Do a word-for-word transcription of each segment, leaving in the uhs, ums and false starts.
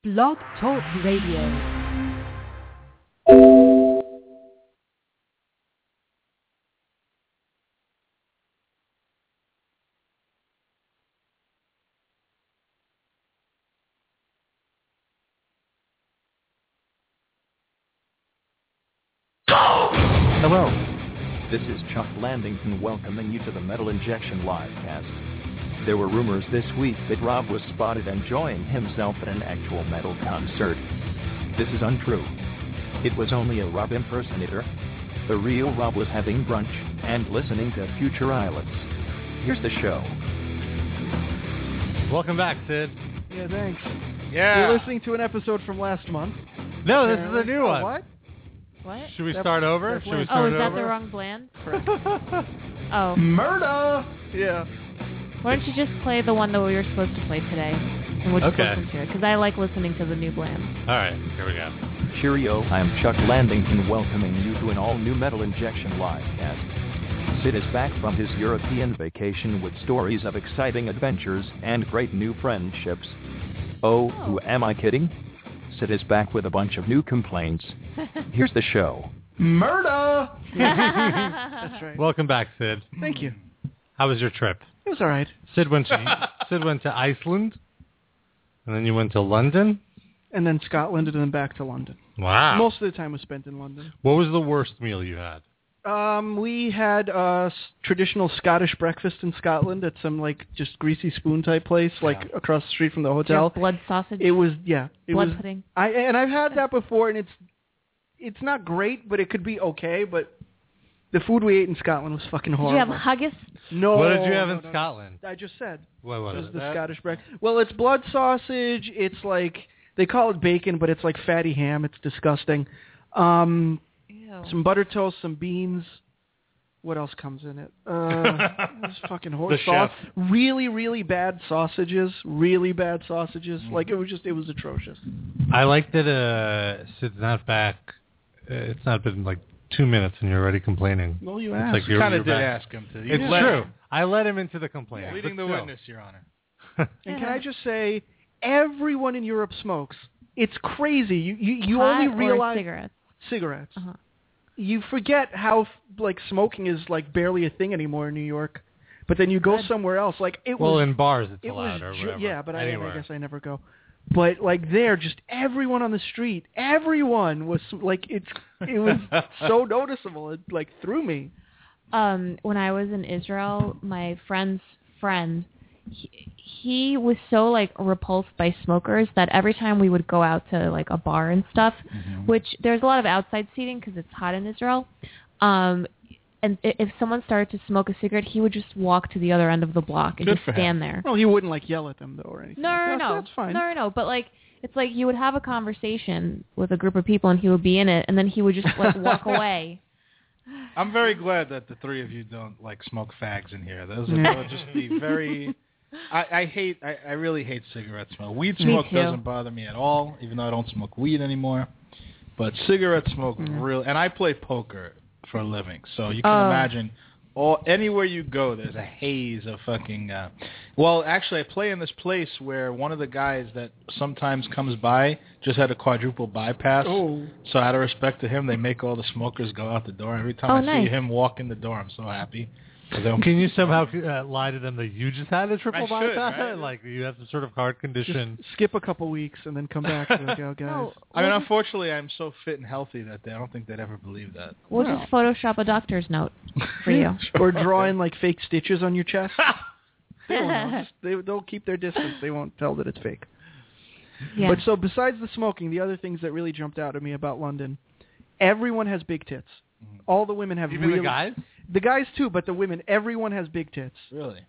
Blog Talk Radio. Hello, this is Chuck Landington welcoming you to the Metal Injection Livecast. There were rumors this week that Rob was spotted enjoying himself at an actual metal concert. This is untrue. It was only a Rob impersonator. The real Rob was having brunch and listening to Future Islets. Here's the show. Welcome back, Sid. Yeah, thanks. Yeah. You're listening to an episode from last month. No, Apparently. this is a new oh, one. What? What? Should we That- start over? that Should we was- start Oh, is that over? the wrong blend? Correct. Oh. Murder! Yeah. Why don't you just play the one that we were supposed to play today? And we'll just Okay. listen to it, because I like listening to the new blend. All right, here we go. Cheerio, I'm Chuck Landington welcoming you to an all-new Metal Injection Livecast. Sid is back from his European vacation with stories of exciting adventures and great new friendships. Oh, who am I kidding? Sid is back with a bunch of new complaints. Here's the show. Murder! That's right. Welcome back, Sid. Thank you. How was your trip? It was all right. Sid went to Sid went to Iceland, and then you went to London. And then Scotland and then back to London. Wow. Most of the time was spent in London. What was the worst meal you had? Um, we had a s- traditional Scottish breakfast in Scotland at some like just greasy spoon type place, like Yeah. across the street from the Do you hotel. have blood sausage? It was yeah. It blood was. pudding? I and I've had that before, and it's it's not great, but it could be okay. But the food we ate in Scotland was fucking Did you horrible. have haggis? No. what did you have no, in no, no. Scotland? I just said. What was It was it? the Scottish breakfast. Well, it's blood sausage. It's like they call it bacon, but it's like fatty ham. It's disgusting. Um, Ew. some butter toast, some beans. What else comes in it? Uh, it's fucking horse The sauce. chef. Really, really bad sausages. Really bad sausages. Mm. Like it was just, it was atrocious. I like that uh, Sid's not back. Uh, it's not been like two minutes, and you're already complaining. Well, you It's asked. like you're, kind you're of did back. ask him to. You It's let- true. I let him into the complaint. Leading the but still. witness, Your Honor. And can I just say, everyone in Europe smokes. It's crazy. You you, you Pot only or realize cigarettes? cigarettes. Uh-huh. You forget how like smoking is like barely a thing anymore in New York. But then you go Good. somewhere else. Like it Well, was. in bars, it's it allowed was or ju- whatever. yeah, but I, I Anywhere. guess I never go. But like there, just everyone on the street, everyone was like it's. It was so noticeable. It like threw me. Um, when I was in Israel, my friend's friend, he, he was so like repulsed by smokers that every time we would go out to like a bar and stuff, Mm-hmm. which there's a lot of outside seating because it's hot in Israel, um, and i- if someone started to smoke a cigarette, he would just walk to the other end of the block and Good just for him. stand there. Well, he wouldn't like yell at them though or anything. No, like no, that, so no, that's fine. no, no, no. But like, it's like you would have a conversation with a group of people, and he would be in it, and then he would just like walk away. I'm very glad that the three of you don't like smoke fags in here. Those Yeah. would just be very. I, I hate. I, I really hate cigarette smoke. Weed Me smoke too. doesn't bother me at all, even though I don't smoke weed anymore. But cigarette smoke Yeah. real. And I play poker for a living, so you can Oh. imagine. All anywhere you go, there's a haze of fucking. Uh, well, actually, I play in this place where one of the guys that sometimes comes by just had a quadruple bypass. Oh. So out of respect to him, they make all the smokers go out the door. Every time Oh, I see nice. him walk in the door, I'm so happy. 'Cause I'm- Can you somehow uh, lie to them that you just had a triple I should, bypass? right? Like you have some sort of heart condition. Just skip a couple weeks and then come back and go, guys. No, I mean, we'll, unfortunately, I'm so fit and healthy that they, I don't think they'd ever believe that. just, we'll No. just Photoshop a doctor's note for you. Or drawing like fake stitches on your chest. They won't know. Just, they, they'll keep their distance. They won't tell that it's fake. Yeah. But so besides the smoking, the other things that really jumped out at me about London, everyone has big tits. All the women have Even really, the guys? the guys too, but the women, everyone has big tits. Really?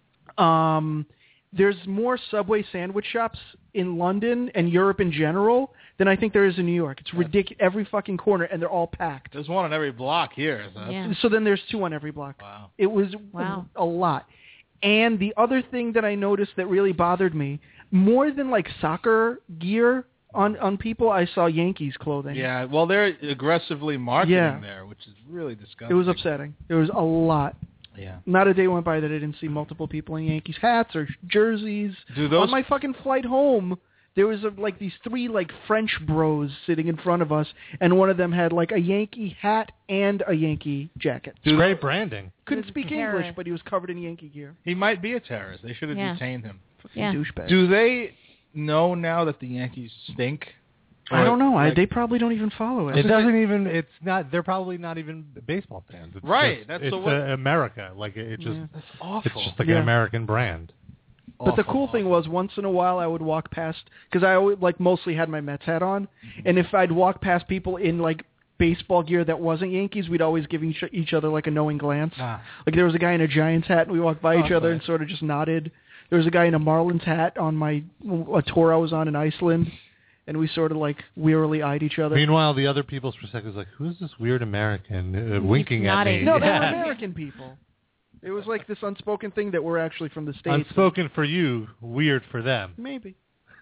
Um, there's more Subway sandwich shops in London and Europe in general than I think there is in New York. It's ridiculous. Every fucking corner, and they're all packed. There's one on every block here. So that's- Yeah. So then there's two on every block. Wow. It was Wow. a lot. And the other thing that I noticed that really bothered me, more than like soccer gear on, on people, I saw Yankees clothing. Yeah, well, they're aggressively marketing Yeah. there, which is really disgusting. It was upsetting. There was a lot. Yeah. Not a day went by that I didn't see multiple people in Yankees hats or jerseys. Do those On my fucking flight home, there was a, like these three like French bros sitting in front of us, and one of them had like a Yankee hat and a Yankee jacket. It's great branding. Couldn't speak terrorist. English, but he was covered in Yankee gear. He might be a terrorist. They should have Yeah. detained him. Yeah. Douchebag. Do they know now that the Yankees stink? I don't know. Like- I, they probably don't even follow it. It doesn't even. It's not. They're probably not even baseball fans. It's Right, Just, that's it's the word. uh, America. Like it, it just. Yeah. That's awful. It's just like Yeah. an American brand. But the Awful, cool thing awful. was, once in a while, I would walk past because I always, like mostly had my Mets hat on, and if I'd walk past people in like baseball gear that wasn't Yankees, we'd always give each, each other like a knowing glance. Ah. Like there was a guy in a Giants hat, and we walked by Oh, each other nice. and sort of just nodded. There was a guy in a Marlins hat on my a tour I was on in Iceland, and we sort of like wearily eyed each other. Meanwhile, the other people's perspective is like, who's this weird American uh, winking at nodding. me? No, they were Yeah. American people. It was like this unspoken thing that we're actually from the States. Unspoken for you, weird for them. Maybe.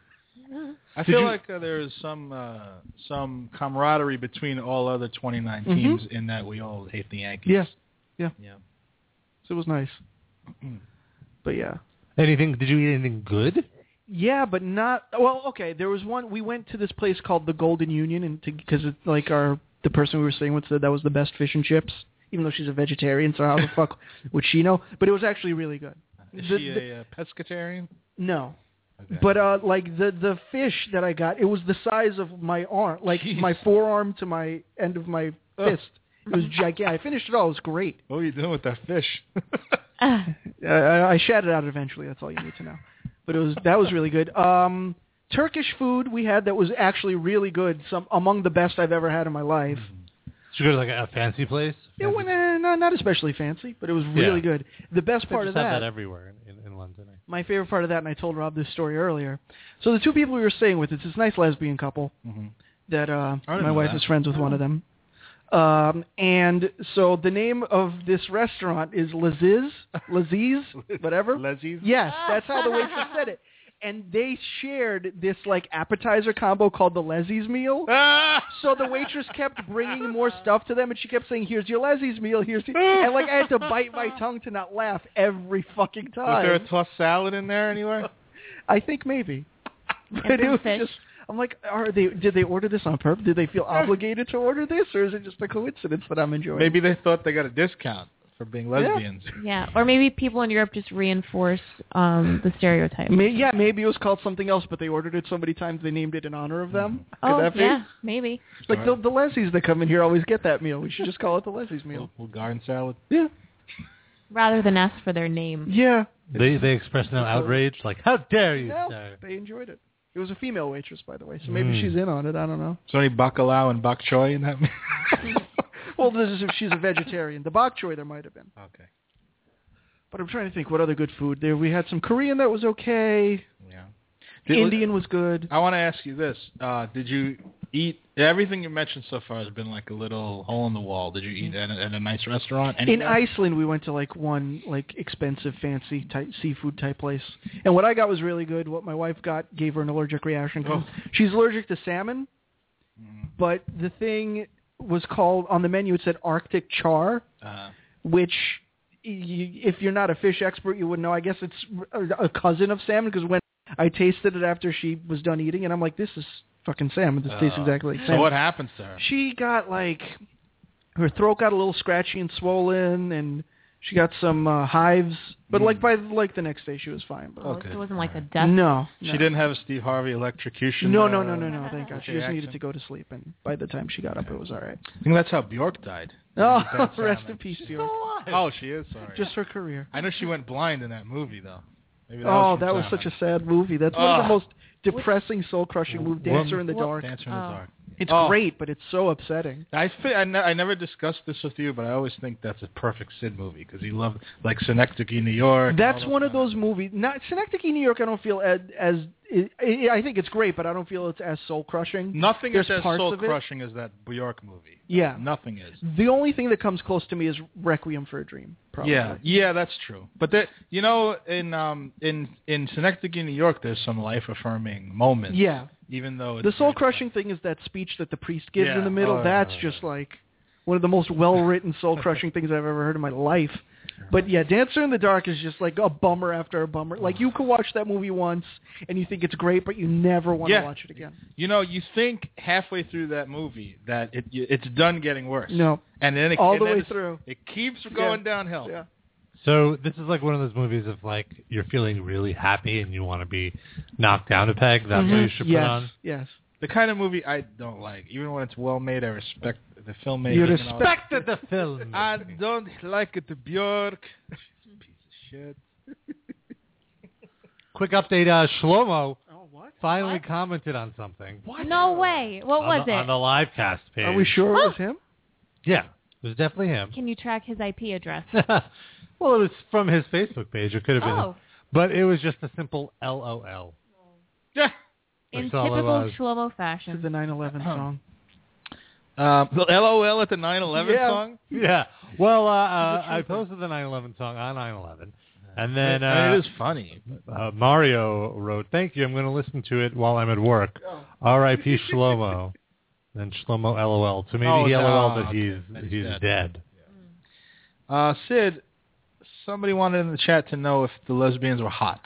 I Did feel you- like uh, there's some uh, some camaraderie between all other twenty-nine Mhm. teams in that we all hate the Yankees. Yeah. Yeah. Yeah. So it was nice. But yeah. Anything? Did you eat anything good? Yeah, but not well. Okay, there was one. We went to this place called the Golden Union, and because it's like our the person we were staying with said that was the best fish and chips, even though she's a vegetarian. So how the fuck would she know? But it was actually really good. Is The- she the- a uh, pescatarian? No, Okay. but uh, like the the fish that I got, it was the size of my arm, like Jeez. my forearm to my end of my Ugh. fist. It was gigantic. I finished it all. It was great. What are you doing with that fish? Ah, I, I shat it out eventually. That's all you need to know. But it was that was really good. Um, Turkish food we had that was actually really good. Some among the best I've ever had in my life. Did you go to like a fancy place? It went eh, not, not especially fancy, but it was really Yeah. good. The best They part just of have that, that everywhere in, in, in London. my favorite part of that, and I told Rob this story earlier. So the two people we were staying with, it's this nice lesbian couple Mm-hmm. that uh, I didn't my know wife that. is friends with one of them. Um, and so the name of this restaurant is Laziz, Laziz, whatever. Leslie's? Yes, that's how the waitress said it. And they shared this like appetizer combo called the Leslie's meal. Ah! So the waitress kept bringing more stuff to them, and she kept saying, "Here's your Leslie's meal. Here's," the... and like I had to bite my tongue to not laugh every fucking time. Was there a tossed salad in there anywhere? I think maybe. But And it some was fish. just. I'm like, are they? Did they order this on purpose? Did they feel obligated to order this, or is it just a coincidence that I'm enjoying? Maybe they thought they got a discount for being lesbians. yeah, or maybe people in Europe just reinforce um, the stereotype. May, yeah, maybe it was called something else, but they ordered it so many times they named it in honor of them. Could Oh, that be? yeah, maybe. Like the, the Leslie's that come in here always get that meal. We should just call it the Leslie's meal. Little garden salad. Yeah. Rather than ask for their name. Yeah. They they expressed no outrage, like how dare you, No, sir? they enjoyed it. It was a female waitress, by the way, so maybe Mm. she's in on it. I don't know. Is there any bacalao and bok choy in that? Well, this is if she's a vegetarian. The bok choy there might have been. Okay. But I'm trying to think what other good food there. We had some Korean that was okay. Yeah. Did- Indian was good. I want to ask you this: uh, Did you eat everything you mentioned so far? Has been like a little hole in the wall. Did you eat at a, at a nice restaurant? In Anywhere? Iceland, we went to like one like expensive, fancy type seafood type place, and what I got was really good. What my wife got gave her an allergic reaction. 'cause Oh. She's allergic to salmon, Mm. but the thing was called on the menu. It said Arctic char, Uh, which you, if you're not a fish expert, you would know. I guess it's a cousin of salmon because when I tasted it after she was done eating, and I'm like, this is fucking salmon. This tastes uh, exactly like So salmon. what happens to her? She got like her throat got a little scratchy and swollen, and she got some uh, hives. But Mm. like by like the next day, she was fine. But Oh, Okay. so it wasn't like a death. no, She no. didn't have a Steve Harvey electrocution. No, uh, no, no, no, no. Thank God. She just reaction? needed to go to sleep, and by the time she got up, it was all right. I think that's how Bjork died. Oh, Bad rest salmon. in peace, She's Bjork. still alive. Oh, she is. Sorry. Just her career. I know she went blind in that movie though. Maybe that Oh, was from that was Salmon. such a sad movie. That's one of Ugh. the most depressing, soul-crushing movies. Dancer in the What- Dark. Dancer in the Oh. Dark. It's Oh. great, but it's so upsetting. I, fi- I, ne- I never discussed this with you, but I always think that's a perfect Sid movie because he loved like Synecdoche, New York. That's all one of stuff. those movies. Not Synecdoche, New York. I don't feel as, as I I think it's great, but I don't feel it's as soul crushing. Nothing There's is as parts soul of it- crushing as that Bjork movie. Yeah. Nothing is. The only thing that comes close to me is Requiem for a Dream. Probably. Yeah, yeah, that's true. But that you know, in um in in Synecdoche, New York, there's some life affirming moments. Yeah. Even though it's The soul crushing thing is that speech that the priest gives Yeah. in the middle. Oh, That's yeah. just like one of the most well written soul crushing things I've ever heard in my life. But yeah, Dancer in the Dark is just like a bummer after a bummer. Like you could watch that movie once and you think it's great, but you never want to Yeah. watch it again. You know, you think halfway through that movie that it it's done getting worse. No. And then it, All and the then way it's- through. It keeps going Yeah. downhill. Yeah. So this is like one of those movies of like you're feeling really happy and you want to be knocked down a peg. That's what you should yes. put on. Yes. The kind of movie I don't like. Even when it's well made, I respect the filmmaking. You and all that. Respected the film. I don't like it, the Björk. Piece of shit. Quick update, uh, Shlomo Oh, what? finally What? commented on something. No way. What on was the, it? On the live cast page. Are we sure it was him? Yeah, it was definitely him. Can you track his I P address? Well, it was from his Facebook page. It could have been. Oh. But it was just a simple L O L. Yeah. In That's all it typical was. Shlomo This is fashion. the nine eleven song. Um, the L O L at the nine eleven Yeah. song? Yeah. Well, uh, uh, I posted the nine eleven song on nine eleven. And then I mean, uh, it is funny. uh, Mario wrote, "Thank you. I'm going to listen to it while I'm at work. Oh. R I P Shlomo." Then Shlomo L O L. So maybe Oh, he L O L no, that he's okay. he's Dead. dead. Uh, Sid, somebody wanted in the chat to know if the lesbians were hot.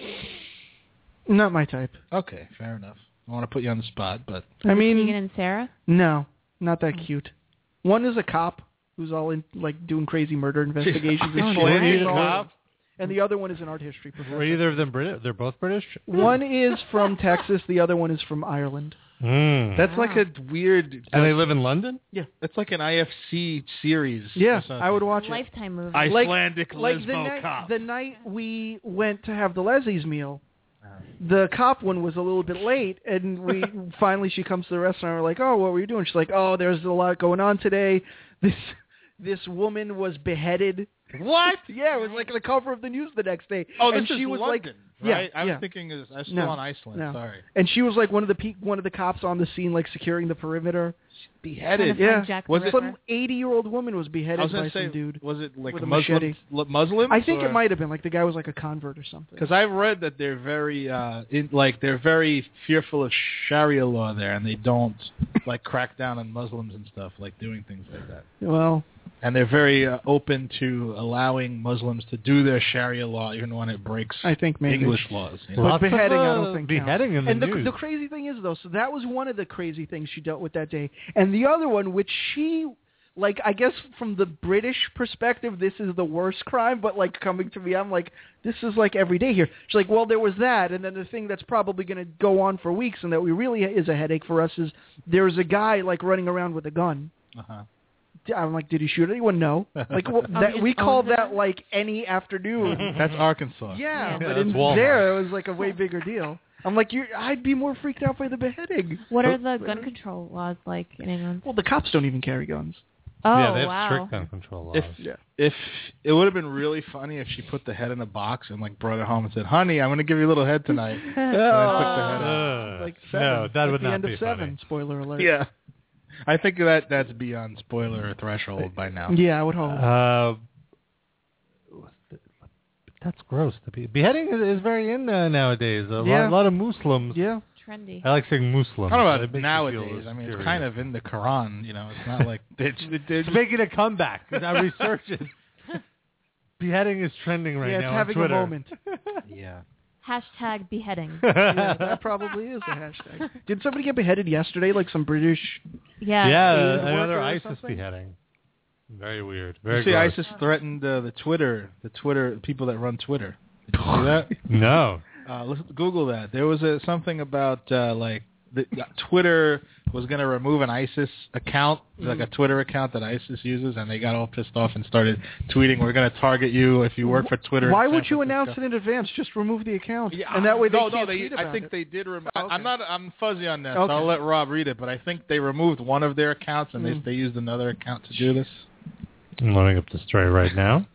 Not my type. Okay, fair enough. I want to put you on the spot, but I mean, Keegan and Sarah? no, not that cute. One is a cop who's all in like doing crazy murder investigations Oh, and nice. shit. He's a cop? And the other one is an art history Were professor. either of them British? They're both British? One is from Texas. The other one is from Ireland. Mm. that's like a weird. And they live in London? That's like an I F C series. or Yeah, something. I would watch it. Lifetime movie. Icelandic Like the lesbo night, cop. the night we went to have the Leslie's meal, the cop one was a little bit late, and we finally she comes to the restaurant. And we're like, "Oh, what were you doing?" She's like, "Oh, there's a lot going on today. This this woman was beheaded." What? Yeah, it was like the cover of the news the next day. Oh, and this she is was London, like, right? yeah, I was yeah. thinking is I was still No, on Iceland. no. Sorry. And she was like one of the pe- one of the cops on the scene, like securing the perimeter. Beheaded. Yeah. Like Jack the Was it- Ripper. Some eighty-year-old woman was I beheaded was by gonna say, some dude. was it like with a Muslims? machete. l- Muslims? I think or- it might have been like the guy was like a convert or something. Because I've read that they're very, uh, in, like they're very fearful of Sharia law there, and they don't like crack down on Muslims and stuff, like doing things like that. Well, And they're very uh, open to allowing Muslims to do their Sharia law, even when it breaks I think maybe. English laws. You know? But Lots of, beheading, I uh, don't think counts. beheading in the and the, news. the crazy thing is, though, so that was one of the crazy things she dealt with that day. And the other one, which she, like, I guess from the British perspective, this is the worst crime, but, like, coming to me, I'm like, this is, like, every day here. She's like, well, there was that, and then the thing that's probably going to go on for weeks and that we really is a headache for us is there's a guy, like, running around with a gun. Uh-huh. I'm like, did he shoot anyone? No. Like, well, Oh, that, he we just call owns it? that, like, any afternoon. That's Arkansas. Yeah, Yeah, but that's in Walmart. there it was like a way bigger deal. I'm like, you I'd be more freaked out by the beheading. What are the gun control laws like in England? Well, the cops don't even carry guns. Oh, yeah, they have wow. strict gun control laws. If Yeah. if it would have been really funny if she put the head in a box and like brought it home and said, "Honey, I'm going to give you a little head tonight." Oh, took the head out. like No, seven. that At would the not end be of seven. funny. Spoiler alert. Yeah, I think that that's beyond spoiler threshold by now. Yeah, I would hope. Uh, that's gross. To be beheading is, is very in uh, nowadays. A Yeah. lot, lot of Muslims. yeah. Trendy. I like saying Muslims. I don't know It about makes me nowadays. feel I mean, it's serious. kind of in the Quran. You know, it's not like it's, they're It's just, making a comeback. Our research is beheading is trending right yeah, it's now having on Twitter. a moment. yeah. Hashtag beheading. Yeah, that probably is a hashtag. Did somebody get beheaded yesterday? Like some British? Yeah. Yeah, aid another worker or ISIS something? beheading. Very weird. Very You see, gross. ISIS threatened uh, the Twitter, the Twitter people that run Twitter. Did you see that? No. Uh, let's Google that. There was a, something about uh, like the, uh, Twitter was going to remove an ISIS account, like a Twitter account that ISIS uses, and they got all pissed off and started tweeting, "We're going to target you if you work for Twitter." Why in would San you Francisco." announce it in advance? Just remove the account, Yeah, and that way they no, can't no, they, tweet I about think it. they did. Rem- Oh, I, I'm okay. not. I'm fuzzy on that, Okay. so I'll let Rob read it. But I think they removed one of their accounts, and Mm. they they used another account to do this. I'm loading up the story right now.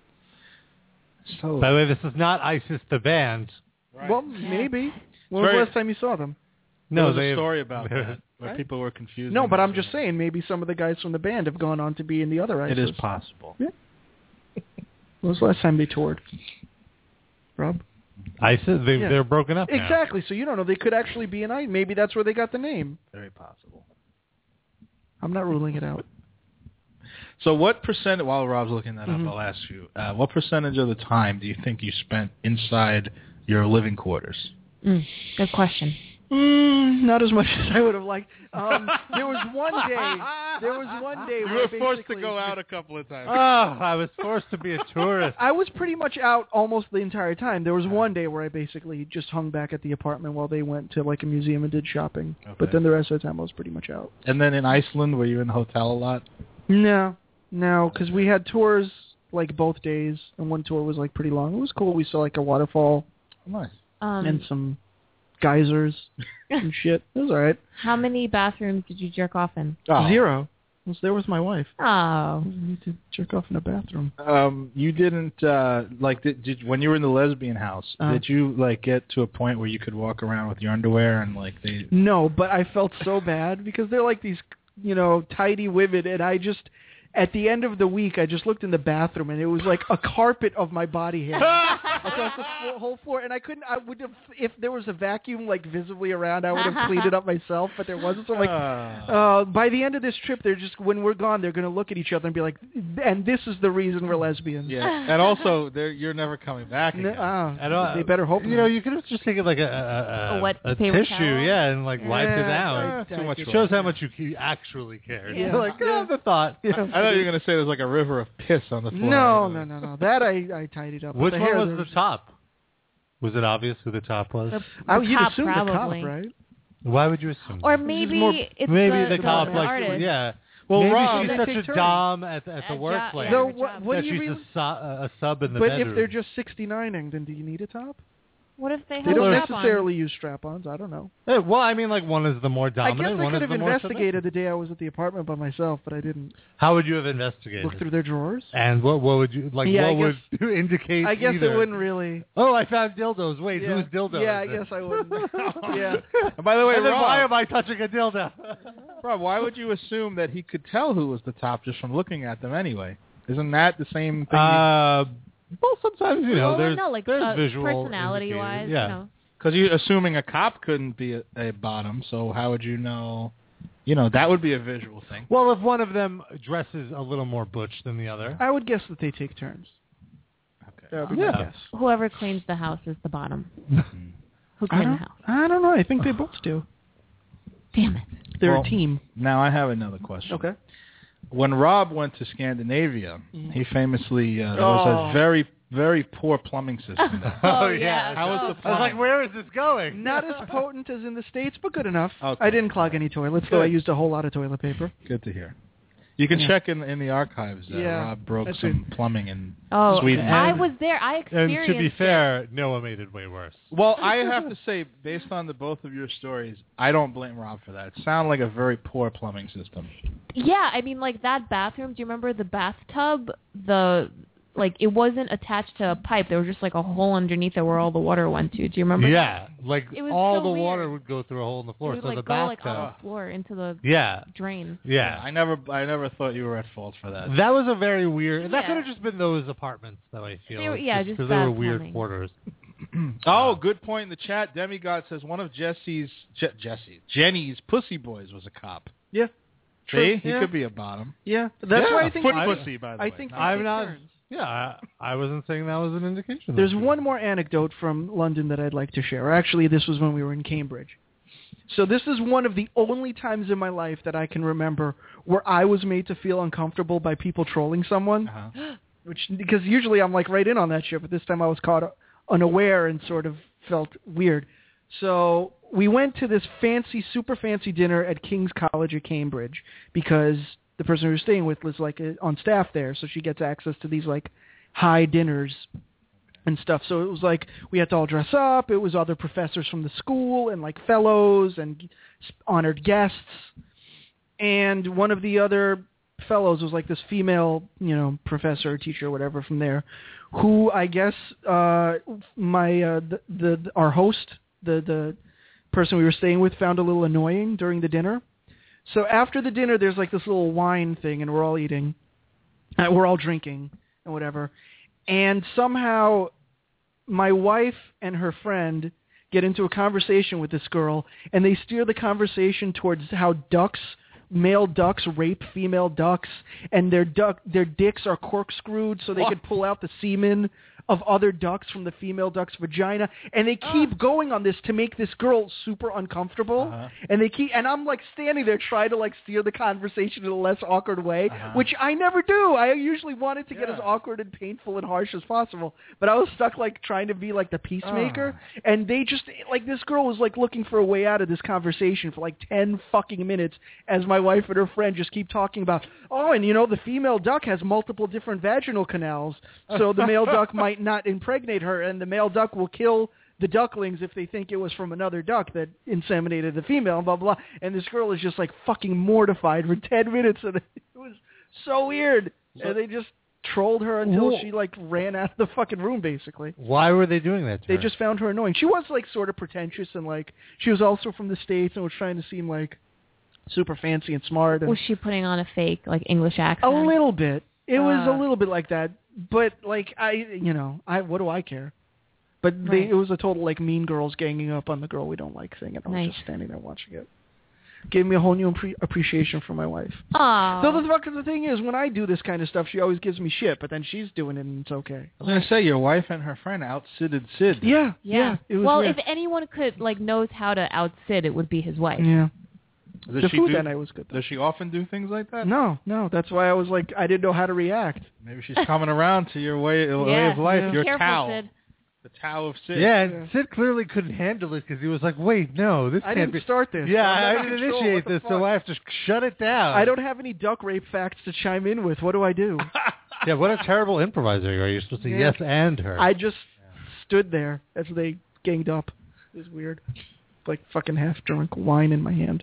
So By the way, this is not ISIS the band. Well, maybe. When was Very- the last time you saw them? there No, was they a story about they're- that where Right? people were confused. No, but I'm just saying maybe some of the guys from the band have gone on to be in the other ISIS. it is possible. When was the last time they toured? Rob? ISIS, they, Yeah. they're broken up now. Exactly. So you don't know. They could actually be an I. Maybe that's where they got the name. Very possible. I'm not ruling it out. So what percent, while Rob's looking that Mhm. up, I'll ask you, uh, what percentage of the time do you think you spent inside your living quarters? Mm, good question. Mm, not as much as I would have liked. Um, there was one day. There was one day You where were forced to basically- go out a couple of times. Oh, I was forced to be a tourist. I was pretty much out almost the entire time. There was one day where I basically just hung back at the apartment while they went to like a museum and did shopping. Okay. But then the rest of the time I was pretty much out. And then in Iceland, were you in the hotel a lot? No, no, because we had tours like both days, and one tour was like pretty long. It was cool. We saw like a waterfall Nice. Um, and some geysers and shit. It was all right. how many bathrooms did you jerk off in? Oh. Zero. I was there with my wife. Oh, I need to jerk off in a bathroom. Um, you didn't uh, like did, did when you were in the lesbian house? Uh-huh. Did you like get to a point where you could walk around with your underwear and like they? No, but I felt so bad because they're like these, you know, tidy women, and I just, at the end of the week, I just looked in the bathroom, and it was like a carpet of my body hair across the flo- whole floor, and I couldn't. I would have, if there was a vacuum like visibly around, I would have cleaned it up myself, but there wasn't. So I'm like, Uh, uh, by the end of this trip, they're just when we're gone, they're gonna look at each other and be like, and this is the reason we're lesbians. yeah, and also they're, you're never coming back N- again. ah, I don't- they better hope You not. know, you could have just taken like a a, a, A wet a paper tissue, towel? yeah, and like wiped it Yeah, out. I- too I much did It work. shows how much you you actually cared. Yeah. You're like, Yeah. oh, the thought. Yeah. I thought you were gonna say there's like a river of piss on the floor. No, no, no, no. That I, I tidied up. Which the one hair, was there the top? Was it obvious who the top was? The- I, the you'd top, assume probably. the cop, right? Why would you assume? Or that? maybe more- it's maybe the, the, cop, the like, artist. yeah. Well, maybe Rob- she's They such take a turns. dom at the, at the At jo- workplace yeah, So good what, job. what that do you she's really? a, su- a sub in the But bedroom. if they're just sixty-nining, then do you need a top? What if they They have don't a strap on? necessarily use strap-ons. I don't know. Eh, well, I mean, like one is the more I dominant, guess I one could is have the more investigated submissive. the day I was at the apartment by myself, but I didn't How would you have investigated? look through their drawers. And what what would you like? Yeah, I what would indicate? I guess either? it wouldn't really. Oh, I found dildos. Wait, Yeah. whose dildo? Yeah, I is it? guess I wouldn't. Yeah. And by the way, And then Rob, why am I touching a dildo? Rob, why would you assume that he could tell who was the top just from looking at them anyway? Isn't that the same thing? uh, well, sometimes you know well, there's no, like there's uh, visual personality-wise, indicators. Yeah. you know. Because you're assuming a cop couldn't be a, a bottom, so how would you know? You know, that would be a visual thing. Well, if one of them dresses a little more butch than the other, I would guess that they take turns. Okay. That would be Yeah. my guess. Whoever cleans the house is the bottom. Who I cleaned the don't, house? I don't know. I think they both do. Damn it. They're Well, a team. Now I have another question. Okay. When Rob went to Scandinavia, Mhm. he famously uh, there was Oh. a very, very poor plumbing system. there. Oh, yeah. yeah. How was the I was plumbing? like, where is this going? Not as potent as in the States, but good enough. Okay. I didn't clog any toilets, though I Good. used a whole lot of toilet paper. Good to hear. You can Yeah. check in in the archives. Uh, Yeah, Rob broke that's some plumbing in Oh, Sweden. I And- was there. I And experienced to be it. fair, Noah made it way worse. Well, I have to say, based on the both of your stories, I don't blame Rob for that. It sounded like a very poor plumbing system. Yeah, I mean, like that bathroom. Do you remember the bathtub? The like it wasn't attached to a pipe. There was just like a hole underneath it where all the water went to. Do you remember? Yeah, like It was all so the weird. water would go through a hole in the That? floor. It would So like the go like bathtub. on the floor into the Yeah, drain. yeah. I never, I never thought you were at fault for that. That was a very weird. That Yeah. could have just been those apartments that I feel. They were- yeah, just because they bad were weird plumbing. quarters. Oh, good point in the chat. Demigod says one of Jesse's, Je- Jesse, Jenny's pussy boys was a cop. Yeah. See, True, he yeah. could be a bottom. Yeah. That's Yeah, why I think. Foot I- pussy, by the I way. think Not- they I'm take not. turns. Yeah, I, I wasn't saying that was an indication. There's of it. one more anecdote from London that I'd like to share. Actually, this was when we were in Cambridge. So this is one of the only times in my life that I can remember where I was made to feel uncomfortable by people trolling someone. Uh-huh. Which, because usually I'm like right in on that shit, but this time I was caught unaware and sort of felt weird. So we went to this fancy, super fancy dinner at King's College at Cambridge because the person we were staying with was like a, on staff there, so she gets access to these like high dinners and stuff. So it was like we had to all dress up. It was other professors from the school and like fellows and honored guests. And one of the other fellows was like this female, you know, professor or teacher or whatever from there, who I guess uh, my uh, the, the our host, the the person we were staying with, found a little annoying during the dinner. So after the dinner, there's like this little wine thing, and we're all eating, uh, we're all drinking and whatever, and somehow my wife and her friend get into a conversation with this girl, and they steer the conversation towards how ducks male ducks rape female ducks, and their duck their dicks are corkscrewed so they What? could pull out the semen of other ducks from the female duck's vagina, and they keep going on this to make this girl super uncomfortable, Uh-huh. and they keep, and I'm like standing there trying to like steer the conversation in a less awkward way, Uh-huh. which I never do. I usually want it to get Yeah. as awkward and painful and harsh as possible, but I was stuck like trying to be like the peacemaker, and they just, like this girl was like looking for a way out of this conversation for like ten fucking minutes as my wife and her friend just keep talking about, oh, and you know, the female duck has multiple different vaginal canals, so the male duck might not impregnate her, and the male duck will kill the ducklings if they think it was from another duck that inseminated the female, blah, blah, blah. And this girl is just like fucking mortified for ten minutes, and it was so weird. And they just trolled her until Whoa. she like ran out of the fucking room, basically. Why were they doing that to They her? just found her annoying. She was like sort of pretentious, and like she was also from the States and was trying to seem like super fancy and smart. And Was she putting on a fake like English accent? a little bit. It was a Uh. little bit like that. But like I, you know, I what do I care? But they, Right. it was a total like Mean Girls ganging up on the girl we don't like thing, and I was Nice. just standing there watching it. Gave me a whole new appre- appreciation for my wife. Aw. So the fucking the thing is, when I do this kind of stuff, she always gives me shit, but then she's doing it and it's okay. I was gonna say your wife and her friend out-Sidded Sid. Yeah, yeah. yeah. it was well, weird. if anyone could like knows how to out-Sid, it would be his wife. yeah. Does The she food do, that night was good, though. Does she often do things like that? No, no. That's why I was like, I didn't know how to react. Maybe she's coming around to your way, way Yeah. of life. Yeah. Your Careful, Tao, Sid. the Tao of Sid. yeah, and Yeah. Sid clearly couldn't handle it because he was like, wait, no, this I can't didn't be. start this. Yeah, I'm I not in didn't control. initiate What the this, so fuck? I have to shut it down. I don't have any duck rape facts to chime in with. What do I do? Yeah, what a terrible improviser you are. You're supposed to Yeah. yes and her. I just stood there as they ganged up. It was weird. Like fucking half drunk wine in my hand.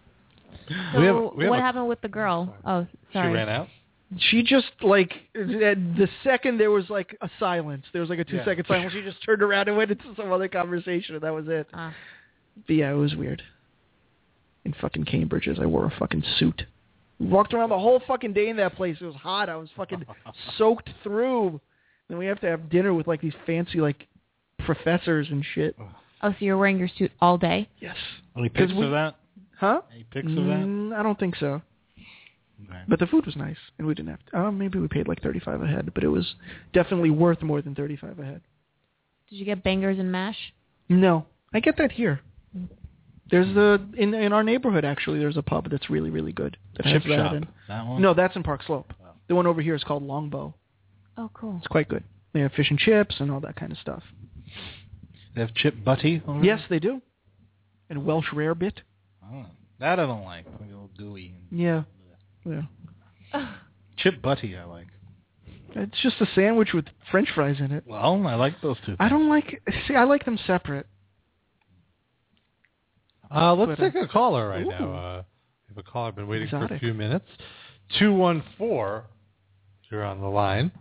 So We have- we have what a- happened with the girl? Oh, she sorry. ran out. She just like at the second there was like a silence. There was like a two Yeah. second silence. She just turned around and went into some other conversation, and that was it. Ah. But yeah, it was weird. In fucking Cambridge, as I wore a fucking suit. Walked around the whole fucking day in that place. It was hot. I was fucking soaked through. Then we have to have dinner with like these fancy like professors and shit. Oh, so you're wearing your suit all day? Yes. Any pics we- of that? Huh? Any pics of that? Mm, I don't think so. Okay. But the food was nice, and we didn't have to. Uh, maybe we paid like thirty-five a head, but it was definitely worth more than thirty-five a head. Did you get bangers and mash? No, I get that here. There's the in in our neighborhood actually. There's a pub that's really really good. That has Chip that shop. in- That one? No, that's in Park Slope. Oh. The one over here is called Longbow. Oh, cool. It's quite good. They have fish and chips and all that kind of stuff. They have chip butty over Yes, they do. And Welsh rarebit. there? Oh, that I don't like. Like a little gooey. Yeah, yeah. Chip butty I like. It's just a sandwich with French fries in it. Well, I like those two. I don't like. See, I like them separate. Uh, let's But, uh, take a caller right ooh. now. Uh, we have a caller been waiting for a Exotic. few minutes. two one four, you're on the line.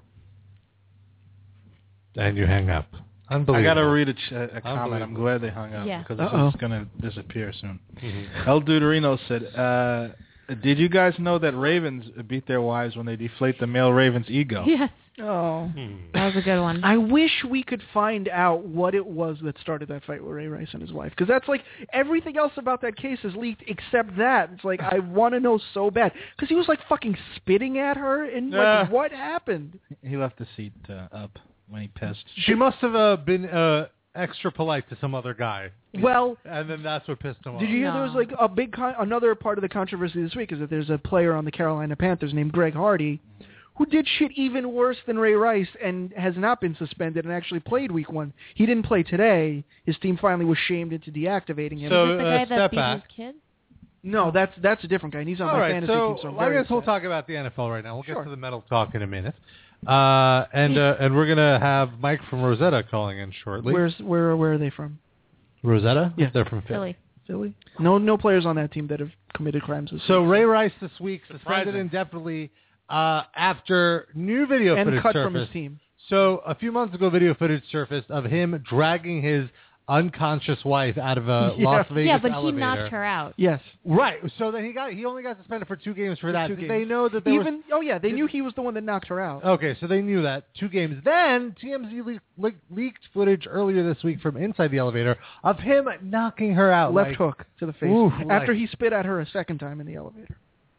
And you hang up. I Unbelievable. got to read a, ch- a comment. I'm Unbelievable. glad they hung up Yeah. because Uh-oh. it's going to disappear soon. Mhm. El Duderino said, uh, did you guys know that ravens beat their wives when they deflate the male raven's ego? Yes, Oh. Hmm. that was a good one. I wish we could find out what it was that started that fight with Ray Rice and his wife, because that's like everything else about that case is leaked except that. It's like I want to know so bad because he was like fucking spitting at her and like Yeah. what happened? He left the seat uh, up when he pissed. She must have uh, been uh, extra polite to some other guy. Well, And then that's what pissed him off. did you hear there was No. like a big con- another part of the controversy this week is that there's a player on the Carolina Panthers named Greg Hardy who did shit even worse than Ray Rice and has not been suspended and actually played week one. He didn't play today. His team finally was shamed into deactivating him. So- Is it the uh, guy step that beat back. his kid? No, that's that's a different guy. And he's on All my right, fantasy so, team. So I'm I very guess we'll upset. talk about the N F L right now. We'll Sure. get to the metal talk in a minute. Uh, and uh, and we're going to have Mike from Rosetta calling in shortly. Where's where where are they from? Rosetta? Yeah. They're from Philly. Philly. Philly. No no players on that team that have committed crimes this So week. Ray Rice this week suspended Surprising. indefinitely uh, after new video and footage cut surfaced. from his team. So a few months ago, video footage surfaced of him dragging his unconscious wife out of a Yeah. Las Vegas Yeah, but elevator. he knocked her out. Yes. Right. So then he got he only got suspended for two games for that. Two Did games. they know that there Even oh yeah, they knew he was the one that knocked her out. was okay? So they knew that two games. Then T M Z le- le- leaked footage earlier this week from inside the elevator of him knocking her out. Left like, hook to the face Oof, after like- he spit at her a second time in the elevator.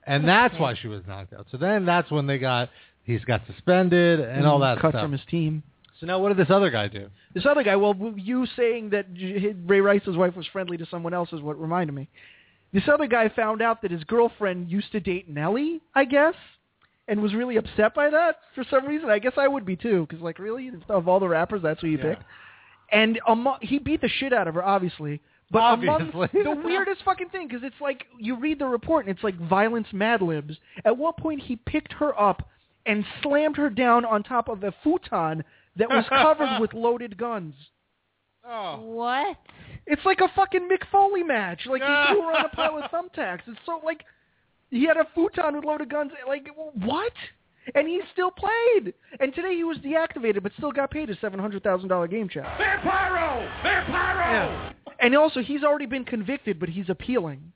and that's why she was knocked out. So then that's when they got he's got suspended and all that cut stuff. from his team. So now what did this other guy do? This other guy, well, you saying that J- Ray Rice's wife was friendly to someone else is what reminded me. This other guy found out that his girlfriend used to date Nelly, I guess, and was really upset by that for some reason. I guess I would be too, because like really, of all the rappers, that's who you Yeah. pick. And amo- he beat the shit out of her, obviously. But among Obviously. the weirdest fucking thing, because it's like you read the report and it's like violence Mad Libs. At what point he picked her up and slammed her down on top of a futon that was covered with loaded guns. Oh. What? It's like a fucking Mick Foley match. Like he threw her on a pile of thumbtacks. It's so like he had a futon with loaded guns. Like what? And he still played. And today he was deactivated, but still got paid a seven hundred thousand dollar game check. Vampiro! Vampiro! Yeah. And also he's already been convicted, but he's appealing.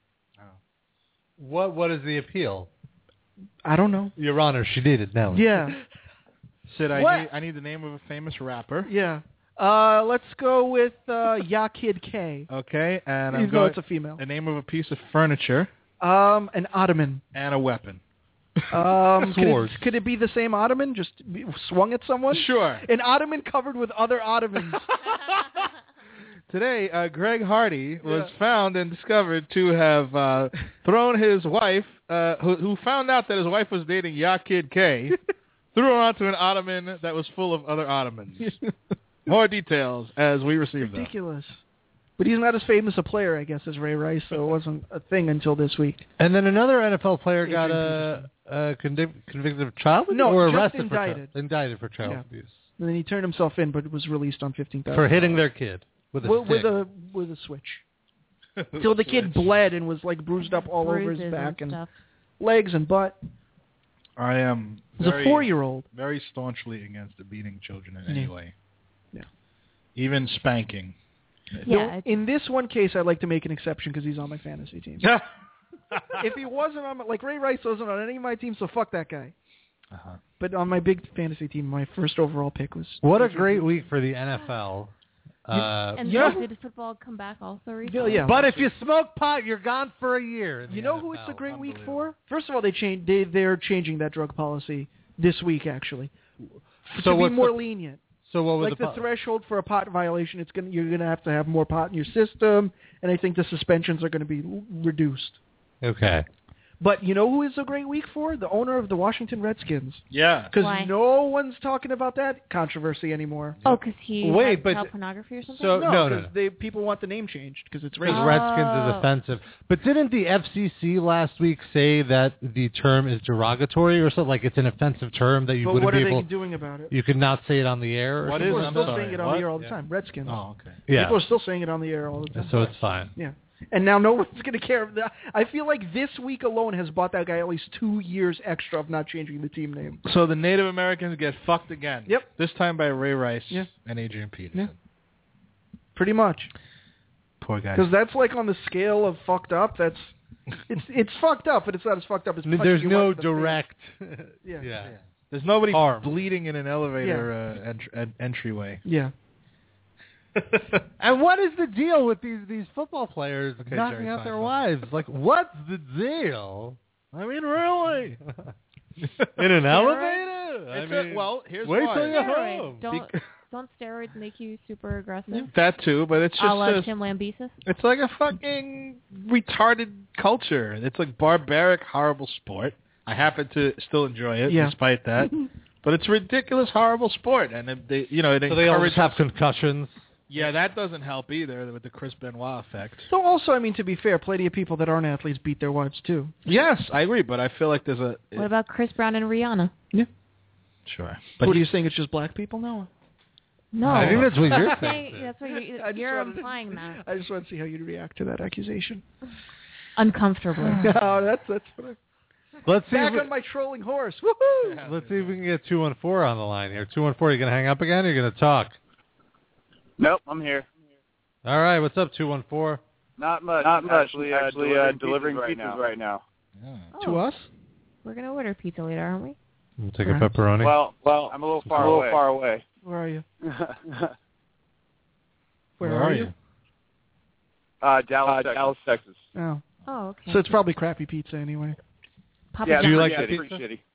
What What is the appeal? I don't know. Your Honor, she did it now. Yeah. Sid, I What? need I need the name of a famous rapper. Yeah. Uh, let's go with uh, Ya Kid K. Okay, and Even I'm though going it's a female. the name of a piece of furniture Um, an ottoman. and a weapon. Um, could, Swords. it, could it be the same ottoman, just be, swung at someone? Sure. An ottoman covered with other ottomans. Today, uh, Greg Hardy was Yeah. found and discovered to have uh, thrown his wife, uh, who, who found out that his wife was dating Ya Kid K, threw her onto an ottoman that was full of other ottomans. More details as we receive them. Ridiculous. But he's not as famous a player, I guess, as Ray Rice, so it wasn't a thing until this week. And then another N F L player got uh, uh, convic- convicted of child abuse? No, or just arrested indicted. For child, indicted for child Yeah. abuse. And then he turned himself in, but was released on fifteen thousand. For hitting their kid with a with, stick. with a with a switch. Till the kid bled and was like bruised up all over his Bruises back and and stuff. legs and butt. I am He's a very, four-year-old. very staunchly against beating children in any Yeah. way. Yeah. Even spanking. Yeah, The- it's- in this one case, I'd like to make an exception because he's on my fantasy team. If he wasn't on my, like Ray Rice wasn't on any of my teams, so fuck that guy. Uh-huh. But on my big fantasy team, my first overall pick was. What a great week for the N F L. Uh, And Yeah. did football come back also Yeah, recently? yeah. but if you smoke pot, you're gone for a year. in the You know N F L. who it's a great week Unbelievable. for? First of all, they changed. They they're changing that drug policy this week, actually, So to be what's more the- lenient. So what was Like the, the po- threshold for a pot violation, it's gonna you're gonna have to have more pot in your system, and I think the suspensions are gonna be l- reduced. Okay. But you know who is a great week for? The owner of the Washington Redskins. Yeah. Because Why? no one's talking about that controversy anymore. Oh, because he Wait, had but- child pornography or something? so- no, no, no, because no. they people want the name changed because it's Because racist. Oh. Redskins is offensive. But didn't the F C C last week say that the term is derogatory or something? Like it's an offensive term that you But wouldn't what be are able... they doing about it? You could not say it on the air? Or What something? is People it? are I'm still sorry. saying it on What? the air all the Yeah. time. Redskins. Oh, okay. Yeah. People are still saying it on the air all the time. So it's fine. Yeah. And now no one's going to care. I feel like this week alone has bought that guy at least two years extra of not changing the team name. So the Native Americans get fucked again. Yep. This time by Ray Rice Yeah. and Adrian Peterson. Yeah. Pretty much. Poor guys. Because that's like on the scale of fucked up. That's it's it's fucked up, but it's not as fucked up as punching There's you no right in the face. direct... Yeah. yeah. There's nobody Harm. bleeding in an elevator uh, ent- en- entryway. Yeah. And what is the deal with these these football players Okay, knocking Jerry out their Seinfeld. wives? Like, what's the deal? I mean, really? In an elevator? I It's a- mean, well, here's wait why. till you're Steroids. home. Don't, don't steroids make you super aggressive? That too, but it's just A la a- Tim Lambesis? it's like a fucking retarded culture. It's like barbaric, horrible sport. I happen to still enjoy it Yeah. despite that, but it's a ridiculous, horrible sport, and it, they, you know, it So they all encourages. just have concussions. Yeah, that doesn't help either with the Chris Benoit effect. So also, I mean, to be fair, plenty of people that aren't athletes beat their wives too. Yes, I agree, but I feel like there's a What about Chris Brown and Rihanna? sure. But what are you saying? It's just black people? No. No. I think that's what you're I'm saying. saying- That's what you're, I just you're wanted to- implying that. I just want to see how you'd react to that accusation. Uncomfortably. no, that's that's what I, Let's see. back If on my trolling horse. Woohoo! Yeah. we, let's see if we can get two one four on the line here. Two one four. You gonna hang up again? Or you gonna talk? Nope, I'm here. All right. What's up? Two one four. Not much. Not much. Actually, uh, actually uh, delivering pizzas, right, now. right now. Oh, To us? We're going to order pizza later, aren't we? We'll take Right. a pepperoni. Well, well, I'm a little far a little away. far away. Where are you? Where, Where, are you? uh, Dallas, uh, Texas. Dallas, Texas. Oh. Oh, okay. So it's probably crappy pizza anyway. Papa yeah, Do you John's. like yeah, the pretty pizza? shitty.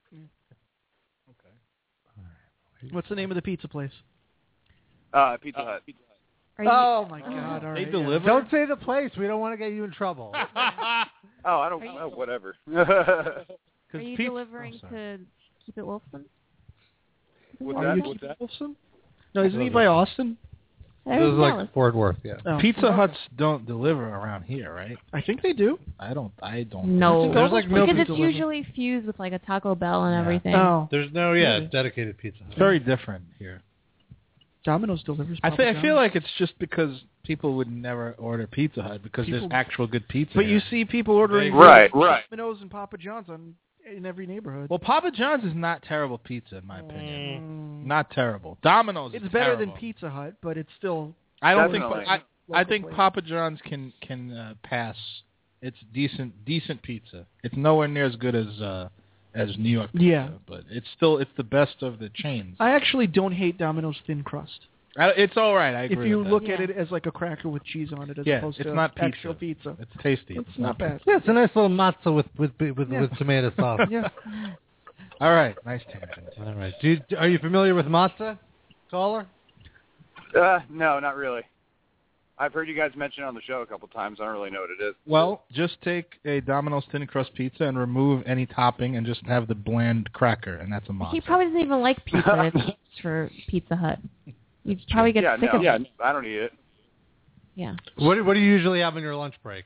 What's the name of the pizza place? Uh, Pizza Hut. Are you, Oh my God! All They right, deliver? Don't say the place. We don't want to get you in trouble. Oh, I don't Are you- know. Whatever. are 'Cause you pizza- delivering oh, sorry. to Keep It Wolfson? What's Are that? you What's that? Wolfson? No, isn't he by Austin? It There's was like Dallas. Fort Worth, yeah. Oh. Pizza Huts don't deliver around here, right? I think they do. I don't. I don't. No, think There's like no because it's pizza. usually fused with like a Taco Bell and Yeah. everything. Oh, There's no, yeah, Really? dedicated pizza. It's very different here. Domino's delivers. I Papa think I feel John's. like it's just because people would never order Pizza Hut because People- there's actual good pizza. But you here. see people ordering Right, right. Domino's and Papa John's on in every neighborhood. Well, Papa John's is not terrible pizza in my opinion. Mm. Not terrible. Domino's. It's is better terrible. than Pizza Hut, but it's still. I don't Definitely. think. I, I Local think place. Papa John's can can uh, pass. It's decent decent pizza. It's nowhere near as good as uh, as New York pizza, Yeah. but it's still it's the best of the chains. I actually don't hate Domino's thin crust. I, it's all right. I If agree you with look Yeah. at it as like a cracker with cheese on it, as Yeah, opposed it's to not pizza. actual pizza. that. It's tasty. It's not bad. Yeah, it's a nice little matzo with with with, Yeah. with tomato sauce. Yeah. All right, nice tangent. All right. Do you, are you familiar with matzo, caller? Uh, no, not really. I've heard you guys mention it on the show a couple times. I don't really know what it is. Well, just take a Domino's thin crust pizza and remove any topping and just have the bland cracker, and that's a matzo. He probably doesn't even like pizza it's for Pizza Hut. You probably get yeah, sick no, of yeah, it. I don't eat it. Yeah. What do, what do you usually have on your lunch break?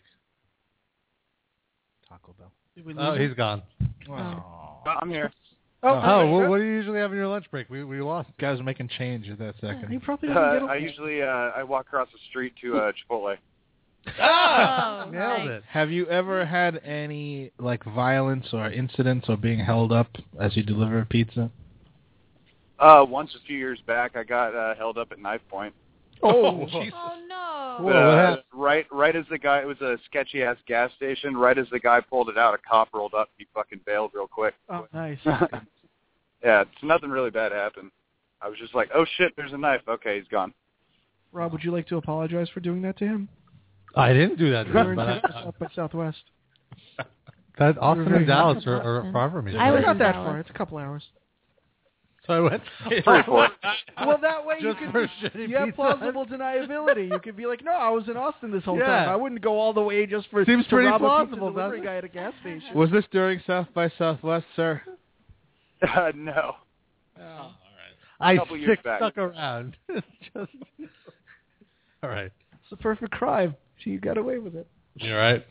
Taco Bell. Oh, he's gone. Oh. I'm here. Oh, Oh, well, what do you usually have on your lunch break? We we lost. Guys are making change at that he second. probably doesn't Uh, get I it. usually uh, I walk across the street to uh, Chipotle. Oh, Nailed nice. it. Have you ever had any like violence or incidents or being held up as you deliver a pizza? Uh, once a few years back, I got uh, held up at knife point. Oh, Jesus. Oh no. Whoa, what Uh, happened? right, right as the guy, it was a sketchy ass gas station. Right as the guy pulled it out, a cop rolled up. He fucking bailed real quick. oh, nice. Yeah, it's nothing really bad happened. I was just like, oh shit, there's a knife. Okay, he's gone. Rob, would you like to apologize for doing that to him? I didn't do that. To We were him, in but I, Texas, South by Southwest. that Austin very and Dallas happy. are, are far from me. I was It's not in that Dallas. far. It's a couple hours. So I went. Three, four. Well, that way you Just can for shitty you have pizza. plausible deniability. You could be like, no, I was in Austin this whole Yeah. time. I wouldn't go all the way just for Seems to pretty rob a pizza plausible, delivery doesn't it? guy at a gas station. Was this during South by Southwest, sir? Uh, no. Oh. I couple years stick back. stuck around. Just. All right. It's a perfect crime. She got away with it. You all right?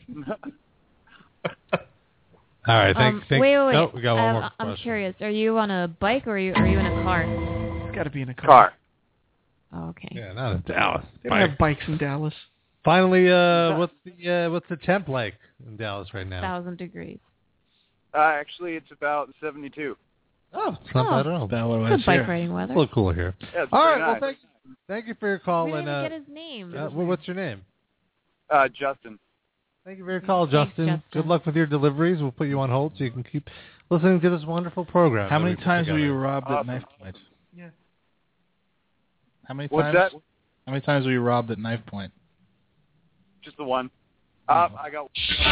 All right. Thank. Um, thank wait, wait, wait. Oh, we got one I- more I'm question. curious. Are you on a bike or are you are you in a car? It's got to be in a car. Car. Oh, okay. Yeah, not in Dallas. They don't have bikes in Dallas. Finally, uh, what's the uh, what's the temp like in Dallas right now? Thousand degrees. Uh, actually, it's about seventy-two. Oh, it's not Oh. bad at all. That what it Good was bike here. riding It's weather. a little cooler here. Yeah, it's All right. pretty Well, nice. thank thank you for your call We didn't and even uh, get his name. uh, well, what's your name? Uh, Justin. Thank you for your call, Thanks, Justin. Justin. Good luck with your deliveries. We'll put you on hold so you can keep listening to this wonderful program. How that many we put times were together. you robbed at Awesome. knife point? Yeah. How many What's times? that? How many times were you robbed at knife point? Just the one. Uh, I got.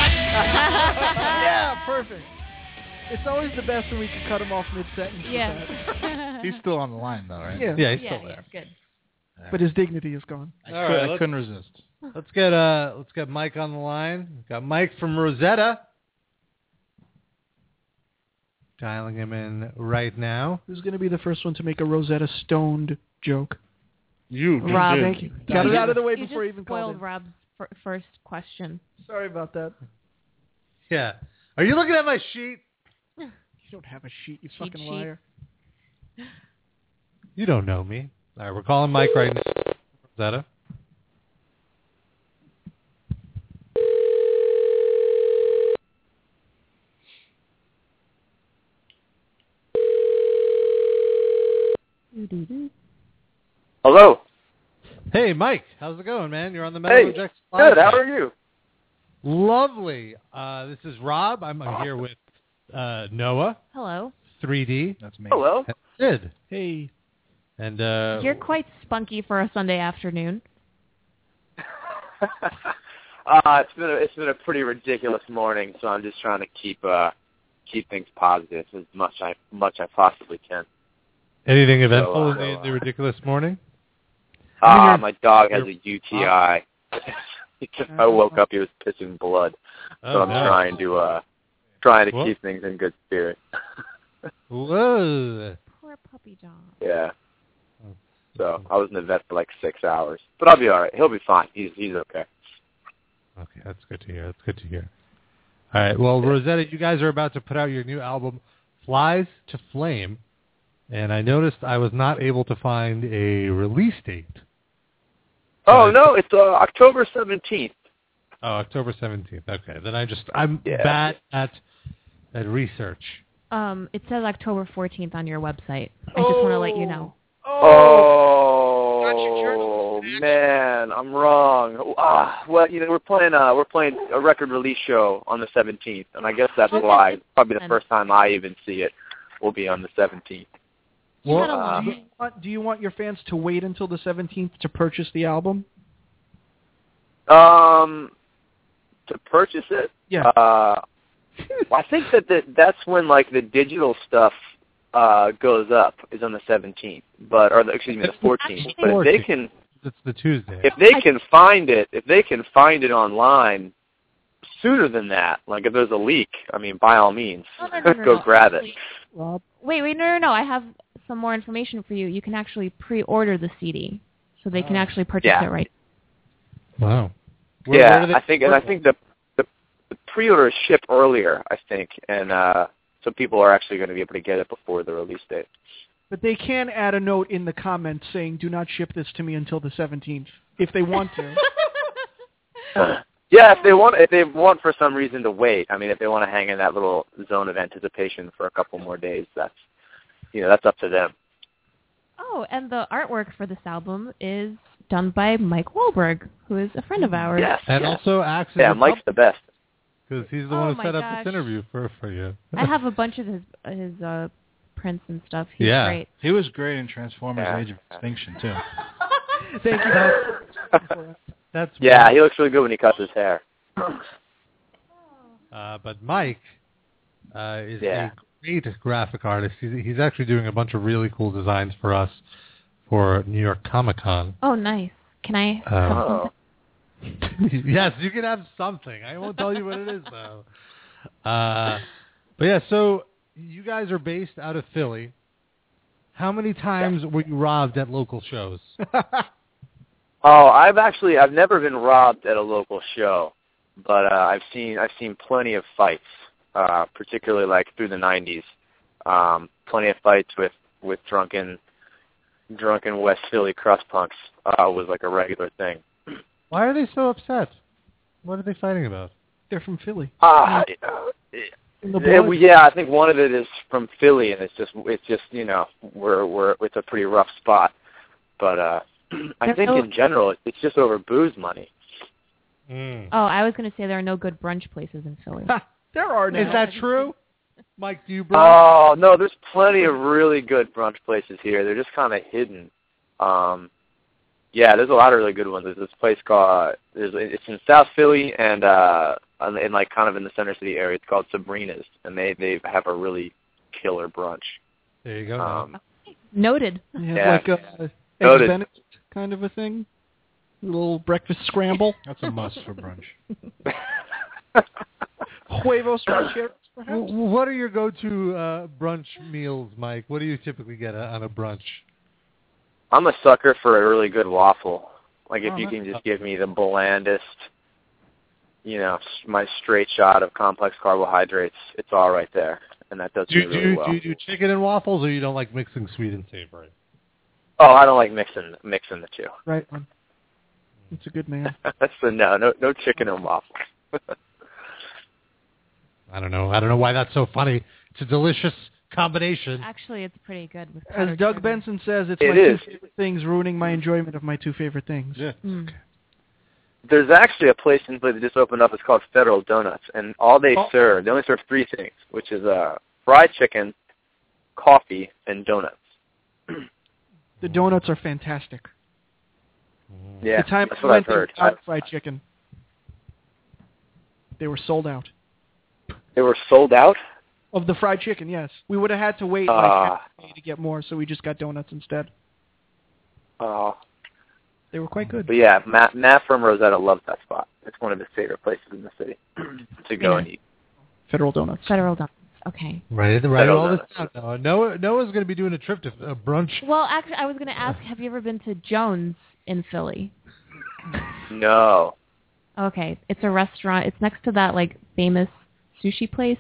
Yeah, perfect. It's always the best when we can cut him off mid-sentence. with that. Yeah. He's still on the line though, right? Yeah. Yeah, he's yeah, still yeah, there. good. But his dignity is gone. I, All could, right, I let's- couldn't resist. Let's get uh let's get Mike on the line. We've got Mike from Rosetta. Dialing him in right now. Who's going to be the first one to make a Rosetta Stoned joke? You Rob, Thank you. Got it You out of the way you before he just even called spoiled in. Rob's fir- first question. Sorry about that. Yeah. Are you looking at my sheet? You don't have a sheet, you Cheat fucking sheet. liar. You don't know me. All right, we're calling Mike right now. Rosetta. Hello. Hey, Mike. How's it going, man? You're on the Metal Hey, Injection good. Podcast. How are you? Lovely. Uh, this is Rob. I'm, I'm here with uh, Noah, Hello. three D, That's me. Hello. and Sid. Hey. And uh, You're quite spunky for a Sunday afternoon. uh, it's been a, it's been a pretty ridiculous morning, so I'm just trying to keep uh keep things positive as much I much I possibly can. Anything eventful So, uh, in the, the ridiculous morning? Ah, uh, my dog has a U T I. I woke up, he was pissing blood. Oh, so I'm no. trying to uh, trying to Whoa. keep things in good spirit. Whoa. Poor puppy dog. Yeah. So I was in the vet for like six hours, but I'll be all right. He'll be fine. He's he's okay. Okay, that's good to hear. That's good to hear. All right. Well, Rosetta, you guys are about to put out your new album, Flies to Flame, and I noticed I was not able to find a release date. Oh Uh, no, it's uh, October seventeenth. Oh, October seventeenth. Okay, then I just I'm Yeah. bad at at research. Um, it says October fourteenth on your website. I just want to let you know. Oh, man, I'm wrong. Ah, well, you know, we're playing uh we're playing a record release show on the seventeenth, and I guess that's Okay. why probably the first time I even see it will be on the seventeenth. You Well, had a uh, long Do you, want, do you want your fans to wait until the seventeenth to purchase the album? Um, to purchase it? Yeah. Uh, well, I think that the, that's when like the digital stuff uh goes up is on the seventeenth, but or the, excuse me, the fourteenth. But if they can, It's the Tuesday. if they can find it, if they can find it online sooner than that, like if there's a leak, I mean, by all means, No, no, no, no, go no. grab it. Rob? Wait, wait, no, no, no. I have some more information for you. You can actually pre-order the C D, so they can actually purchase Yeah. it right. Wow. Where- yeah, where do they- I think, and I think the, the the pre-orders ship earlier, I think, and uh, so people are actually going to be able to get it before the release date. But they can add a note in the comments saying, "Do not ship this to me until the seventeenth," if they want to. Yeah, if they want, if they want for some reason to wait, I mean, if they want to hang in that little zone of anticipation for a couple more days, that's, you know, that's up to them. Oh, and the artwork for this album is done by Mike Wahlberg, who is a friend of ours. Yes, and yes. also acts as Yeah, a Mike's the best. because he's the Oh one who my set up gosh. this interview for for you. I have a bunch of his his uh, prints and stuff. He's Yeah. great. He was great in Transformers: Yeah. Age of Extinction too. Thank you. Bob. That's Yeah, he looks really good when he cuts his hair. Uh, but Mike uh, is Yeah. a great graphic artist. He's, he's actually doing a bunch of really cool designs for us for New York Comic Con. Oh, nice. Can I have Oh. something? Yes, you can have something. I won't tell you what it is, though. Uh, but yeah, so you guys are based out of Philly. How many times were you robbed at local shows? Oh, I've actually I've never been robbed at a local show, but uh, I've seen I've seen plenty of fights, uh, particularly like through the nineties. Um, plenty of fights with, with drunken drunken West Philly crust punks uh, was like a regular thing. Why are they so upset? What are they fighting about? They're from Philly. Uh, In the yeah, blood. well, yeah, I think one of it is from Philly, and it's just it's just you know we're we're it's a pretty rough spot, but uh, I think in general it's just over booze money. Mm. Oh, I was going to say there are no good brunch places in Philly. There are now. Is that true? Mike, do you brunch? Oh no, there's plenty of really good brunch places here. They're just kind of hidden. Um, yeah, there's a lot of really good ones. There's this place called there's it's in South Philly and uh, in like kind of in the Center City area. It's called Sabrina's, and they they have a really killer brunch. There you go. Um, Noted. Yeah, Yeah. like a Eggs Noted. Benedict kind of a thing. A little breakfast scramble. That's a must for brunch. Huevos rancheros, perhaps? W- What are your go-to uh, brunch meals, Mike? What do you typically get uh, on a brunch? I'm a sucker for a really good waffle. Like if Oh, you nice. can just give me the blandest, you know, s- my straight shot of complex carbohydrates, it's all right there, and that does Do me you, really do, you, well. do you do chicken and waffles, or you don't like mixing sweet and savory? Oh, I don't like mixing mixing the two. Right one. It's a good man. That's the no, no, no chicken and waffles. I don't know. I don't know why that's so funny. It's a delicious combination. Actually, it's pretty good with As powdered Doug sugar. Benson says, it's It my is. two favorite things ruining my enjoyment of my two favorite things. Yeah. Mm. There's actually a place in Philly that just opened up. It's called Federal Donuts, and all they Oh. serve, they only serve three things, which is uh, fried chicken, coffee, and donuts. The donuts are fantastic. Yeah, the time that's I what I've went there heard. without fried chicken, they were sold out. They were sold out. Of the fried chicken, yes. We would have had to wait Uh, like half a day to get more, so we just got donuts instead. Oh. They were quite good. But yeah, Matt, Matt from Rosetta loves that spot. It's one of his favorite places in the city to go Yeah. and eat. Federal Donuts. Federal Donuts. Okay. Right, right. Federal All this Donuts. down. Noah, Noah's going to be doing a trip to a brunch. Well, actually, I was going to ask, have you ever been to Jones in Philly? No. Okay, it's a restaurant. It's next to that like famous sushi place.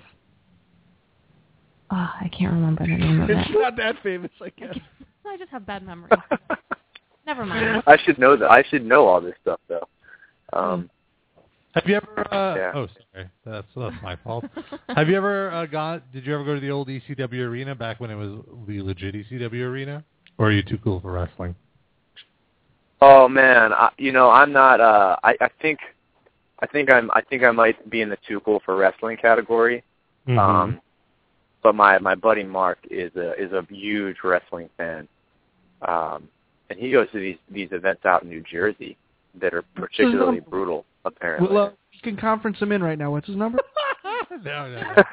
Oh, I can't remember the name of it. It's not that famous, I guess. I just have bad memory. Never mind. I should know that. I should know all this stuff though. Um, Have you ever? Uh, Yeah. Oh, sorry, that's that's my fault. Have you ever uh, gone? Did you ever go to the old E C W arena back when it was the legit E C W arena? Or are you too cool for wrestling? oh man, I, you know I'm not. Uh, I, I think, I think I'm. I think I might be in the too cool for wrestling category. Mm-hmm. Um, but my my buddy Mark is a is a huge wrestling fan, um, and he goes to these these events out in New Jersey that are particularly brutal. Apparently, Well, uh, you can conference him in right now. What's his number? no, no, no.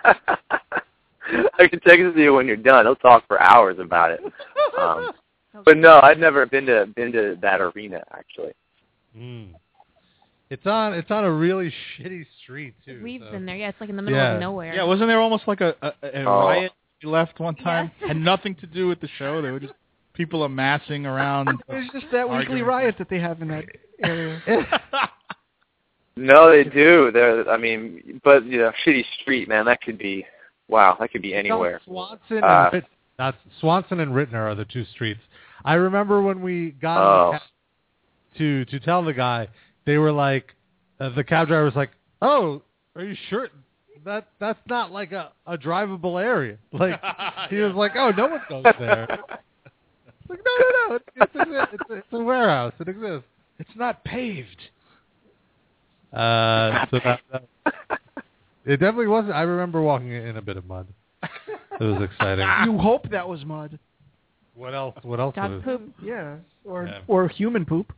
I can text it to you when you're done. He'll talk for hours about it. Um, but no, I've never been to been to that arena actually. Mm. It's on. It's on a really shitty street too. We've so. been there. Yeah, it's like in the middle Yeah. of nowhere. Yeah, wasn't there almost like a, a, a Oh. riot you left one time? Yes. Had nothing to do with the show. They were just people amassing around. It's just that weekly Arguing. riot that they have in that area. No, they do. They're, I mean, but you know, shitty street, man. That could be, wow, that could be anywhere. Swanson Uh, and Rit- not Swanson and Rittner are the two streets. I remember when we got in Oh. the cab to to tell the guy, they were like, uh, the cab driver was like, "Oh, are you sure that that's not like a, a drivable area?" Like he was like, "Oh, no one goes there." Like, no, no, no, it's, it's, a, it's, a, it's a warehouse. It exists. It's not paved. Uh, so that, that it definitely wasn't. I remember walking in a bit of mud. It was exciting. You hope that was mud. What else? What else? Dog was poop. Yeah, or Yeah. or human poop.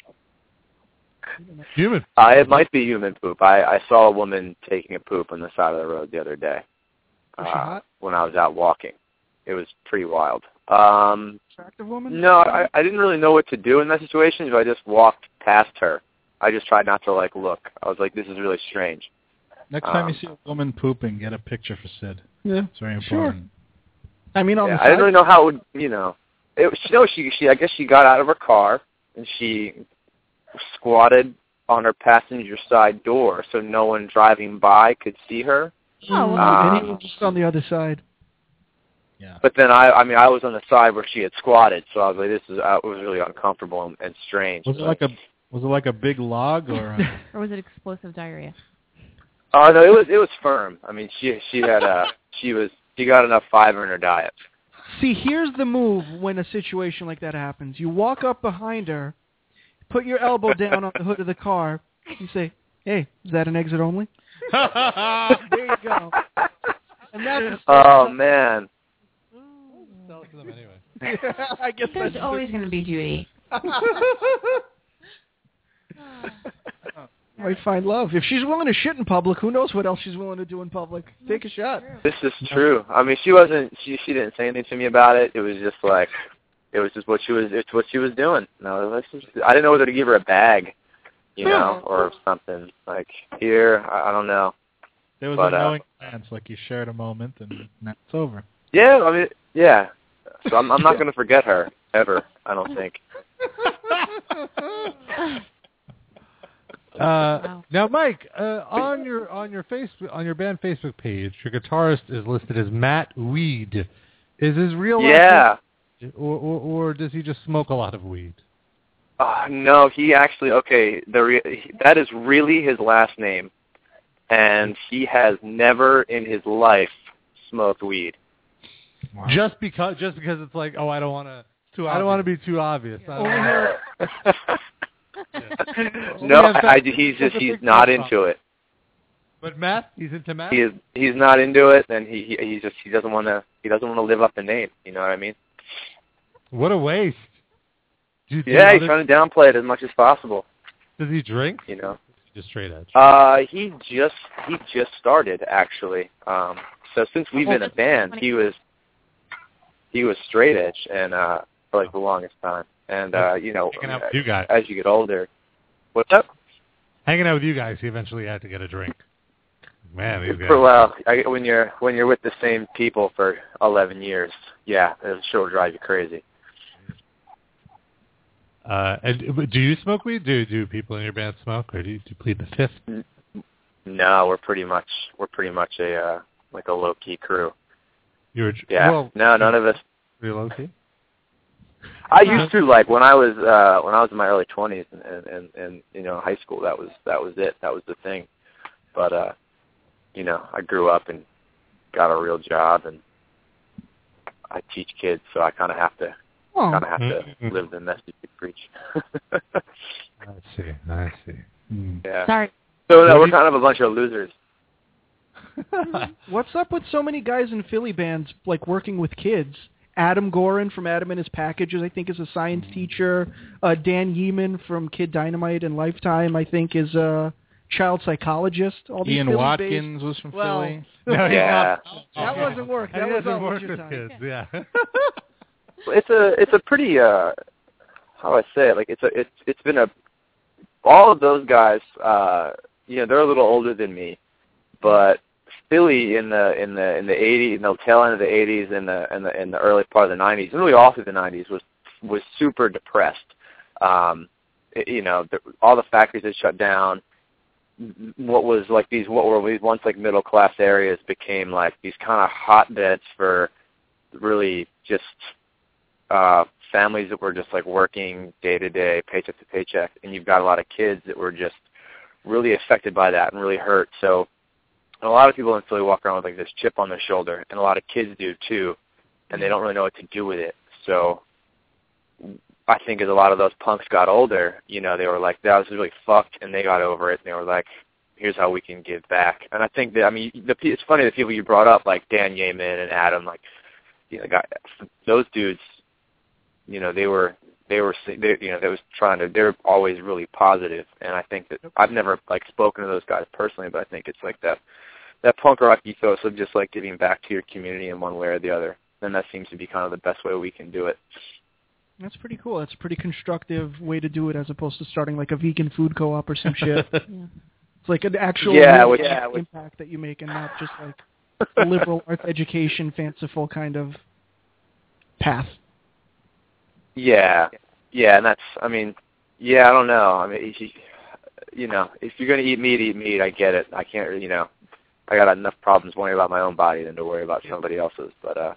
human? Uh, it might be human poop. I, I saw a woman taking a poop on the side of the road the other day Was she uh, hot? when I was out walking. It was pretty wild. Um, Attractive woman? no, I, I didn't really know what to do in that situation, so I just walked past her. I just tried not to like look. I was like, this is really strange. Next time Um, you see a woman pooping, get a picture for Sid. Yeah. It's very Sure. important. I mean, on Yeah, the I didn't side. really know how it would, you know. It was, you know, she, she, I guess she got out of her car and she squatted on her passenger side door so no one driving by could see her. Oh, well, Uh, and he was just on the other side. Yeah. But then I, I mean, I was on the side where she had squatted, so I was like, this is, uh, it was really uncomfortable and, and strange. Was it like a was it like a big log or? A, or was it explosive diarrhea? Oh no, it was, it was firm. I mean, she, she had, uh, she was, she got enough fiber in her diet. See, here's the move when a situation like that happens. You walk up behind her, put your elbow down on the hood of the car, you say, "Hey, is that an exit only?" There you go. And that's Oh man. Sell it to them anyway. I guess There's that's always going to be Judy. might find love. If she's willing to shit in public, who knows what else she's willing to do in public? Take a shot. This is true. I mean, she wasn't. She she didn't say anything to me about it. It was just like, it was just what she was. It's what she was doing. No, this is. I didn't know whether to give her a bag, you know, or something like here. I, I don't know. there was But, a uh, knowing glance, like you shared a moment, and now it's over. Yeah, I mean, yeah. So I'm I'm not going to forget her ever. I don't think. Uh, Wow. Now, Mike, uh, on your on your Facebook on your band Facebook page, your guitarist is listed as Matt Weed. Is his real Yeah. name, or, or or does he just smoke a lot of weed? Uh, no, he actually. Okay, the re- that is really his last name, and he has never in his life smoked weed. Wow. Just because just because it's like, oh, I don't want to. Too I don't want to be too obvious. I don't Only wanna- her. No, Yeah, in fact, I, he's just he's not into it. But Matt, he's into Matt. He is he's not into it, and he, he he just he doesn't want to he doesn't want to live up the name. You know what I mean? What a waste. Do, do Yeah, he's other- trying to downplay it as much as possible. Does he drink? You know? Just straight edge. Uh, he just he just started actually. Um, so since we've been a band, he was he was straight edge and uh, for like the longest time. And uh, you know, Hanging out with you guys. as you get older, what's up? Hanging out with you guys, he eventually had to get a drink. Man, these guys. For, well, I, when you're when you're with the same people for eleven years, yeah, it'll sure drive you crazy. Uh, and do you smoke weed? Do do people in your band smoke, or do you, do you plead the fifth? No, we're pretty much we're pretty much a uh, like a low key crew. You're yeah. Well, no, none of us. Pretty low key. I used to like when I was uh, when I was in my early twenties and, and, and, and you know high school. That was that was it. That was the thing. But uh, you know, I grew up and got a real job, and I teach kids, so I kind of have to. Oh. Kind of have to Mm-hmm. live the message you preach. I see. I see. Mm. Yeah. Sorry. So no, What we're do you- kind of a bunch of losers. What's up with so many guys in Philly bands like working with kids? Adam Gorin from Adam and His Packages, I think, is a science teacher. Uh, Dan Yeeman from Kid Dynamite and Lifetime, I think, is a child psychologist. All these Ian Philly Watkins based- was from well, Philly. No, he's Yeah. not. That wasn't work. And That he was doesn't all work your with time. kids. Yeah. It's a it's a pretty uh how do I say it? Like it's a it's it's been a all of those guys uh you know they're a little older than me, but Philly in the in the in the eighties, in the tail end of the eighties and the and the in the early part of the nineties, really all through the nineties was was super depressed. Um, it, you know, the, all the factories had shut down. What was like these what were once like middle class areas became like these kind of hotbeds for really just uh, families that were just like working day to day, paycheck to paycheck, and you've got a lot of kids that were just really affected by that and really hurt. So a lot of people in Philly walk around with like this chip on their shoulder, and a lot of kids do too, and they don't really know what to do with it. So I think as a lot of those punks got older, you know, they were like, that was really fucked, and they got over it, and they were like, here's how we can give back. And I think that, I mean, the, it's funny, the people you brought up, like Dan Yeaman and Adam, like, you know, got, those dudes, you know, they were, they were, they, you know, they was trying to, they're always really positive, and I think that, I've never, like, spoken to those guys personally, but I think it's like that, that punk rock ethos of just, like, giving back to your community in one way or the other, and that seems to be kind of the best way we can do it. That's pretty cool. That's a pretty constructive way to do it as opposed to starting like a vegan food co-op or some shit. Yeah. It's like an actual Yeah, real which- yeah, which- impact that you make and not just like a liberal arts education, fanciful kind of path. Yeah, yeah, and that's, I mean, yeah, I don't know. I mean, you, you know, if you're going to eat meat, eat meat. I get it. I can't, really, you know, I got enough problems worrying about my own body than to worry about somebody else's. But uh,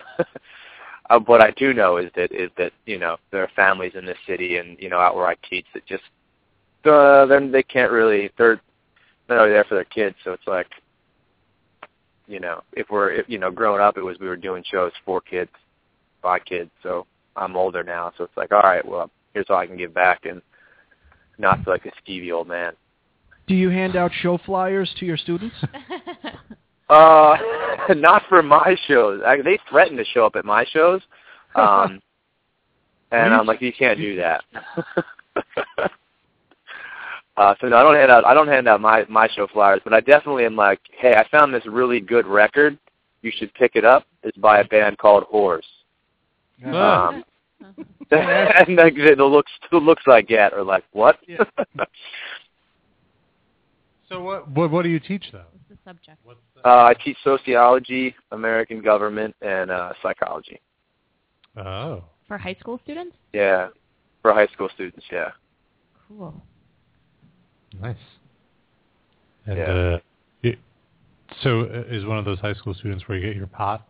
uh, what I do know is that is that you know there are families in this city and you know out where I teach that just uh, then they can't really they're they're not there for their kids. So it's like, you know, if we're if, you know growing up, it was we were doing shows for kids, by kids. So I'm older now, so it's like, all right, well, here's all I can give back and not feel like a skeevy old man. Do you hand out show flyers to your students? Uh, not for my shows. I, they threaten to show up at my shows, um, and I'm like, you can't do that. uh, so no, I don't hand out. I don't hand out my my show flyers, but I definitely am like, hey, I found this really good record. You should pick it up. It's by a band called Whores. Um, and like, the looks the looks I get are like, what? Yeah. So what, what what do you teach though? What's the subject? What's the, uh, I teach sociology, American government, and uh, psychology. oh, For high school students? Yeah, for high school students. Yeah. Cool. nice. And Yeah. uh, you, so uh, is one of those high school students where you get your pot?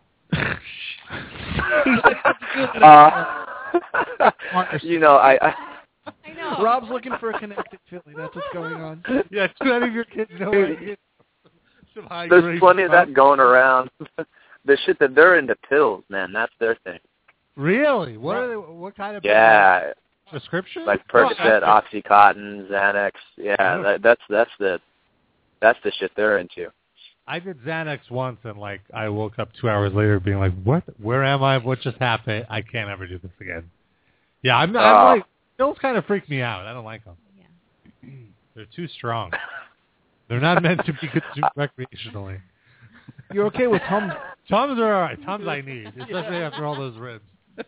Uh, you know, I, I I know. Rob's looking for a connected Philly. That's what's going on. Yeah, too many of your kids know how to get some high there's grade plenty of pot. that going around. The shit that they're into pills, man, that's their thing. Really? What are they, what kind of Yeah, prescription? like Percocet, OxyContin, Xanax. Yeah, that, that's that's the that's the shit they're into. I did Xanax once, and like I woke up two hours later being like, "What? Where am I? What just happened? I can't ever do this again." Yeah, I'm. I'm Uh, like, pills kind of freak me out. I don't like them. Yeah. They're too strong. They're not meant to be consumed recreationally. You're okay with Tums? Tums are all right. Tums I need, especially after all those ribs.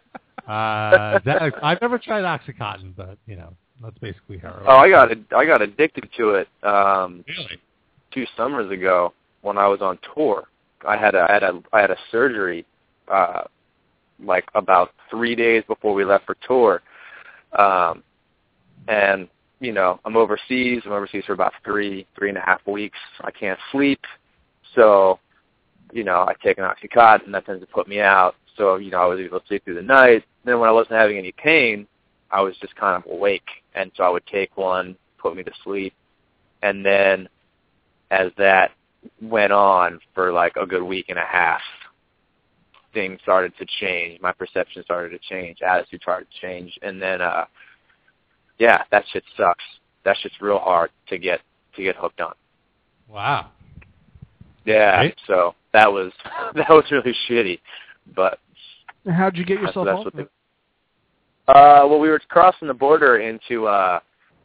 Uh, that, I've never tried OxyContin, but, you know, that's basically heroin. Oh, I got I got addicted to it um, Really? two summers ago when I was on tour. I had a I had a I had a surgery uh, like about three days before we left for tour, um, and you know I'm overseas. I'm overseas for about three three and a half weeks. I can't sleep, so you know I take an OxyContin, and that tends to put me out. So you know I was able to sleep through the night. Then when I wasn't having any pain, I was just kind of awake, and so I would take one, put me to sleep, and then as that went on for like a good week and a half, things started to change. My perception started to change, attitude started to change, and then uh, yeah, that shit sucks. That shit's real hard to get to get hooked on. Wow. Yeah, Right. so that was that was really shitty, but How'd you get that's, yourself that's off what it? they, Uh, well, we were crossing the border into uh,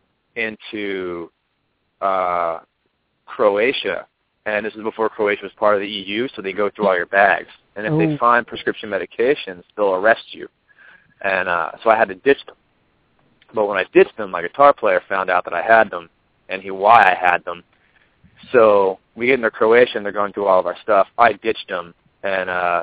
into uh, Croatia, and this is before Croatia was part of the E U, so they go through all your bags, and if Oh. they find prescription medications, they'll arrest you. And uh, so I had to ditch them. But when I ditched them, my guitar player found out that I had them, and he why I had them. So we get into Croatia, and they're going through all of our stuff. I ditched them, and uh,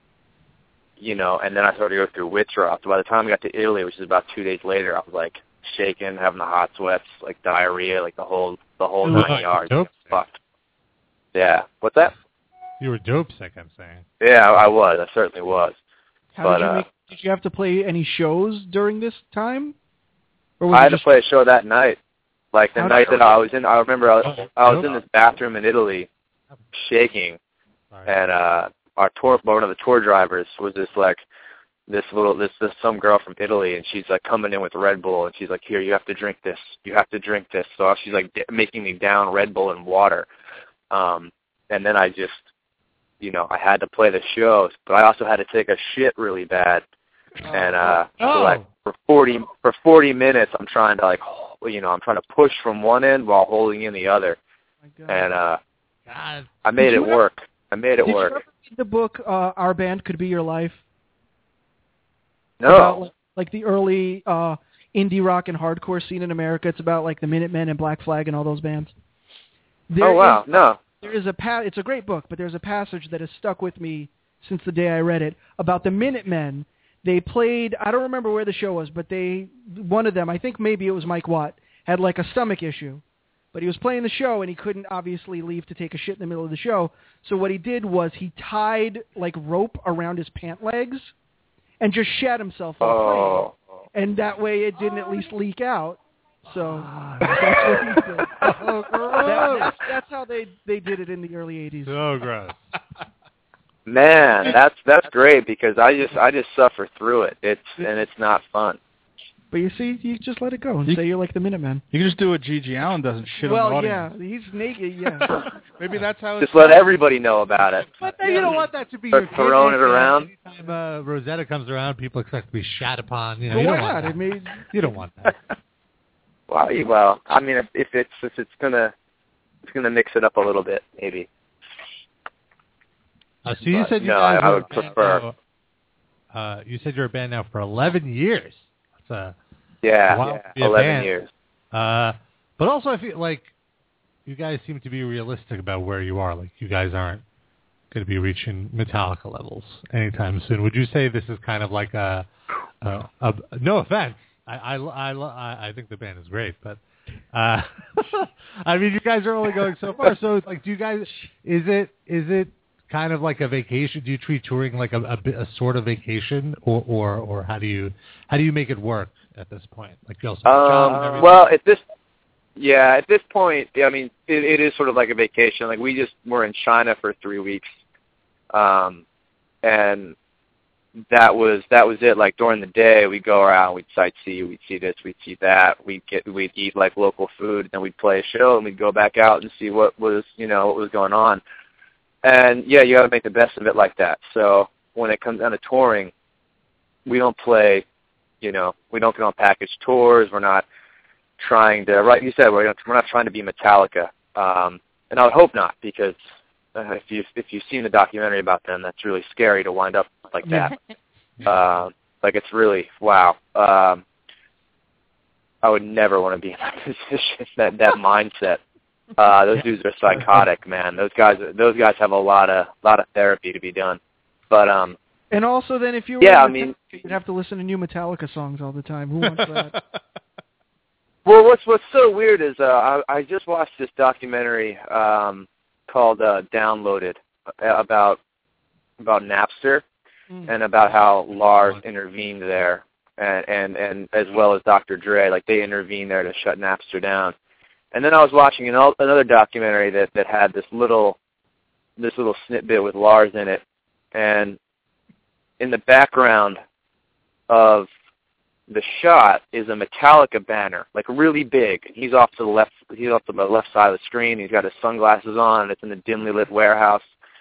you know, and then I started to go through withdrawal. So by the time we got to Italy, which is about two days later, I was like shaking, having the hot sweats, like diarrhea, like the whole the whole You look nine like yards. dope sick. Fucked. Yeah. What's that? You were dope sick, I'm saying. Yeah, I, I was. I certainly was. How but, did you uh, make? Did you have to play any shows during this time? Or was I it had just, to play a show that night. Like the How night did- that I was in, I remember I was, Oh, I was dope. in this bathroom in Italy, shaking, Sorry. and uh, our tour, one of the tour drivers was this like, this little, this, this some girl from Italy, and she's like coming in with Red Bull, and she's like, here, you have to drink this, you have to drink this. So she's like d- making me down Red Bull and water, um, and then I just, you know, I had to play the shows, but I also had to take a shit really bad, and uh, Oh. so like for forty for forty minutes, I'm trying to like, you know, I'm trying to push from one end while holding in the other, my God. and uh, God. I made Did it you ever- work. I made it Did work. you ever read the book uh, Our Band Could Be Your Life? No. About like, like the early uh, indie rock and hardcore scene in America. It's about like the Minutemen and Black Flag and all those bands. There Oh wow, is- no. There is a pa- It's a great book, but there's a passage that has stuck with me since the day I read it about the Minutemen. They played. I don't remember where the show was, but they one of them, I think maybe it was Mike Watt, had like a stomach issue. But he was playing the show, and he couldn't obviously leave to take a shit in the middle of the show. So what he did was he tied like rope around his pant legs and just shat himself while Oh. playing. And that way it didn't at least leak out. So that's what he did. Oh, That, gross. that's, that's how they, they did it in the early eighties. So gross. Man, that's that's great because I just I just suffer through it. It's and it's not fun. But you see, you just let it go and You- say you're like the Minutemen. You can just do what Gigi Allen does and shit Well, on the yeah, audience. he's naked, yeah. Maybe that's how it's Just let everybody know about it. But then you don't want that to be Start your throwing gimmick, it around. uh, Anytime uh, Rosetta comes around, people expect to be shat upon. You know, But you why don't want not? that. It made, You don't want that. Well, you- well, I mean, if, if it's if it's gonna it's gonna mix it up a little bit, maybe. Uh, so you But said you no, guys I were would a band prefer- now, uh, you said you're a band now for eleven years. That's a Yeah, Wow, yeah, be a eleven band. years. Uh, but also, I feel like you guys seem to be realistic about where you are. Like, you guys aren't going to be reaching Metallica levels anytime soon. Would you say this is kind of like a, a, a no offense. I, I, I, I, I think the band is great, but uh, I mean, you guys are only going so far. So, like, do you guys? Is it is it kind of like a vacation? Do you treat touring like a, a, bit- a sort of vacation, or, or or how do you how do you make it work at this point? Like, you also have a job and Um, everything. well, at this, yeah, at this point, I mean, it, it is sort of like a vacation. Like we just were in China for three weeks, um, and that was that was it. Like during the day, we'd go around, we'd sightsee, we'd see this, we'd see that, we'd get, we'd eat like local food, and we'd play a show, and we'd go back out and see what was, you know, what was going on. And yeah, you got to make the best of it like that. So when it comes down to touring, we don't play. You know, we don't get on package tours. We're not trying to, right, you said we're not, we're not trying to be Metallica. Um, and I would hope not, because uh, if, you, if you've seen the documentary about them, that's really scary to wind up like that. uh, like, it's really, wow. Um, I would never want to be in that position, that, that mindset. Uh, those dudes are psychotic, man. Those guys, those guys have a lot of, lot of therapy to be done. But, um, and also, then, if you were yeah, I Metallica, mean, you'd have to listen to new Metallica songs all the time. Who wants that? Well, what's what's so weird is uh, I, I just watched this documentary um, called uh, Downloaded about about Napster mm. and about how Lars intervened there, and, and and as well as Doctor Dre, like they intervened there to shut Napster down. And then I was watching an, another documentary that, that had this little this little snippet with Lars in it, and in the background of the shot is a Metallica banner, like really big. He's off to the left. He's off to the left side of the screen. He's got his sunglasses on, and it's in a dimly lit warehouse.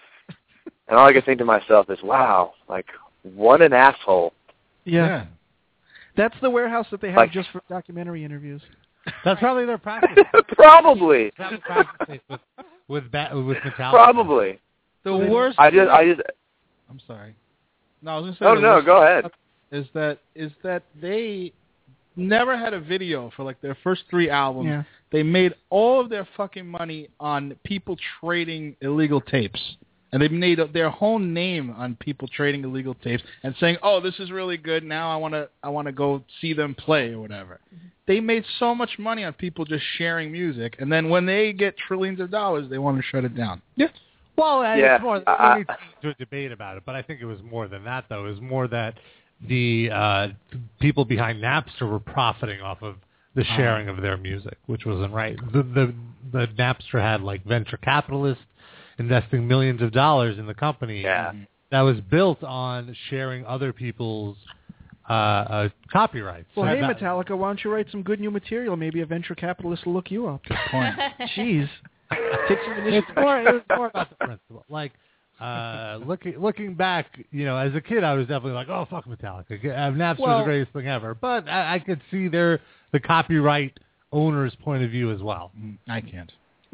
And all I can think to myself is, "Wow, like what an asshole." Yeah, yeah. That's the warehouse that they have like, just for documentary interviews. That's probably their practice. Probably. That's practice with with, ba- with Metallica. Probably. The worst. I just, I just. I'm sorry. No, I was gonna say. Oh no, go ahead. Is that is that they never had a video for like their first three albums. Yeah. They made all of their fucking money on people trading illegal tapes. And they made their whole name on people trading illegal tapes and saying, "Oh, this is really good. Now I want to I want to go see them play or whatever." Mm-hmm. They made so much money on people just sharing music, and then when they get trillions of dollars, they want to shut it down. Yeah. Well, yeah. it's more Uh, we need to a debate about it, but I think it was more than that, though. It was more that the uh, people behind Napster were profiting off of the sharing of their music, which wasn't right. The, the the Napster had like venture capitalists investing millions of dollars in the company. Yeah. That was built on sharing other people's uh, uh, copyrights. Well, so hey, that, Metallica, why don't you write some good new material? Maybe a venture capitalist will look you up. Good point. Jeez. Take some initiative. It's more, it was more about the principle. Like, uh, looking looking back, you know, as a kid, I was definitely like, oh, fuck Metallica. Uh, Napster's well, the greatest thing ever. But I, I could see their the copyright owner's point of view as well. I can't.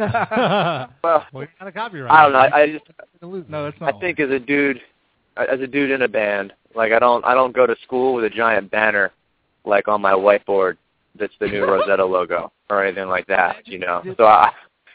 well, well, you got a copyright. I don't know. I, I just no, that's not. I think as a dude, as a dude in a band, like I don't, I don't go to school with a giant banner, like on my whiteboard that's the new Rosetta logo or anything like that. You know, so I,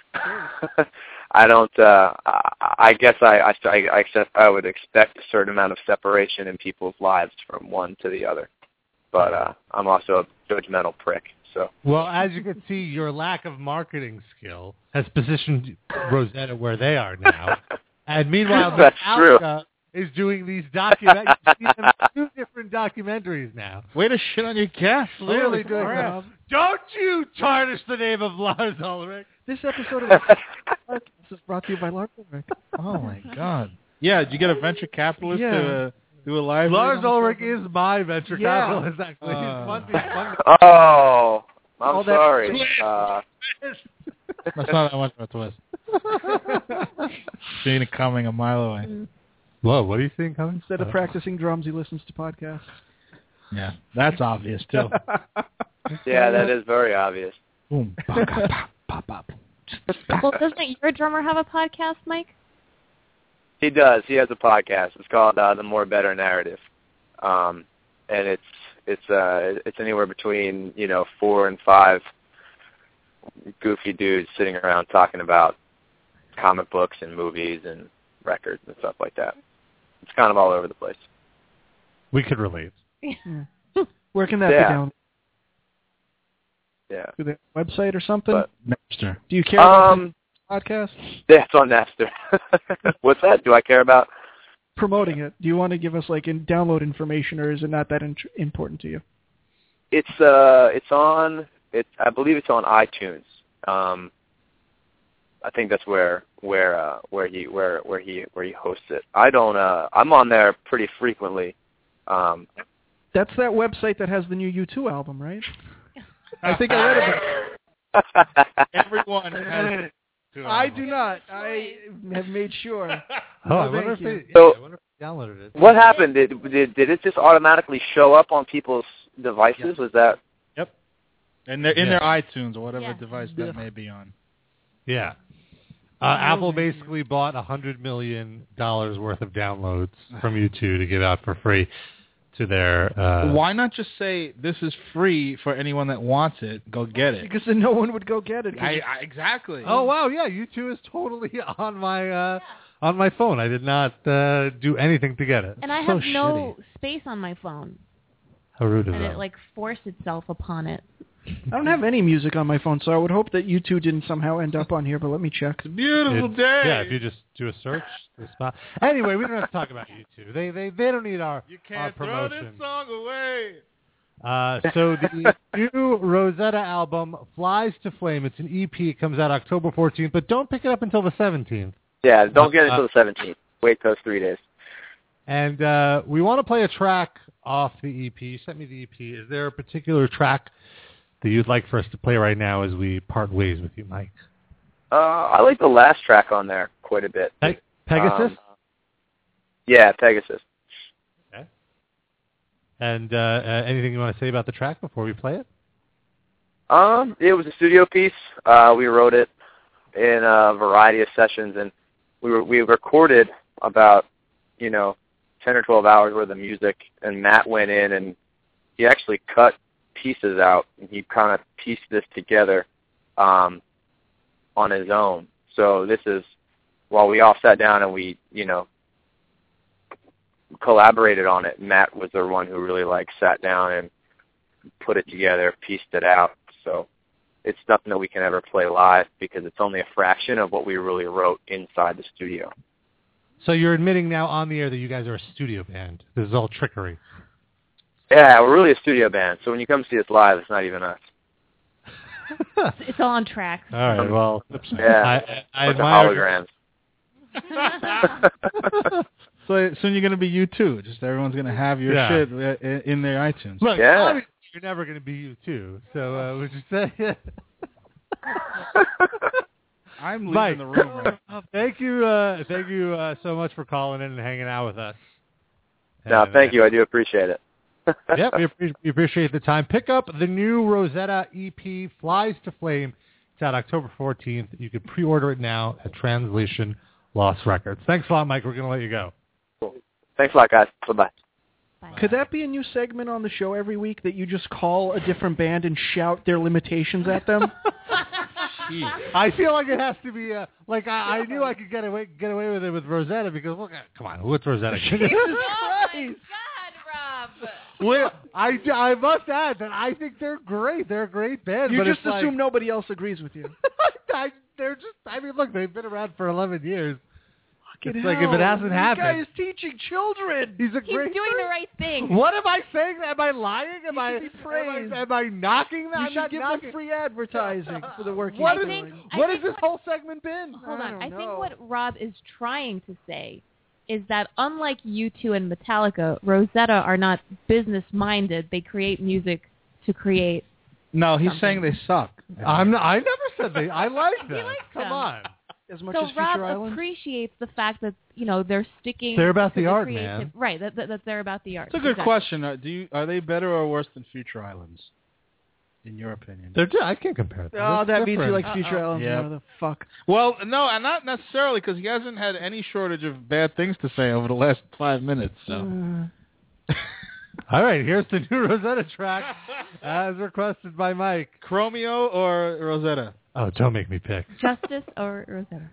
I don't. Uh, I, I guess I, I, I, accept, I would expect a certain amount of separation in people's lives from one to the other, but uh, I'm also a judgmental prick. So. Well, as you can see, your lack of marketing skill has positioned Rosetta where they are now. And meanwhile, Metallica is doing these documentaries. Two different documentaries now. Way to shit on your guests. Clearly doing that. Don't you tarnish the name of Lars Ulrich. This episode of the podcast is brought to you by Lars Ulrich. Oh, my God. Yeah, did you get a venture capitalist yeah. to uh, do a live? Lars Ulrich is my venture yeah. capitalist, actually. Uh, He's fun. He's fun. Oh, I'm All sorry. Uh, That's not that much of a twist. Seen it coming a mile away. Whoa, what are you seeing coming? Instead of practicing drums, he listens to podcasts. Yeah, that's obvious, too. yeah, that is very obvious. Boom, pop, pop, pop, pop. Well, doesn't your drummer have a podcast, Mike? He does. He has a podcast. It's called uh, The More Better Narrative, um, and it's it's uh, it's anywhere between you know four and five goofy dudes sitting around talking about comic books and movies and records and stuff like that. It's kind of all over the place. We could relate. Yeah. Where can that yeah. be down? Yeah. Through the website or something? But, Napster. Do you care about um, the podcast? Yeah, it's on Napster. What's that? Do I care about? Promoting it. Do you want to give us like in download information, or is it not that in- important to you? It's uh, it's on. It's I believe it's on iTunes. Um, I think that's where where uh, where he where where he where he hosts it. I don't. Uh, I'm on there pretty frequently. Um, That's that website that has the new U two album, right? I think I read about it. Everyone has I do not. I have made sure. Oh, no, I wonder if they, so, yeah, I wonder if they downloaded it. What happened? Did, did did it just automatically show up on people's devices? Yep. Was that? Yep. And they're in Yeah. their iTunes or whatever Yeah. device that may be on. Yeah. Uh, Apple basically bought one hundred million dollars worth of downloads from U two to give out for free to their... Uh, Why not just say, this is free for anyone that wants it, go get it? Because then no one would go get it. 'cause I, I, exactly. Oh, wow, yeah, U two is totally on my uh, on my phone. I did not uh, do anything to get it. And I So have no shitty. space on my phone. How rude is And that? it, like, forced itself upon it. I don't have any music on my phone, so I would hope that you two didn't somehow end up on here, but let me check. Beautiful It- day. Yeah, if you just do a search, the spot. Anyway, we don't have to talk about U two. They they they don't need our You our can't throw promotion. this song away. Uh, so the new Rosetta album, Flies to Flame, it's an E P. It comes out October fourteenth, but don't pick it up until the seventeenth. Yeah, don't get it Uh, until the seventeenth. Wait those three days. And uh, we want to play a track off the E P. You sent me the E P. Is there a particular track that you'd like for us to play right now as we part ways with you, Mike? Uh, I like the last track on there quite a bit. Pe- Pegasus? Um, yeah, Pegasus. Okay. And uh, uh, anything you want to say about the track before we play it? Um, it was a studio piece. Uh, we wrote it in a variety of sessions, and we were we recorded about, you know, ten or twelve hours worth of music. And Matt went in and he actually cut pieces out, and he kind of pieced this together um, on his own. So this is while we all sat down and we, you know, collaborated on it. Matt was the one who really like sat down and put it together, pieced it out. So it's nothing that we can ever play live because it's only a fraction of what we really wrote inside the studio. So you're admitting now on the air that you guys are a studio band. This is all trickery. Yeah, we're really a studio band. So when you come see us live, it's not even us. It's, it's all on tracks. All right, well, Yeah, I, I with the admire holograms. So soon you're going to be you too. Just everyone's going to have your Yeah. shit uh, in in their iTunes. Look, Yeah. obviously you're never going to be you too. So uh, would you say? I'm leaving Mike, the room right now. thank you, uh, thank you uh, so much for calling in and hanging out with us. No, And, thank uh, you. I do appreciate it. Yep, we, appre- we appreciate the time. Pick up the new Rosetta E P, Flies to Flame. It's out October fourteenth. You can pre-order it now at Translation Lost Records. Thanks a lot, Mike. We're going to let you go. Thanks a lot, guys. Bye-bye. Bye. Could that be a new segment on the show every week that you just call a different band and shout their limitations at them? I feel like it has to be uh, like I, I knew I could get away get away with it with Rosetta because look, at, come on, what's Rosetta? Jesus Oh my Christ! God, Rob! Well, I, I must add that I think they're great. They're a great band. You but just it's like- assume nobody else agrees with you. I, they're just. I mean, look, they've been around for eleven years. Fucking It's like if hell. it hasn't This happened- guy is teaching children. He's a He's great. doing the right thing. What am I saying? Am I lying? Am He I, should be praised. am I am I knocking them? You I'm should not give knocking. them free advertising for the work What he's is, think- doing. I what think has this what- whole segment been? Hold I on. don't I know. think what Rob is trying to say is that unlike U two and Metallica, Rosetta are not business-minded. They create music to create. No, he's Something. saying they suck. I'm not, I never said they. I like He them. likes Come them. on. As much So as Future Rob Island. appreciates the fact that you know they're sticking. They're about to the art, creative- man. Right. That, that, that they're about the art. It's a good Exactly. question. Uh, do you are they better or worse than Future Islands, in your opinion? They're. I can't compare them. Oh, They're that means you different. like Future Uh-oh. Island. Yeah. What the fuck? Well, no, and not necessarily because he hasn't had any shortage of bad things to say over the last five minutes. So. Uh, All right, here's the new Rosetta track, as requested by Mike. Chromeo or Rosetta? Oh, don't make me pick. Justice or Rosetta.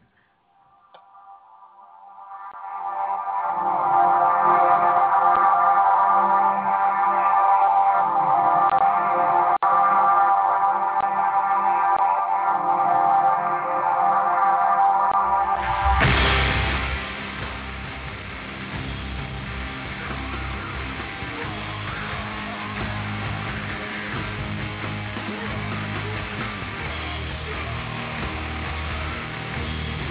Thank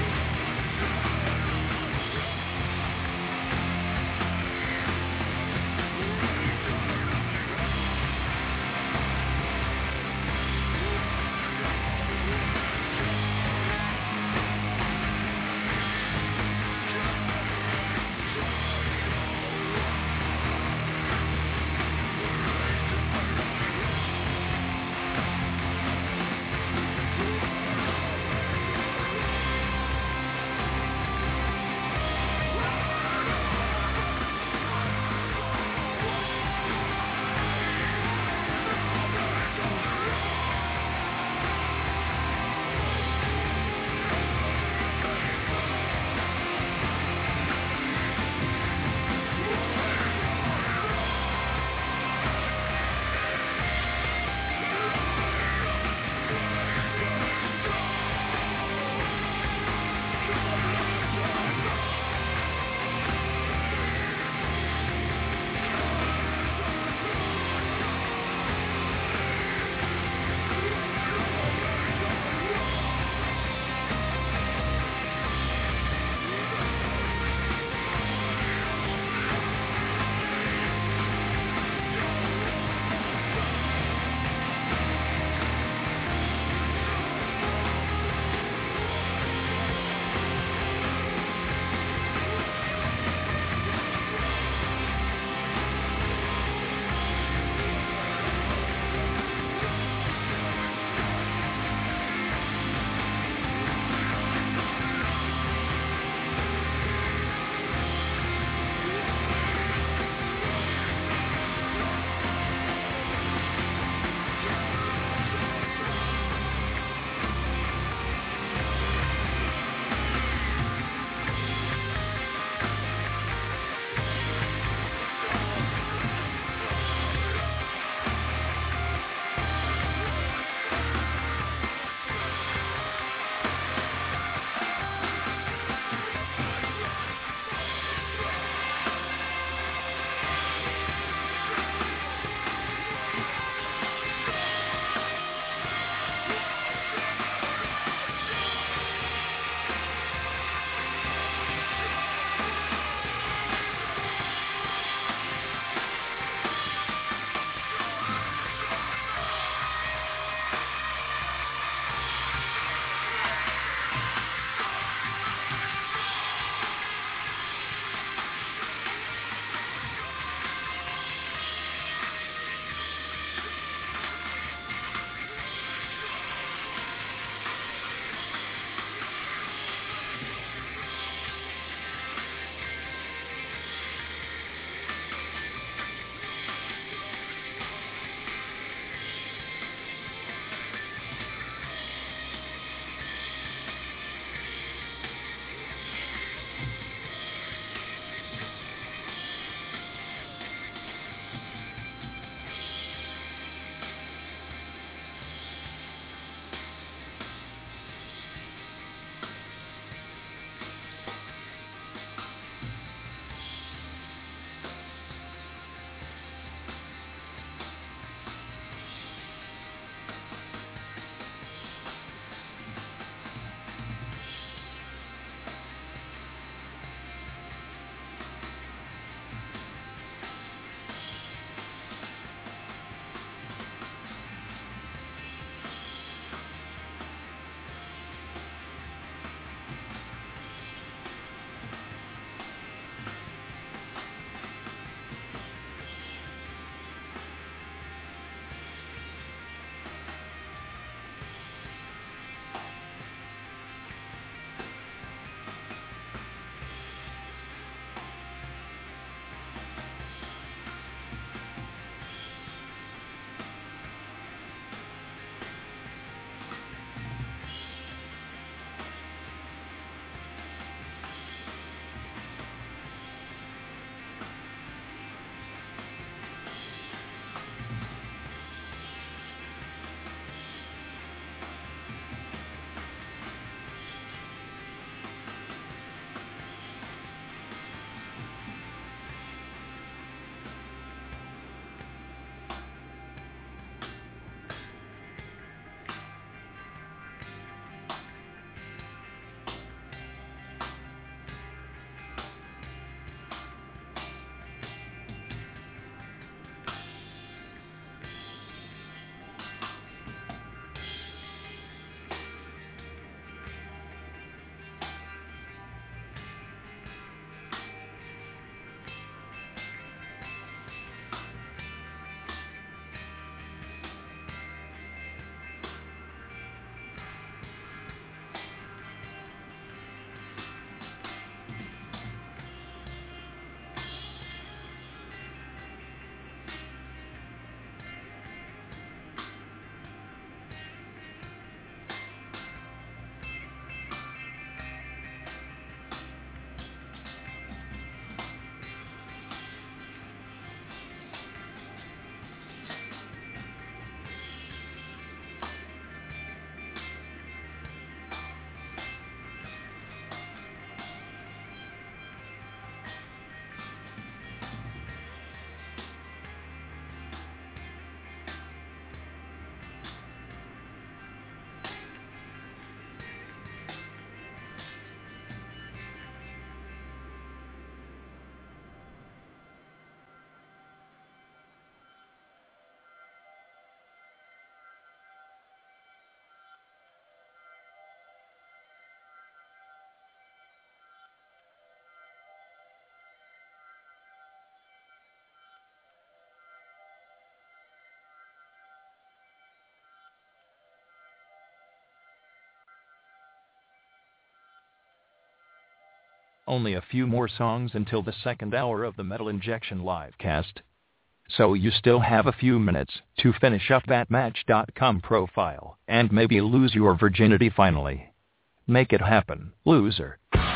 only a few more songs until the second hour of the Metal Injection livecast. So you still have a few minutes to finish up that Match dot com profile and maybe lose your virginity finally. Make it happen, loser.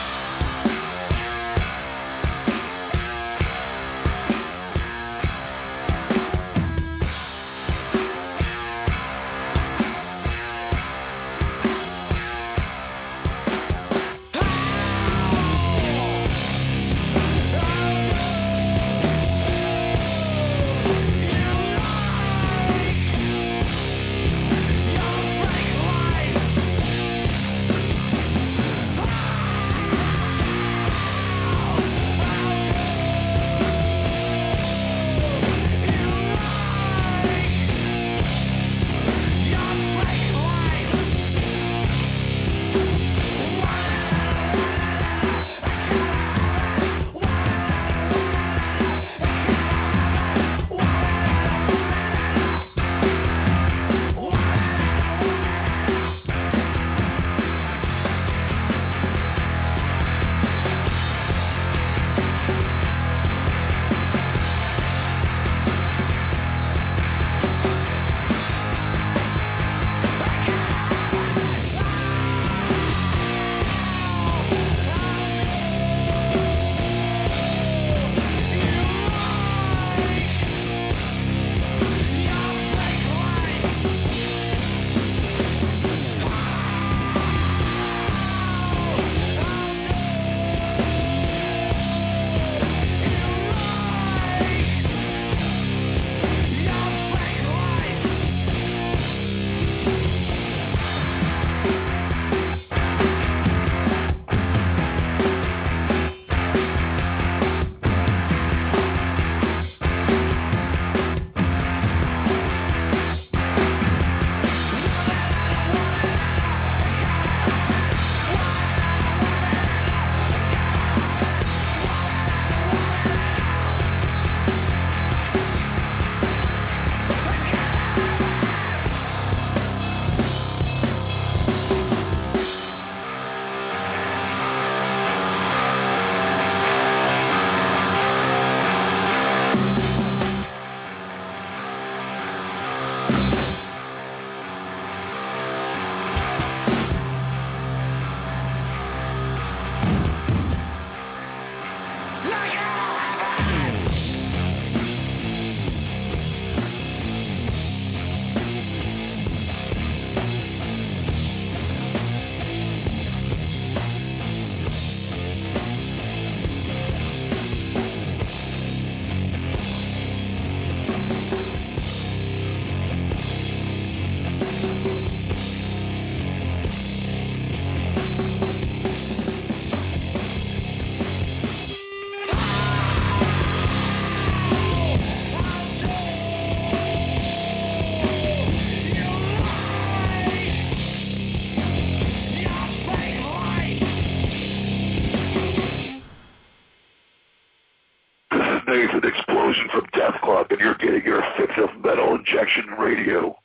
Nathan Explosion from Death Club, and you're getting your fix of Metal Injection Radio.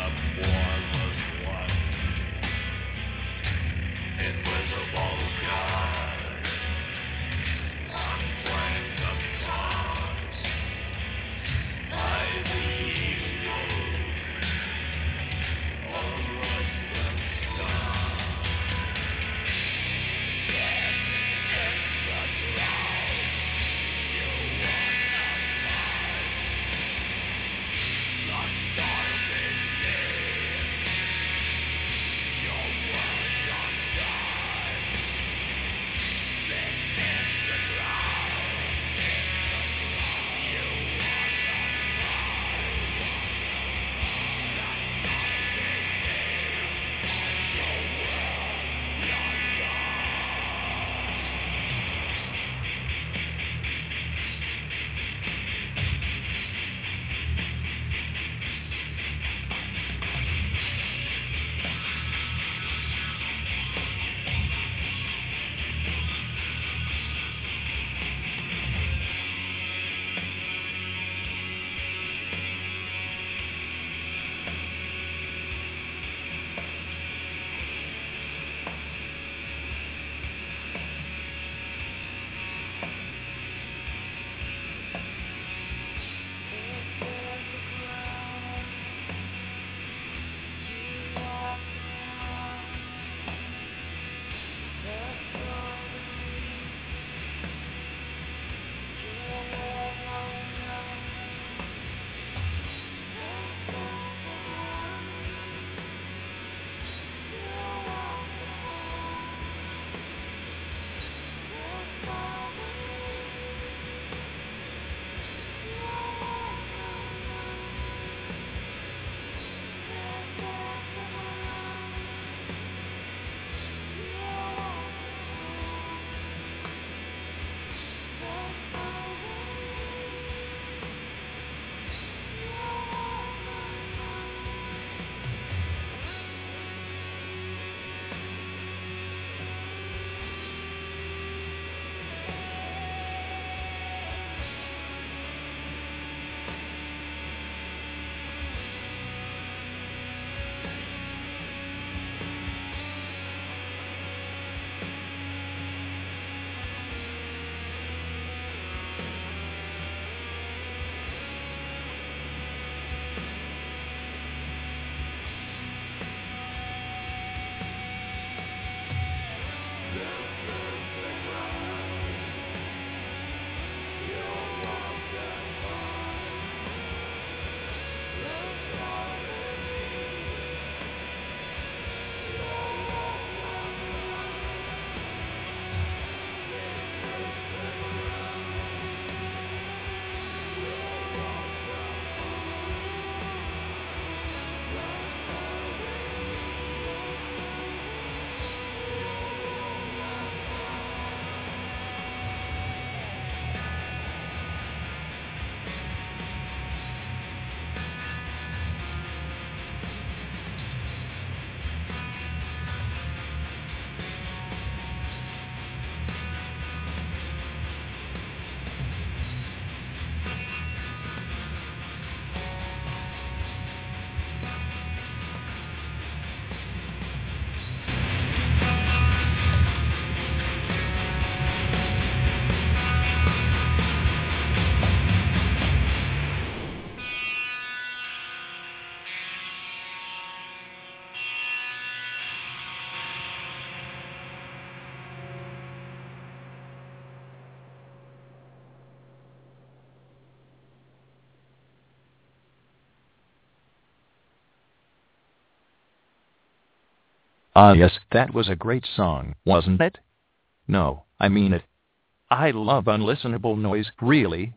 Ah yes, that was a great song, wasn't it? No, I mean it. I love unlistenable noise, really.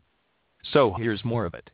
So here's more of it.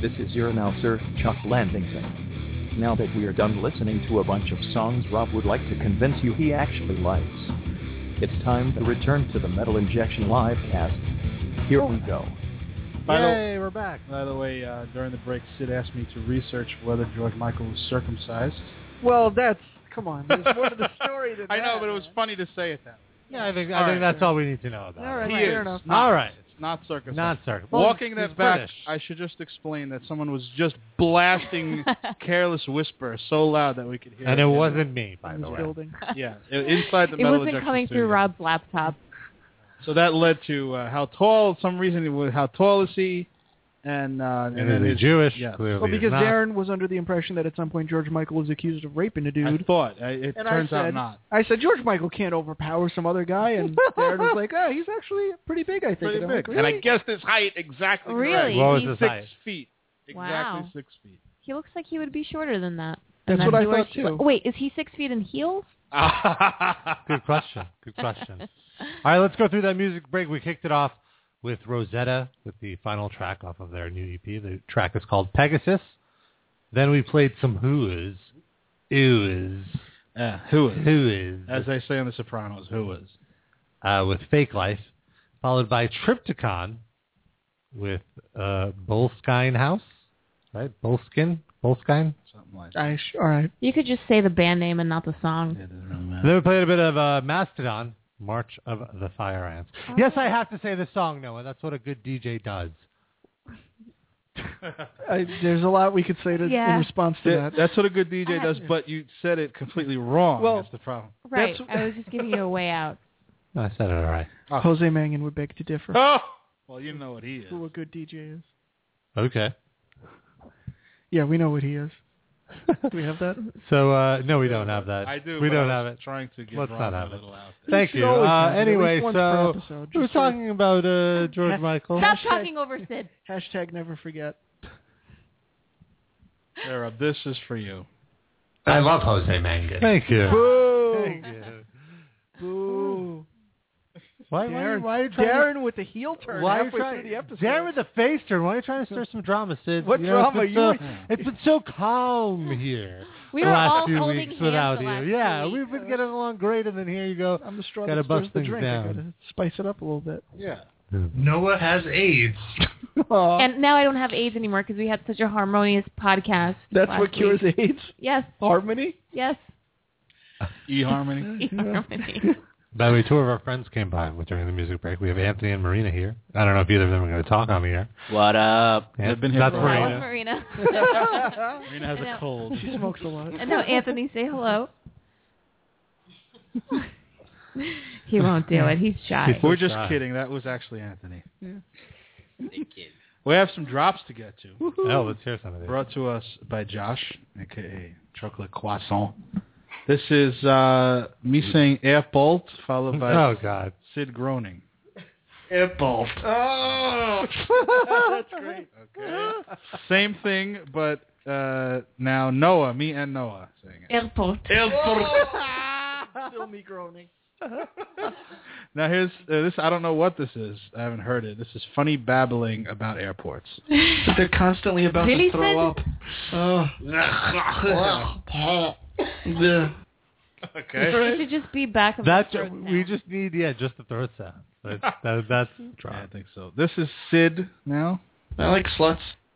This is your announcer, Chuck Landington. Now that we are done listening to a bunch of songs Rob would like to convince you he actually likes, it's time to return to the Metal Injection Livecast. Here we go. By Yay, the, we're back. By the way, uh, during the break, Sid asked me to research whether George Michael was circumcised. Well, that's come on. There's more to the story than I know, that, but it was man. funny to say it that way. Yeah, I think I All think right, that's all we need to know about All it. right, He fair is enough. not. All right. It's not circumcised. Not circumcised. Well, Walking he's that back, British. I should just explain that someone was just blasting Careless Whisper so loud that we could hear And it. it wasn't me, by In the this way. building. Yeah, it- inside the It metal wasn't injection coming studio. through Rob's laptop. So that led to uh, how tall, some reason, it was how tall is he? And, uh, and, And then is he his- Jewish? Yes. Clearly Well, he's because not. Darren was under the impression that at some point George Michael was accused of raping a dude. I thought. I, it and turns I said, out not. I said, George Michael can't overpower some other guy. And Darren was like, oh, he's actually pretty big, I think. Pretty and I'm big. like, And I really? guessed his height exactly Really? correct. What was He's his Six height? feet. Exactly Wow. six feet. He looks like he would be shorter than that. That's And then what I George- thought, too. Wait, is he six feet in heels? Good question. Good question. All right, let's go through that music break. We kicked it off with Rosetta with the final track off of their new E P. The track is called Pegasus. Then we played some Who's. Oohs. Yeah, who is? Who is? As they say on The Sopranos, who is? Uh, with Fake Life. Followed by Triptychon with uh, Boleskine House. Right? Boleskine? Boleskine? Something like that. I sh- all right. You could just say the band name and not the song. It doesn't really matter. Then we played a bit of uh, Mastodon, March of the Fire Ants. Oh. Yes, I have to say the song, Noah. That's what a good D J does. I, there's a lot we could say to, Yeah. in response to That- that. that's what a good D J does, but you said it completely wrong. Well, That's the problem. Right. That's- I was just giving you a way out. I said it all right. Jose Mangan would beg to differ. Oh! Well, you know what he is. Who a good D J is. Okay. Yeah, we know what he is. Do we have that? So, uh, no, we don't have that. I do. We but don't I have was it. Trying to give Let's Rob not have a it. little out. Thank should you. always Uh, have it, at anyway, least once per so episode, we were just for- talking about uh, George Michael. Stop Hashtag- talking over Sid. Hashtag never forget. There, Rob, this is for you. I love Jose Mangan. Thank you. Boo! Thank you. Boo! Why, why, Darren, why are you trying Darren with the heel turn to, why are you halfway trying, through the episode. Darren with the face turn. Why are you trying to stir some drama, Sid? What you know, drama? It's been, so, You- it's been so calm here. We the were last all few holding weeks hands without the you. last Yeah, few we've weeks. been getting along great, and then here you go. I'm the straw Gotta that stirs bust the things drink. I down. gotta spice it up a little bit. Yeah. Noah has AIDS. Aw, And now I don't have AIDS anymore because we had such a harmonious podcast. that's last what cures week. AIDS? Yes. Harmony? Yes. E-Harmony. Harmony. By the way, two of our friends came by during the music break. We have Anthony and Marina here. I don't know if either of them are going to talk on the air. What up? Yeah, They've been here that's for a while. Marina. Marina. Marina has I know. a cold. She smokes a lot. And now Anthony, say hello. He won't do it. He's shy. We're just shy. kidding. That was actually Anthony. Hey, kid. We have some drops to get to. Oh, let's hear some of this. Brought to us by Josh, a k a. Chocolate Croissant. This is uh, me saying air bolt, followed by Oh, God. Sid groaning. Air bolt. Oh! That's great. Okay. Same thing, but uh, now Noah, me and Noah saying it. Airport. Still me groaning. Now here's uh, this. I don't know what this is. I haven't heard it. This is funny babbling about airports. But they're constantly about Really, to throw Sid? up. Oh. Yeah. Okay. It should just be back of That's, the throat we sound. just need, yeah, just the throat sound. That, that, that's Yeah, I drama. think so. This is Sid now. I like sluts.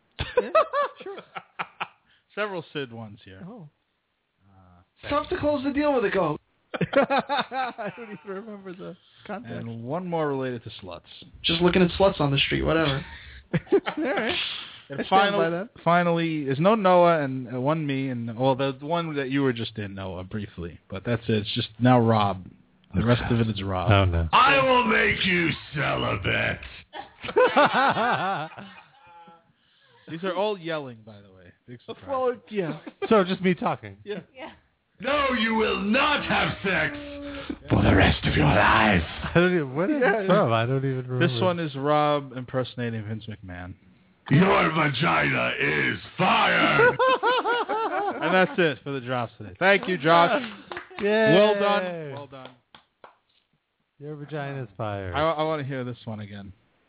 Several Sid ones here. Oh. Tough to close the deal with a goat. I don't even remember the context. And one more related to sluts. Just looking at sluts on the street, whatever. All right. And I stand final, by that. finally, is no Noah and uh, one me, and well, the one that you were just in, Noah, briefly. But that's it. It's just now Rob. The rest of it is Rob. Oh, no. I will make you celibate. These are all yelling, by the way. Big surprise. Well, yeah. So just me talking. Yeah. Yeah. No, you will not have sex for the rest of your life. I don't even, what is it from? I don't even remember. This one is Rob impersonating Vince McMahon. Your vagina is fire. And that's it for the drops today. Thank you, Josh. Yay. Well done. Well done. Your vagina's fire. I, I want to hear this one again.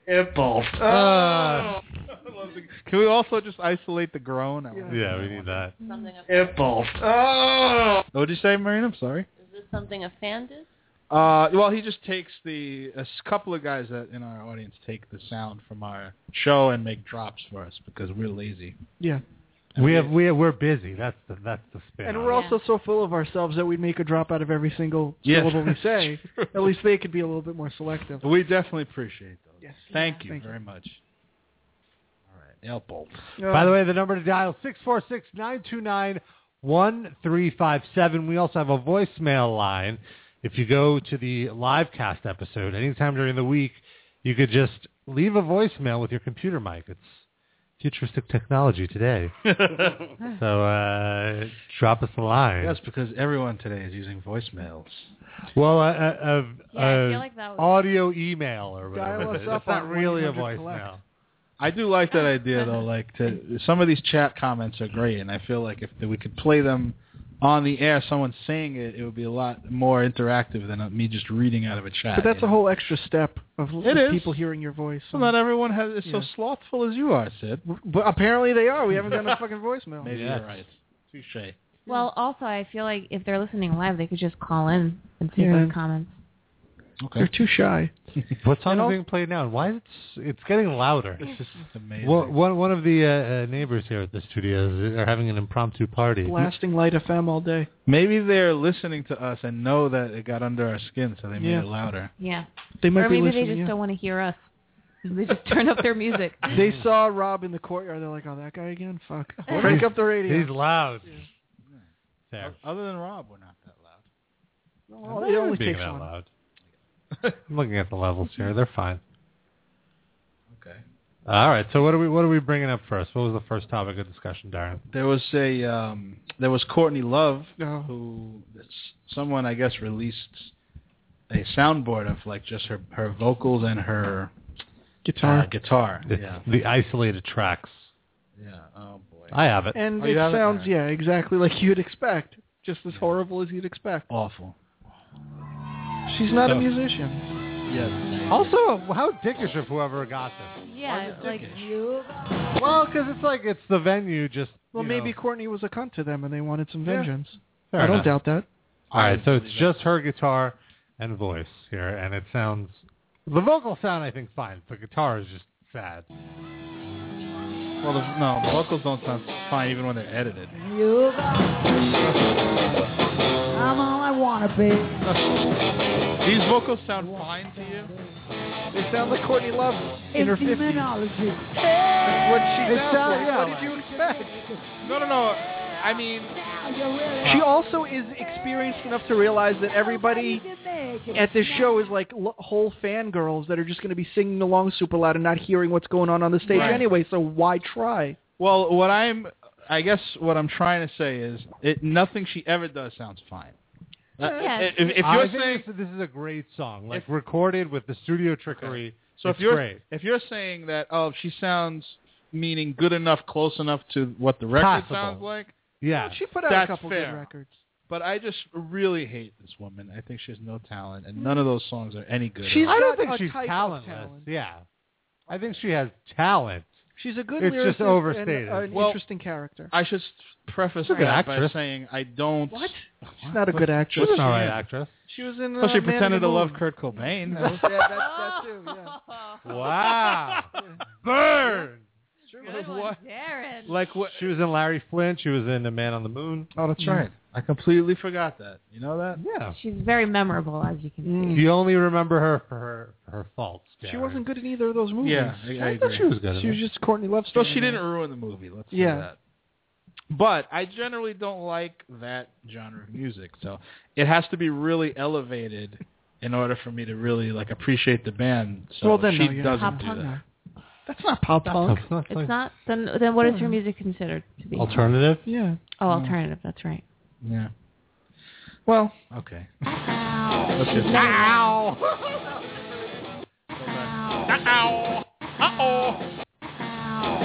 Impulse. Uh, Can we also just isolate the groan? yeah, we need that. Something a, Impulse. Oh! What did you say, Marina? I'm sorry. is this something a fan did? Uh, well, he just takes the a couple of guys that in our audience take the sound from our show and make drops for us because we're lazy. Yeah. We have we have, we're busy. That's the that's the spin. And on we're it. also so full of ourselves that we'd make a drop out of every single Yes. syllable we say. At least they could be a little bit more selective. We definitely appreciate those. Yes. Thank you Thank very much. All right, Impulse. Uh, By the way, the number to dial six four six, nine two nine, one three five seven. We also have a voicemail line. If you go to the live cast episode anytime during the week, you could just leave a voicemail with your computer mic. It's futuristic technology today. So uh, drop us a line. That's because everyone today is using voicemails. Well, a, a, a, Yeah, I a feel like that was- audio email or Dial whatever. us That's up not on really a one eight hundred voicemail. collect. I do like that idea though. Like to some of these chat comments are great, and I feel like if we could play them on the air, someone saying it, it would be a lot more interactive than uh, me just reading out of a chat. But that's you a know? whole extra step of It is. people hearing your voice. So not everyone has is so Yeah. slothful as you are, Sid. But apparently they are. We haven't done a fucking voicemail. Maybe Yes. you're right. Touche. Well, also, I feel like if they're listening live, they could just call in and see Yeah. those comments. Okay. They're too shy. What song You know- is being played now? And why is it? s- It's getting louder. It's just amazing. Well, one one of the uh, uh, neighbors here at the studios are having an impromptu party. Blasting Light F M all day. Maybe they're listening to us and know that it got under our skin, so they made Yeah. it louder. Yeah. They might Or be maybe listening. they just yeah. don't want to hear us. They just turn up their music. They saw Rob in the courtyard. They're like, "Oh, that guy again? Fuck! Crank up the radio." He's loud. There. Other than Rob, we're not that loud. Well, it only Being takes that one. loud. I'm looking at the levels here. They're fine. Okay. All right. So what are we what are we bringing up first? What was the first topic of discussion, Darren? There was a um, there was Courtney Love, No. who someone I guess released a soundboard of like just her her vocals and her Guitar. uh, guitar. It's Yeah. the isolated tracks. Yeah. Oh boy. I have it. And Oh, you it have it? sounds, Alright. yeah, exactly like you'd expect. Just as horrible as you'd expect. Awful. She's not a So- musician. Yes. Also, how dickish of whoever got this. Yeah, like Well, because it's like it's the venue. Just Well, you maybe know. Courtney was a cunt to them and they wanted some Yeah. vengeance. Fair I don't enough. doubt that. All right, so I it's believe just her guitar and voice here, and it sounds. The vocal sound, I think, fine. The guitar is just sad. Well, the, no, the vocals don't sound fine even when they're edited. I'm all I wanna be. These vocals sound fine to you? They sound like Courtney Love in her fifties. Demonology. That's what she It sounds sound- like. yeah, What like- did you expect? No, no, no. I mean, She also is experienced enough to realize that everybody at this show is like l- whole fangirls that are just going to be singing along super loud and not hearing what's going on on the stage Right. anyway, so why try? well, what I'm, I guess what I'm trying to say is, it nothing she ever does sounds fine. Uh, Yeah. if, if I you're think saying, this, this is a great song, like If- recorded with the studio trickery. so it's if you're great. if you're saying that, oh, she sounds meaning good enough, close enough to what the record Possible. sounds like, Yeah, She put out That's a couple fair. good records. but I just really hate this woman. I think she has no talent, and none of those songs are any good. She's I don't got think a she's type of talentless. talent. Yeah, I think she has talent. She's a good It's lyricist just overstated. and an Well, interesting character. I should preface She's a good that by actress. saying I don't. What? She's not a good actress. She's an all right actress. She was in. Uh, Well, she Man in pretended the to love Moon. Kurt Cobain. That was, yeah, that, that too. Yeah. Wow, burn. good one, What? Darren. Like what? She was in Larry Flint. She was in The Man on the Moon. Oh, that's right. I completely forgot that. You know that? Yeah. She's very memorable, as you can see. You only remember her for her, for her faults. She Darren. wasn't good in either of those movies. Yeah, I, I I thought agree. she was good. She in was it. just Courtney Love. So she didn't ruin the movie. Let's say Yeah. that. But I generally don't like that genre of music. So it has to be really elevated in order for me to really like appreciate the band. So Well, then she no, yeah. doesn't Pop do punk. that. That's not pop punk. It's not It's like not. Then, then what is her music considered to be? alternative. Yeah. Oh, alternative. That's right. Yeah. Well, okay. Let's just Ow. Uh-oh. Uh-oh.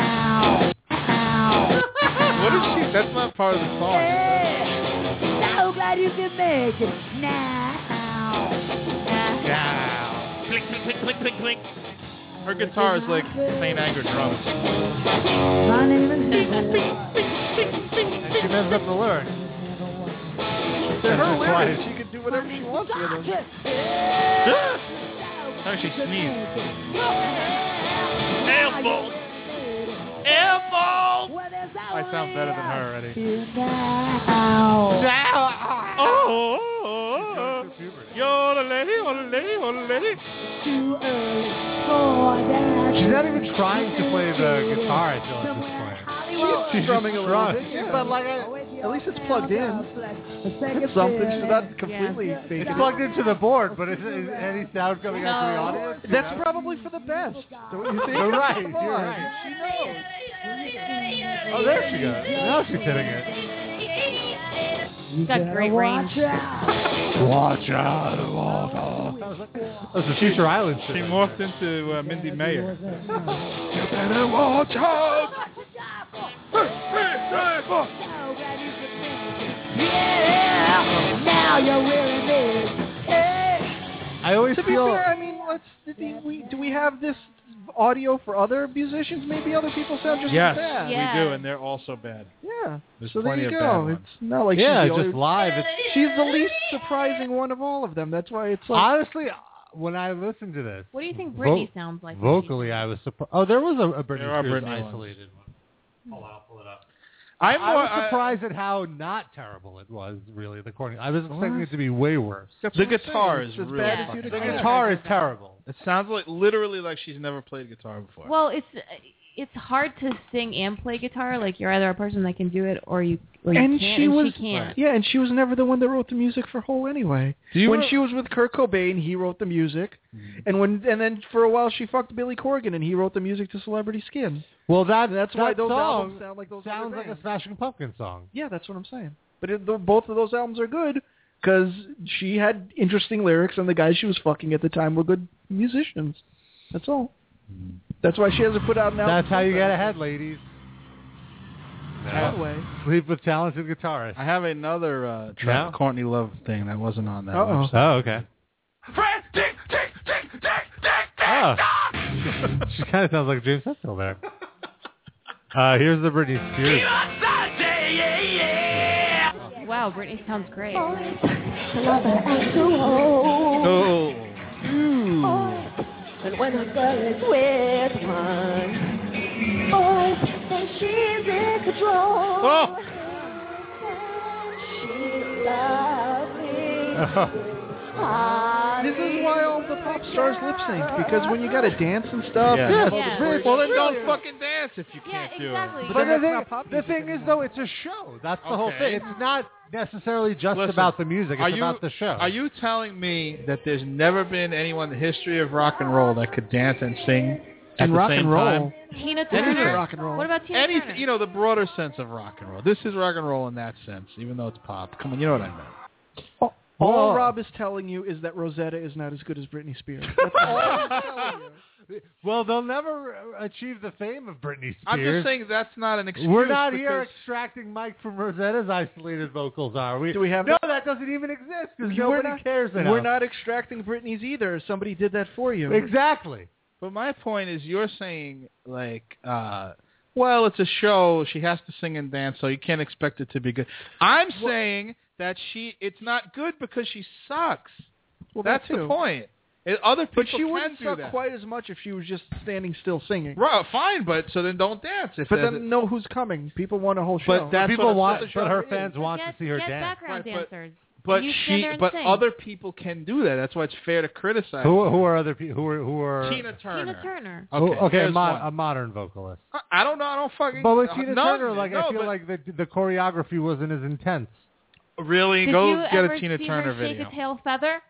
What is she? That's not part of the song. Is So glad you can make it now. it? Yeah. Click, click, click, click, click, click. Her guitar is like Saint Anger drums. My name is And she messes up the lyrics. They're her That's why- lyrics. She can do whatever she wants with them. Oh, she sneezed. Elbow! Elbow! I sound better than her already. Oh, oh, oh, oh. You're the lady, you're the lady, you're the lady. She's not even trying to play the guitar, I feel, at this point. She's strumming a little strumming. bit. Yeah. But like, I, at least it's plugged in. It's something. She's not completely Yeah. faking It's it. plugged into the board, but is, is any sound coming out to the audience? You That's know? probably for the best. Don't you think? You're right, Come you're on. right. She knows. Oh, there she goes. Now she's hitting it. She's got great range. Watch out, walk off. That's a Future Island shit. She morphed into uh, Mindy Mayer. You better watch out! Yeah, now you're really big. I always To be feel... fair, I mean, let's. Do we, do we have this audio for other musicians? Maybe other people sound just Yes, as bad. Yeah. we do, and they're also bad. Yeah. There's so there plenty you of bad go. ones. It's not like yeah, she's the just only, live. It's, she's the least surprising one of all of them. That's why it's like. honestly, when I listen to this, What do you think Britney vo- sounds like? vocally, I was surprised. Oh, there was a, a Britney There are Spears Britney ones. isolated one. Hold on, I'll pull it up. I'm I more, was I- surprised at how not terrible it was, really, the corny. I was expecting it to be way worse. That's the what I'm guitar saying. is It's as really bad as fucking you'd The bad. expect. guitar is terrible. It sounds like literally like she's never played guitar before. Well, it's it's hard to sing and play guitar. Like you're either a person that can do it or you or you And can't, she and was, she can't. yeah, and she was never the one that wrote the music for Hole anyway. Do you when re- she was with Kurt Cobain, he wrote the music, and when and then for a while she fucked Billy Corgan, and he wrote the music to Celebrity Skin. Well, that, And that's that why those song albums sound like those sounds other like a bands. Smashing Pumpkins song. Yeah, that's what I'm saying. But it, the, both of those albums are good because she had interesting lyrics, and the guys she was fucking at the time were good musicians. That's all. That's why she hasn't put out an album. That's how you get ahead, ladies. That way. Sleep with talented guitarists. I have another uh, Tra- No? Courtney Love thing that wasn't on that. Uh-oh. website. Oh, okay. Fred, tick, tick, tick, tick, tick, tick, Oh. tock! She kind of sounds like James Hetfield there. Uh, here's the Britney Spears. Sunday, yeah, yeah! Wow, Britney sounds great. Oh. And when a girl is with one, oh, then she's in control. Oh. She's lovely. This is why all the pop stars lip sync, because when you got to dance and stuff, Yeah. and have all Yeah. the bridge- Well, then don't fucking dance if you Yeah, can't do exactly. it. But then the that's thing, not pop the music thing is, anymore. though, it's a show. That's the whole Okay. thing. It's not necessarily just Listen, about the music. It's are you, about the show. Are you telling me that there's never been anyone in the history of rock and roll that could dance and sing at and the rock same and roll. time? Tina Anything Turner. rock and roll. What about Tina Anything, Turner? you know, the broader sense of rock and roll. This is rock and roll in that sense, even though it's pop. Come on, you know what I meant. All, all Well- Rob is telling you is that Rosetta is not as good as Britney Spears. That's all he's telling you. Well, they'll never achieve the fame of Britney Spears. I'm just saying that's not an excuse. We're not here because- extracting Mike from Rosetta's isolated vocals, are we? Do we have no, that? that doesn't even exist because We're nobody not- cares enough. We're not extracting Britney's either. Somebody did that for you. Exactly. But my point is, you're saying like, uh, well, it's a show. She has to sing and dance, so you can't expect it to be good. I'm saying that she, it's not good because she sucks. Well, That's that the too. point. It, other people But she can wouldn't do suck that. quite as much if she was just standing still singing. Right, fine, but so then don't dance. If But there's then a- know who's coming. People want a whole show. But that's people what, want, that's what but the her genre fans is. want get, to see her get dance. background Right, but- dancers. But You stand she, there and but sing. other people can do that. That's why it's fair to criticize. Who, who are other people? Who are who are? Tina Turner. Tina Turner. Who- Okay, okay, a, here's mo- one. a modern vocalist. I, I don't know. I don't fucking. But with Tina none, Turner, like no, I feel but like the the choreography wasn't as intense. really Did go you get ever a Tina see Turner her shake video. a tail feather?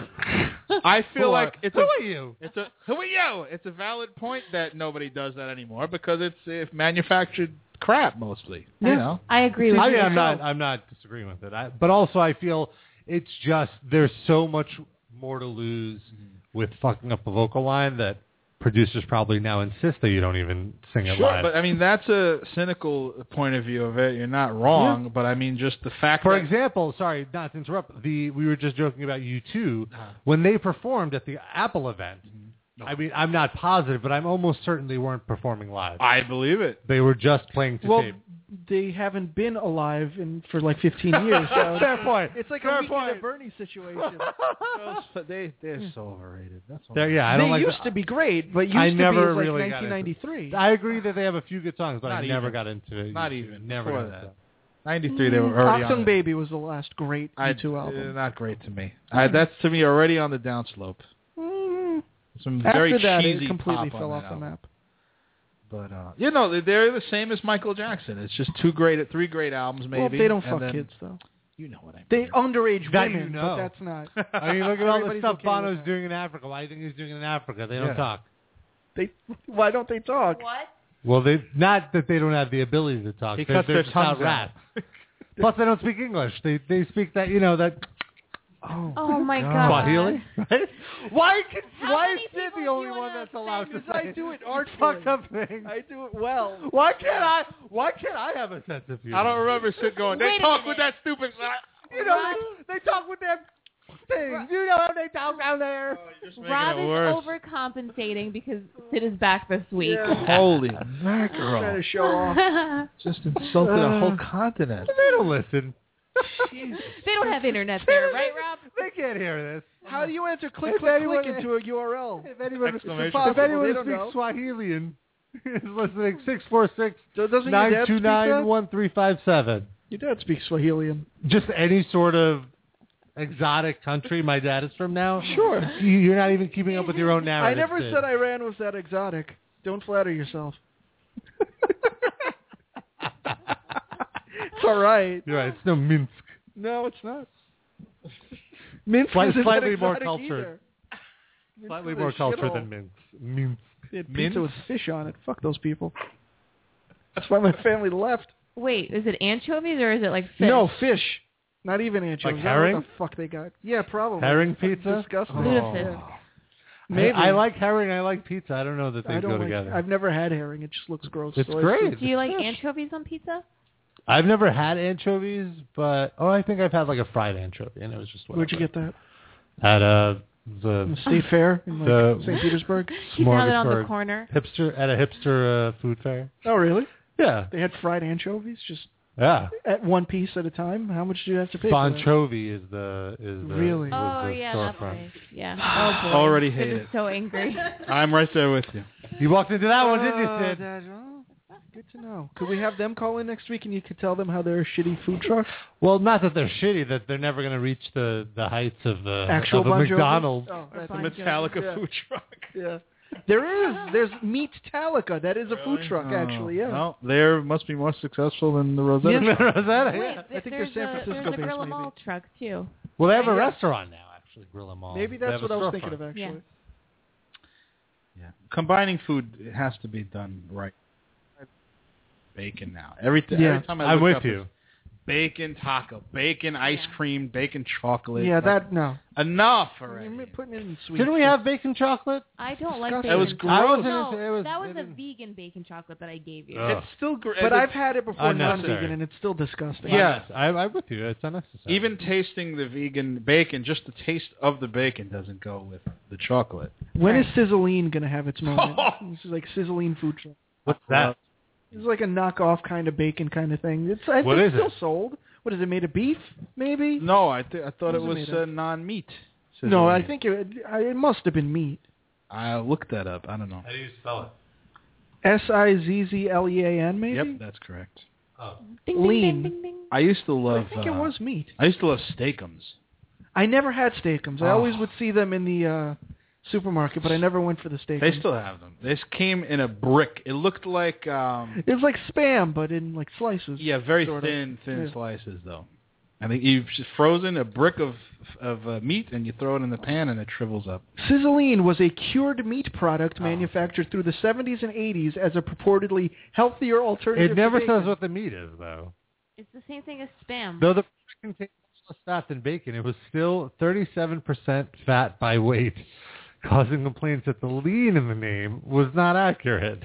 I feel Who like are- it's who a, are you? It's a who are you? It's a valid point that nobody does that anymore because it's uh, manufactured crap mostly. You know. I agree with I you. mean, I'm not I'm not disagreeing with it. I, but also I feel it's just there's so much more to lose with fucking up a vocal line that producers probably now insist that you don't even sing it Sure, live. but I mean that's a cynical point of view of it. You're not wrong, Yeah. but I mean just the fact For that example, sorry, not to interrupt, the we were just joking about U two when they performed at the Apple event. I mean, I'm not positive, but I'm almost certain they weren't performing live. I believe it. They were just playing to well, tape. they haven't been alive in for like fifteen years. So Fair point. It's like Fair a Weekend point. at Bernie situation. Those- they they're so overrated. That's all. They're- yeah, I they don't like used the- to be great, but used I to never be like really got nineteen into ninety-three. I agree that they have a few good songs, but Not I never even. got into it. Not even. Never Before got that. into it. ninety-three, they were already Achtung on. Baby was the last great I, U two uh, album. not great to me. I, that's to me already on the downslope. Mm. Some After very that, cheesy it completely pop fell on off that the album. map. But uh, you know, they- they're the same as Michael Jackson. It's just two great, three great albums, maybe. Well, they don't and fuck then- kids though. You know what I mean. They underage That women, you know. but that's not. I mean, look at all the Everybody's stuff okay with Bono's that. doing in Africa. Why do you think he's doing it in Africa? They don't Yeah. talk. They why don't they talk? What? Well, they not that they don't have the ability to talk. He they're cuts they're their just tongues not out. rats. Plus, they don't speak English. They they speak that you know that. Oh, Oh my God. Swahili, right? Why can, How why many is Sid people the do only you one wanna that's allowed to Because say I do it fucked artfully. up things? I do it well. Why can't I? Why can't I have a sense of humor? I don't remember Sid going. They Wait a talk minute. with that stupid. You know, they, they talk with their things. You know how they talk down there. Rob it is worse. overcompensating because Sid is back this week. Holy Trying mackerel! to show off. Just insulted a whole continent. They don't listen. They don't have internet there, right, Rob? They can't hear this. How do you enter click, If click, anyone- click into a U R L? If anyone, Exclamation. if Impossible. anyone They don't speaks know. Swahilian is listening, six four six So doesn't your nine dad two speak nine that? one three five seven. Your dad speaks Swahilian. Just any sort of exotic country my dad is from now. Sure. You- You're not even keeping up with your own I narrative. never Sid. said Iran was that exotic. Don't flatter yourself. It's all right. You're right. It's no Minsk. No, it's not. Minsk Slight- isn't slightly that more exotic cultured. either. Minsk Slightly is a more cultured shithole. than Minsk. Minsk. They had Minsk? pizza with fish on it. Fuck those people. That's why my family left. Wait, is it anchovies or is it like fish? No, fish. Not even anchovies. Like I don't know herring? What the fuck they got? Yeah, probably. Herring Fucking pizza? Disgusting. Lutefisk. Yeah. Maybe. I, I like herring. I like pizza. I don't know that they I don't go like, together. I've never had herring. It just looks gross. It's so I great. just- Do you like Fish. anchovies on pizza? I've never had anchovies, but oh, I think I've had like a fried anchovy, and it was just whatever. Where'd you get that? At uh In the the State Fair in like the Saint Petersburg? He found it on the Smorgasburg corner. hipster at a hipster uh, food fair. Oh, really? Yeah, They had fried anchovies just yeah. at one piece at a time? How much do you have to pay for that? Bonchovy is the is the Really? was Oh the yeah, that storefront. place. Yeah. Oh boy. Already Sid hate is it. so angry. I'm right there with you. You walked into that one, didn't you, Uh, Sid? that- oh, good to know. Could we have them call in next week and you could tell them how they're a shitty food truck? Well, not that they're shitty, that they're never going to reach the, the heights of the Actual of a Bon Jovi? McDonald's. Oh, that's Bon The Jovi. Metallica Yeah. food truck. Yeah. There is. There's Meat Talica. That is a food truck, Oh, actually, yeah. Well, they must be more successful than the Rosetta. Yeah. Rosetta, Wait, yeah. I think they're there's San a, Francisco there's a based, Grill 'em maybe. All truck too. Well, they have a Yeah. restaurant now, actually, Grill 'em All. Maybe They that's have what a I was storefront. thinking of, actually. Yeah. Yeah. Combining food it has to be done right. Bacon now. Every, t- Yeah. every time I I'm look with up, you. it's bacon taco, bacon ice cream, bacon chocolate. Yeah, Like, that, no. enough You're already. putting it in sweet. Didn't we have bacon chocolate? I don't like Disgusting. bacon. It was I gross. wasn't No, into- it was- that was it a didn't- vegan bacon chocolate that I gave you. Oh. It's still great. But I've had it before Unnecessary. non-vegan, and it's still disgusting. Yeah. I, I'm with you. It's unnecessary. Even tasting the vegan bacon, just the taste of the bacon doesn't go with the chocolate. When is Sizzline going to have its moment? This is like Sizzline food truck. What's that? It's like a knockoff kind of bacon kind of thing. It's I What think is it's still it? sold. What is it made of beef? Maybe. No, I th- I thought it What was was it made uh, of? non-meat. No, I Sizzling. think it I- it must have been meat. I'll look that up. I don't know. How do you spell it? S I Z Z L E A N maybe. Yep, that's correct. Oh. Ding, ding, Lean. ding, ding, ding. I used to love. I think it uh, was meat. I used to love Steakums. I never had Steakums. I Oh. always would see them in the uh, supermarket, but I never went for the Steakums. They still have them. This came in a brick. It looked like um It was like Spam, but in like slices. yeah, very sort of. thin, thin Yeah. slices though. I think you've just frozen a brick of of uh, meat and you throw it in the pan and it shrivels up. Sizzline was a cured meat Oh. product manufactured through the seventies and eighties as a purportedly healthier alternative. It never to says bacon. what the meat is, though. It's the same thing as Spam. Though the product contains less fat than bacon, it was still thirty-seven percent fat by weight, causing complaints that the lean in the name was not accurate.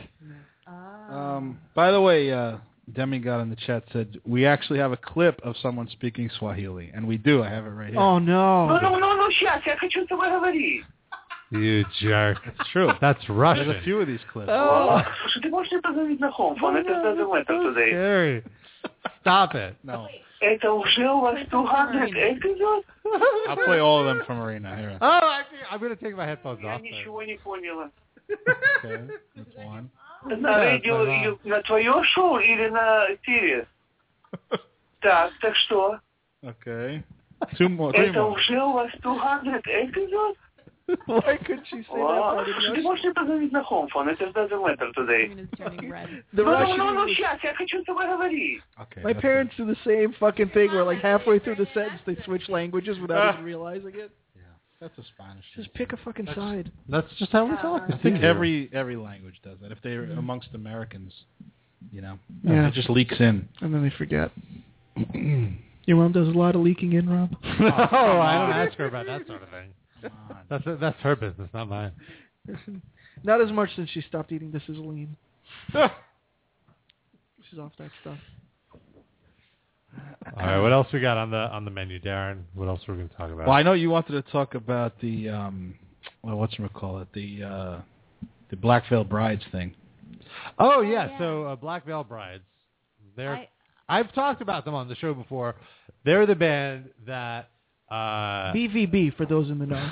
Um, by the way, uh, Demigod in the chat said we actually have a clip of someone speaking Swahili, and we do. I have it right here. Oh no! Ну, ну, ну, ну, сейчас, я хочу с тобой говорить. You jerk. It's true. That's Russian. There's a few of these clips. О, слушай, ты можешь мне позвонить на home phone? Это doesn't matter today. Scary. Stop it. No. Это уже у вас two hundred episodes? I'll play all of them from Arena. Here. Oh, I think I'm going to take my headphones Я off. then. ничего не поняла. Okay, that's one. На радио, ю- на твое шоу или на Сириус? Так, так что? Okay. Two more. Three Это more. уже у вас two hundred episodes? Why couldn't she say that Wow. part in Ты Russian? можешь мне позвонить на home phone? Это doesn't matter today. It's turning red. The Ну, Russian ну, ну, English- сейчас, я хочу с тобой говорить. Okay. My that's parents do the same fucking thing where like halfway through the sentence they switch languages without even realizing it. it. That's a Spanish. Just pick a fucking side. That's just how we talk. I think every every language does that. If they're amongst Americans, you know, Yeah. it just leaks in. And then they forget. Your mom does a lot of leaking in, Rob. No, I don't ask her about that sort of thing. That's that's her business, not mine. Not as much since she stopped eating the sizzling. She's off that stuff. All right, what else we got on the on the menu, Darren? What else we're going to talk about? Well, I know you wanted to talk about the um, well, what's it call it? The uh, the Black Veil Brides thing. Oh yeah, so uh, Black Veil Brides. They're I- I've talked about them on the show before. They're the band that uh, B V B for those in the know.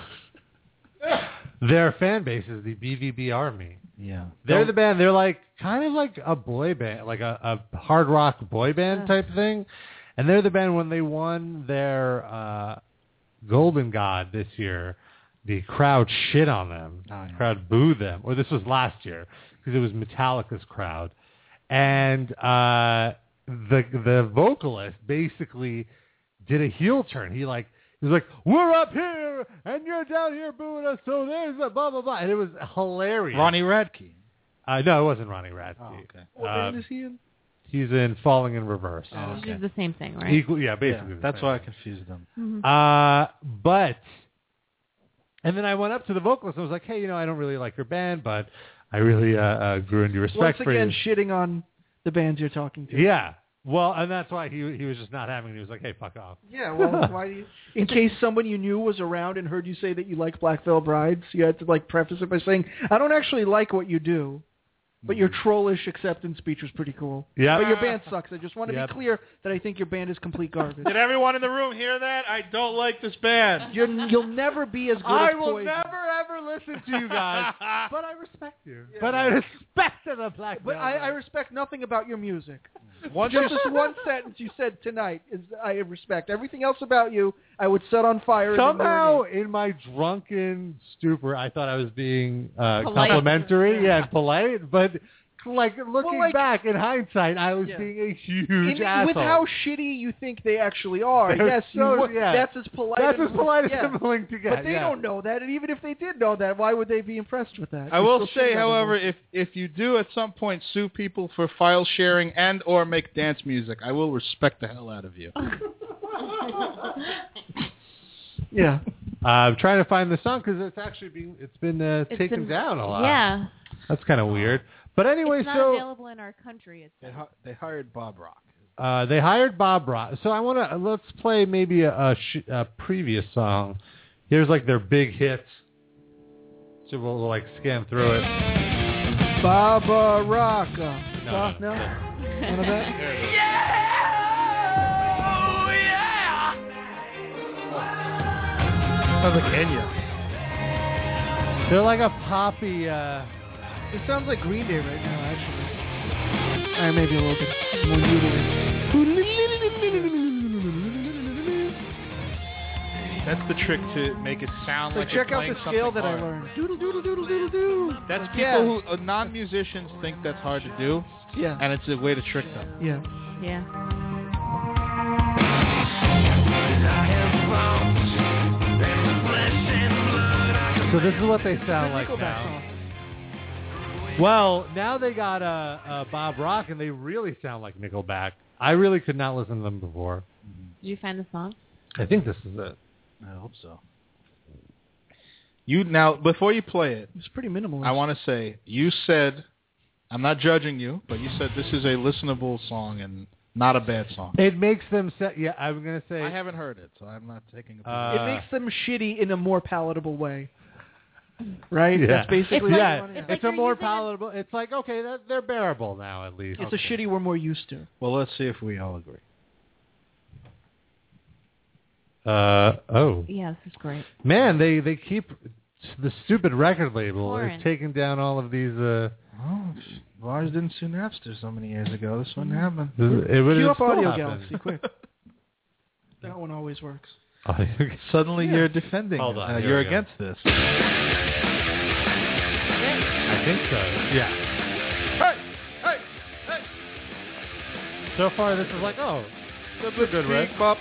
their fan base is the B V B Army. Yeah, They're the band. They're like kind of like a boy band, like a, a hard rock boy band type thing. And they're the band when they won their uh, Golden God this year. The crowd shit on them. Oh, yeah. The crowd booed them. Or this was last year because it was Metallica's crowd. And uh, the the vocalist basically did a heel turn. He like he was like, "We're up here and you're down here booing us, so there's a blah blah blah," and it was hilarious. Ronnie Radke. Uh, no, it wasn't Ronnie Radke. Oh, okay. What Uh, band is he in? He's in Falling in Reverse. Oh, Which okay. is the same thing, right? Equal, yeah, Yeah, basically. the that's same. why I confused them. Mhm. Uh, but, and then I went up to the vocalist and was like, "Hey, you know, I don't really like your band, but I really uh, uh, grew into respect Once for again, you." shitting on the bands you're talking to. Yeah. Well, and that's why he he was just not having it. He was like, "Hey, fuck off." Yeah, well, why do you... In case someone you knew was around and heard you say that you like Black Veil Brides, you had to, like, preface it by saying, I don't actually like what you do, but your trollish acceptance speech was pretty cool. Yeah. But your band sucks. I just want to Yep. be clear that I think your band is complete garbage. Did everyone in the room hear that? I don't like this band. You're, you'll never be as good I as will Poison. never ever listen to you guys, but I respect you. But I respect the Black But Veil I, I Brides. respect nothing about your music. Once Just you this one sentence you said tonight is I respect. Everything else about you, I would set on fire. Somehow, in my drunken stupor, I thought I was being uh, Polite. complimentary yeah, and polite, but like looking like- back in hindsight, I was Yeah. being a huge In, asshole. with how shitty you think they actually are, They're yes, you so- would- yeah. that's as polite. That's and- as polite yeah. as I'm willing to get. But they yeah. don't know that, and even if they did know that, why would they be impressed with that? I You're will still say, shitting on them. however, if if you do at some point sue people for file sharing and or make dance music, I will respect the hell out of you. yeah, Uh, I'm trying to find the song because it's actually being it's been uh, It's taken been- down a lot. Yeah. That's kind of weird. But anyway, It's not so available in our country. It's They hi- they hired Bob Rock. uh, they hired Bob Rock. So I want to let's play maybe a, a, sh- a previous song. Here's like their big hits. So we'll, we'll like scan through it. Baba Raka. No, no, no, none of that. There it is. Sounds like Enya. They're like a poppy. Uh, It sounds like Green Day right now, actually. Or maybe a little bit more muted. That's the trick to make it sound So like check you're out the playing scale something that I hard. learned. Doodle doodle doodle doodle doo. That's Like, people yeah. who uh, non-musicians think that's hard to do, Yeah. and it's a way to trick them. Yeah. yeah. so this is what they sound like Nickelback now. song. Well, now they got uh, uh, Bob Rock, and they really sound like Nickelback. I really could not listen to them before. Did you find the song? I think this is it. I hope so. You now before you play it, It's pretty minimalist. I want to say you said, I'm not judging you, but you said this is a listenable song and not a bad song. It makes them say, yeah, I'm going to say. I haven't heard it, so I'm not taking a Uh, it makes them shitty in a more palatable way. right? Yeah. That's basically It's what yeah. you want, yeah. It's like It's a you're more using a- palatable. It's like okay, that, they're bearable now at least. It's a shitty we're more used to. Well, let's see if we all agree. Uh oh. Yeah, this is great. Man, they they keep the stupid record label Foreign. is taking down all of these. Uh, Oh, Lars didn't sue Napster so many years ago. This wouldn't happen. it would Cue have up still Audio happened. Galaxy, quick. That one always works. Suddenly you're defending Hold it. on, Uh, here you're we go. against this. I think so. Yeah. Hey! Hey! Hey! So far, this is like oh, that's a good riff. Bop.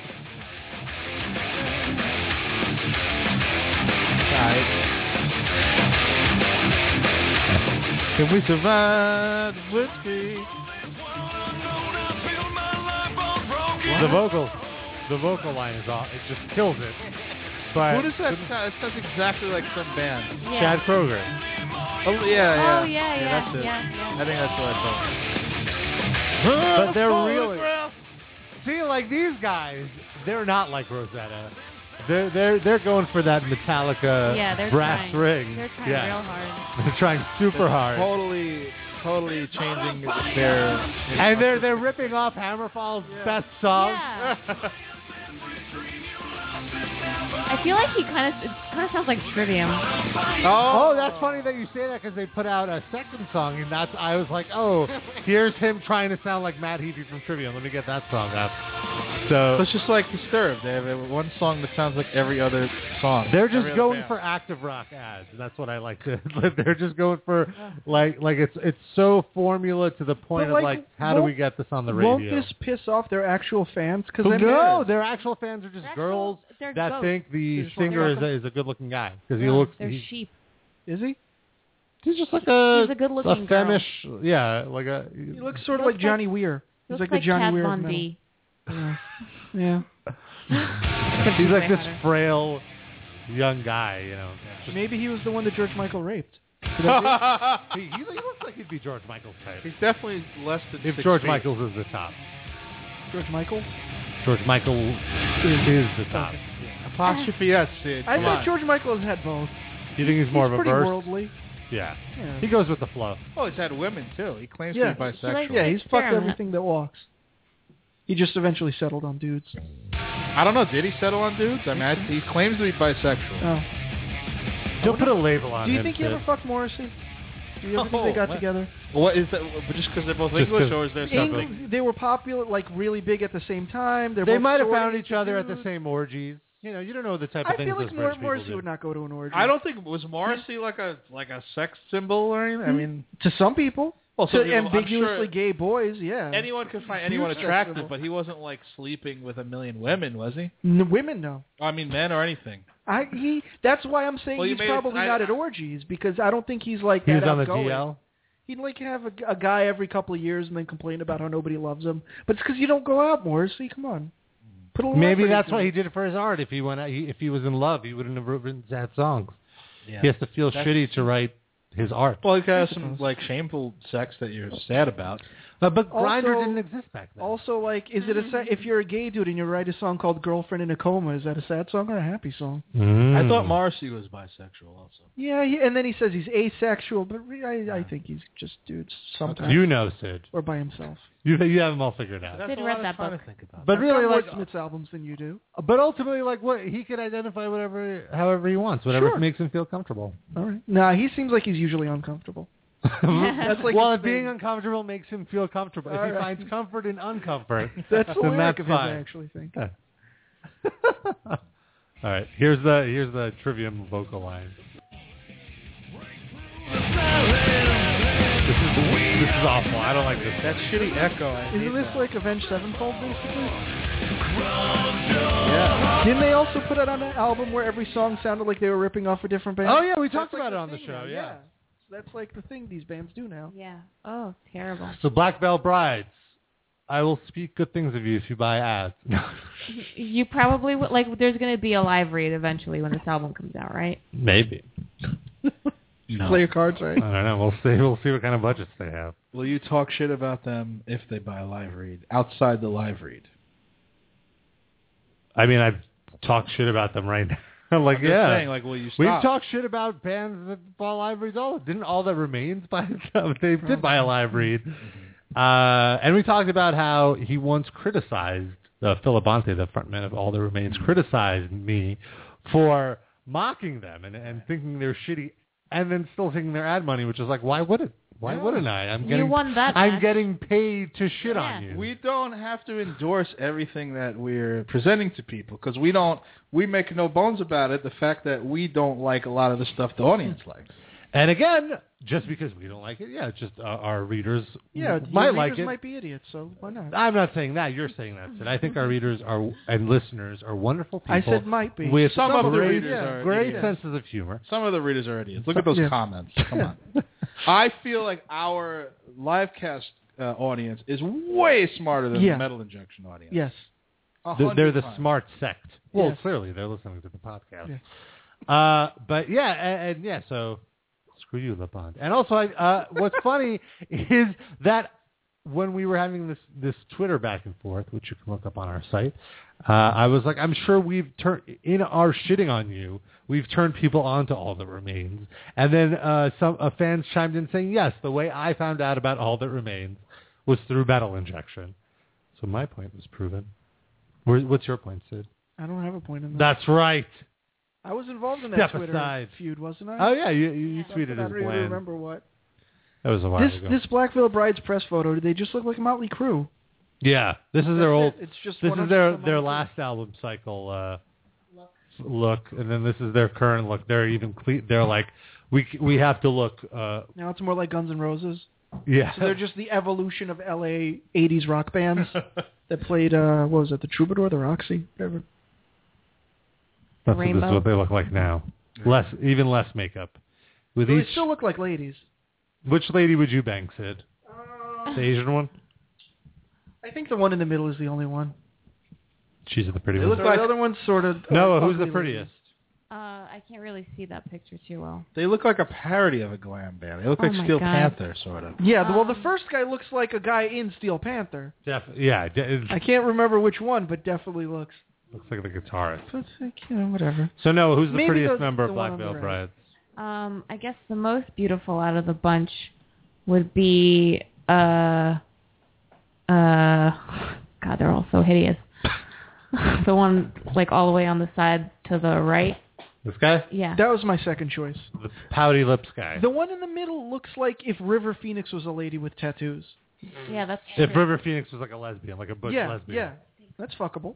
Can we survive the blitzkrieg? The vocal, the vocal line is off. It just kills it. But Who does that sound? It sounds exactly like some band. Yeah. Chad Kroger. Oh, yeah, yeah. Oh, yeah, yeah, that's it. yeah, yeah. I think that's what I thought. But they're really see like these guys. They're not like Rosetta. They're they're they're going for that Metallica Yeah, they're brass trying. ring. They're trying yeah. real hard. They're trying super hard. Totally, totally changing their... And they're they're ripping off Hammerfall's best songs. Yeah. I feel like he kind of it kind of sounds like Trivium. Oh, that's funny that you say that because they put out a second song, and that's I was like, oh, here's him trying to sound like Matt Heafy from Trivium. Let me get that song up. So So it's just like Disturbed. They have one song that sounds like every other song. they're just Every other going band. for active rock ads. That's what I like to. They're just going for like like it's it's so formula to the point But, of like, like how do we won't- get this on the radio? Won't this piss off their actual fans? Because no, their actual fans are just They're girls actual- they're that goats. think the They just want singer is to a, is a good-looking guy because he No, looks. They're he- sheep. Is he? He's just like a He's a good-looking a femish, yeah, like a. He looks sort of Looks like Johnny like- Weir. He's Looks like, the Johnny Kat Weir. of Von metal. D. Yeah. yeah. He's like this harder. frail young guy, you know. Just- Maybe he was the one that George Michael raped. he, he he looks like he'd be George Michael's type. He's definitely less than If six George feet. Michael's is the top, George Michael? George Michael is the top. Apostrophe S, Sid. I Come thought on. George Michael has had both. Do you think he's more He's of a pretty verse? worldly. Yeah. Yeah. He goes with the flow. Oh, he's had women, too. He claims Yeah. to be bisexual. Yeah, he's fucked Experiment. everything that walks. He just eventually settled on dudes. I don't know. Did he settle on dudes? I mean, I, he claims to be bisexual. Oh. Don't put a label on Do you him. think he Sid. ever fucked Morrissey? Do you ever think Oh, they got what? together? What is that? Just because they're both Just English, 'cause- or is there something? Eng- they were popular, like really big at the same time. They're They both might have sorta found each other at the dudes. same orgies. You know, you don't know the type I of things feel like those Mor- French people Morrissey do. would not go to an orgy. I don't think was Morrissey like a like a sex symbol or anything. I mean, To some people. well, To some people- I'm ambiguously sure gay boys, yeah. anyone could find Huge anyone sex attractive, symbol. but he wasn't like sleeping with a million women, was he? N- women, no. I mean, men or anything. I he. That's why I'm saying Well, you he's made it- probably I- not at orgies because I don't think he's like He that was on the outgoing. D L. He'd like have a, a guy every couple of years and then complain about how nobody loves him. But it's because you don't go out, Morrissey. Come on, put a little Maybe effort that's into why it. he did it for his art. If he went, out, he, if he was in love, he wouldn't have written sad songs. Yeah. He has to feel That's- shitty to write his art. Well, you could have some like shameful sex that you're sad about. Uh, but Grindr Also- didn't exist back then. Also, like, is it a sa- if you're a gay dude and you write a song called "Girlfriend in a Coma"? Is that a sad song or a happy song? Mm. I thought Morrissey was bisexual also. Yeah, he, and then he says he's asexual, but re- I, I think he's just dudes sometimes. You know, Sid. Or by himself. You you have them all figured out. That's Sid what read I was that trying book. to think about. But I've really, got more like, Smith's albums than you do. but ultimately, like, what he can identify whatever, however he wants, whatever Sure. makes him feel comfortable. All right. Nah, he seems like he's usually uncomfortable. That's like well, his if being thing. uncomfortable makes him feel comfortable, if All he right. finds comfort in uncomfort, That's the then lyric that's of his, I fine. actually think. All right, here's the here's the Trivium vocal line. This is this is awful. I don't like this. That shitty echo. I hate Isn't this that. like Avenged Sevenfold, basically? Yeah. Didn't they also put it on an album where every song sounded like they were ripping off a different band? Oh yeah, we That's talked like about it the on the thing show. now, Yeah. So that's like the thing these bands do now. Yeah. Oh, terrible. So Black Veil Brides, I will speak good things of you if you buy ads. You probably would, like, there's going to be a live read eventually when this album comes out, right? Maybe. No. Play your cards right. I don't know. We'll see. We'll see what kind of budgets they have. Will you talk shit about them if they buy a live read outside the live read? I mean, I've talked shit about them right now. I'm like, I'm just yeah. saying, like, will you stop? We've talked shit about bands that bought live reads. all. Didn't All That Remains buy stuff? They did buy a live read. Uh, and we talked about how he once criticized, uh, Phil Abante, the frontman of All That Remains, criticized me for mocking them and, and thinking they're shitty and then still taking their ad money, which is like, why wouldn't? Why Yeah. wouldn't I? I'm You getting, won that I'm match. getting paid to shit Yeah. on you. We don't have to endorse everything that we're presenting to people because we don't. We make no bones about it. The fact that we don't like a lot of the stuff the audience likes. And again, just because we don't like it, yeah, it's just uh, our readers Yeah, might your like readers it. might be idiots, so why not? I'm not saying that. You're saying that, Sid. I think our readers are and listeners are wonderful people. I said might be. With Some of the great, readers are great idiots. senses of humor. Some of the readers are idiots. Look at those Yeah. comments. Come on. I feel like our livecast uh, audience is way smarter than Yeah. the Metal Injection audience. Yes. A They're, hundred they're the times. smart sect. Well, Yes. clearly they're listening to the podcast. Yes. Uh, but yeah, and, and yeah, so screw you, LeBond. And also, I, uh, what's funny is that when we were having this, this Twitter back and forth, which you can look up on our site, uh, I was like, I'm sure we've turned, in our shitting on you, we've turned people on to All That Remains. And then uh, some uh, fans chimed in saying, yes, the way I found out about All That Remains was through Metal Injection. So my point was proven. Where, what's your point, Sid? I don't have a point in that. That's right. I was involved in that Step Twitter aside. feud, wasn't I? Oh, yeah, you, you, you I tweeted don't as really bland. remember what. That was a while This ago. this Black Veil Bride's press photo, they just look like a Motley Crue. Yeah, this is That's their it. old. It's just This one is hundred their percent their Motley Crue. last album cycle uh, look, and then this is their current look. They're even cle- they're like we we have to look. Uh, Now it's more like Guns N' Roses. yeah, So they're just the evolution of L A eighties rock bands that played, uh, what was it, the Troubadour, the Roxy, whatever. That's what, this is Rainbow. what they look like now. Less, even less makeup. With So each, they still look like ladies. which lady would you bang, Sid? Uh, The Asian one? I think the one in the middle is the only one. She's the pretty They one. look So like- the other one's sort of... Noah, uh, who's the ugly prettiest? Uh, I can't really see that picture too well. They look like a parody of a glam band. They look Oh like my Steel God. Panther, sort of. lady. Yeah, the, well, the Um, first guy looks like a guy in Steel Panther. Def- yeah, de- it I can't remember which one, but definitely looks... looks like the guitarist. But, like, you know, whatever. So Noah, who's the Maybe prettiest the- member the of one Black on the Veil right. Brides? Um, I guess the most beautiful out of the bunch would be uh, uh, God, they're all so hideous. The one like all the way on the side to the right. This guy, Yeah. That was my second choice. the pouty lips guy. The one in the middle looks like if River Phoenix was a lady with tattoos. Yeah, that's If true. River Phoenix was like a lesbian, like a butch yeah, lesbian. yeah. That's fuckable.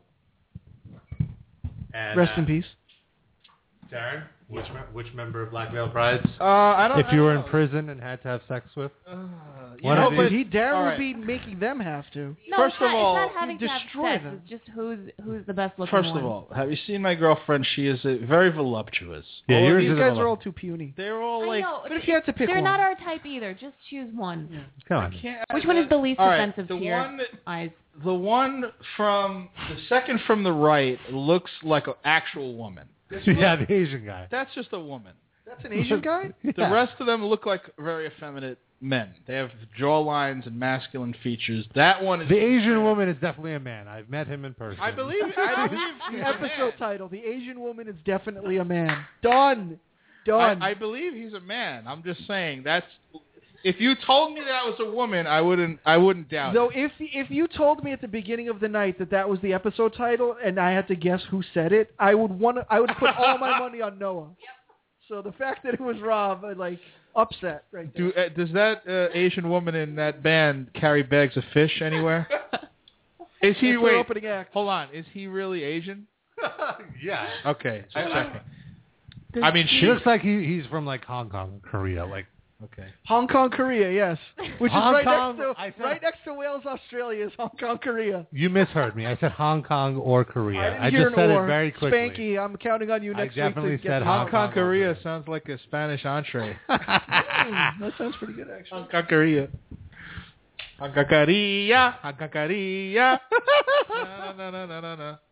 And, Rest uh, in peace. Darren, which me- which member of Black Veil Brides? Uh, I don't. If you I were don't in prison and had to have sex with, know. Uh, you One know, of But these- he, Darren All would right. be making them have to. No, First it's not, of all, it's not having you to have destroy sex. them. It's just who's who's the best looking First one. of all, have you seen my girlfriend? She is uh very voluptuous. Yeah, All of yours these is guys a- are all too puny. They're all I like. know. But if you had to pick They're one. not our type either. Just choose one. come I on. can't, Which one is the least All right, offensive the to your one, eyes? the one from the second from the right looks like an actual woman. Yeah, the Asian guy. That's just a woman. That's an Asian guy? The Yeah. rest of them look like very effeminate men. They have jaw lines and masculine features. That one is The Asian woman is definitely a man. I've met him in person. I believe. I believe he's a Episode man. title: The Asian Woman is definitely a man. Done. Done. I, I believe he's a man. I'm just saying that's. If you told me that was a woman, I wouldn't. I wouldn't doubt Though it. if if you told me at the beginning of the night that that was the episode title and I had to guess who said it, I would want I would put all my money on Noah. So the fact that it was Rob, I like upset right there. Do, uh, does that uh, Asian woman in that band carry bags of fish anywhere? Is he That's their wait? opening act. Hold on. Is he really Asian? yeah. Okay. Just I- checking. I mean, She she looks like he, he's from like Hong Kong, Korea. Like, Okay. Hong Kong, Korea, yes. Which Hong is right Kong, next I to said- right next to Wales, Australia is Hong Kong, Korea. you misheard me. I said Hong Kong or Korea. I didn't I hear just an said or. it very quickly. Spanky, I'm counting on you I next definitely week to said get Hong Hong Kong, Kong Korea over. sounds like a Spanish entree. Mm, that sounds pretty good actually. Hong Kong, Korea. Hong Kong, Korea. Hong Kong, Korea. No, no, no, no, no, no.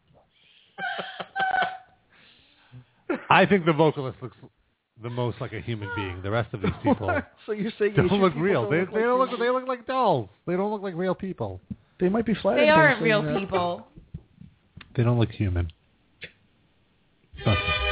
I think the vocalist looks the most like a human being. The rest of these people So you're saying don't Asian look people real. don't They look they like don't look. people? They look like dolls. They don't look like real people. They might be flattered. They by aren't saying real that. people. They don't look human. Okay.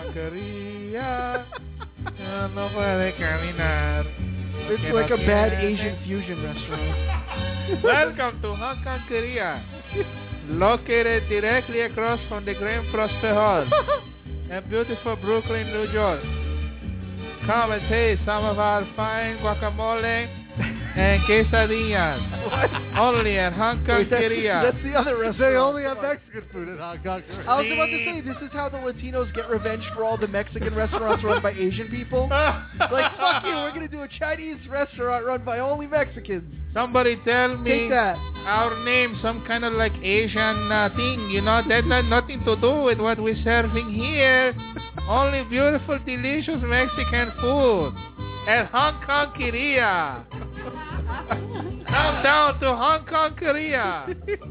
Korea. No puede caminar. It's like a bad Asian fusion restaurant. Welcome to Hong Kong, Korea. Located directly across from the Grand Prosper Hall and beautiful Brooklyn, New York. Come and taste some of our fine guacamole and quesadillas. Only at Hong Kong, Wait, that's, Korea. that's the other restaurant. They only have Mexican food in Hong Kong. I was about to say, this is how the Latinos get revenge for all the Mexican restaurants run by Asian people. Like, fuck you, we're going to do a Chinese restaurant run by only Mexicans. Somebody tell me Take that. our name, some kind of like Asian uh, thing, you know, that had nothing to do with what we're serving here. Only beautiful, delicious Mexican food at Hong Kong, Korea. Come down to Hong Kong, Korea.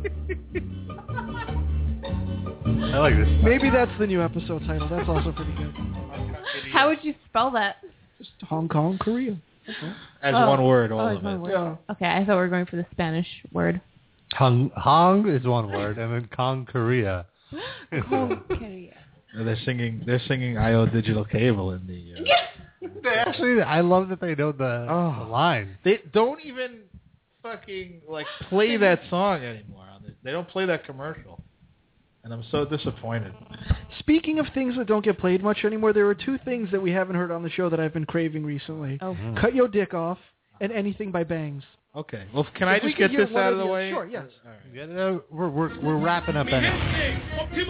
I like this. Maybe that's the new episode title. That's also pretty good. How would you spell that? Just Hong Kong, Korea. Okay. As Oh. one word, all Oh, of as one it. word. Yeah. Okay, I thought we were going for the Spanish word. Hong, Hong is one word, and then Kong Korea. Hong Korea. They're singing. They're singing "I O Digital Cable" in the. Uh, They actually, I love that they know the, Oh. the line. they don't even fucking like play that song anymore. On the, they don't play that commercial, and I'm so disappointed. Speaking of things that don't get played much anymore, there are two things that we haven't heard on the show that I've been craving recently. Oh. Mm. Cut Your Dick Off and Anything by Bangs. Okay. Well, can If I we just could get hear this one out of of the the- way? Sure, yes. All right. Yeah, no, we're, we're, we're wrapping up anyway.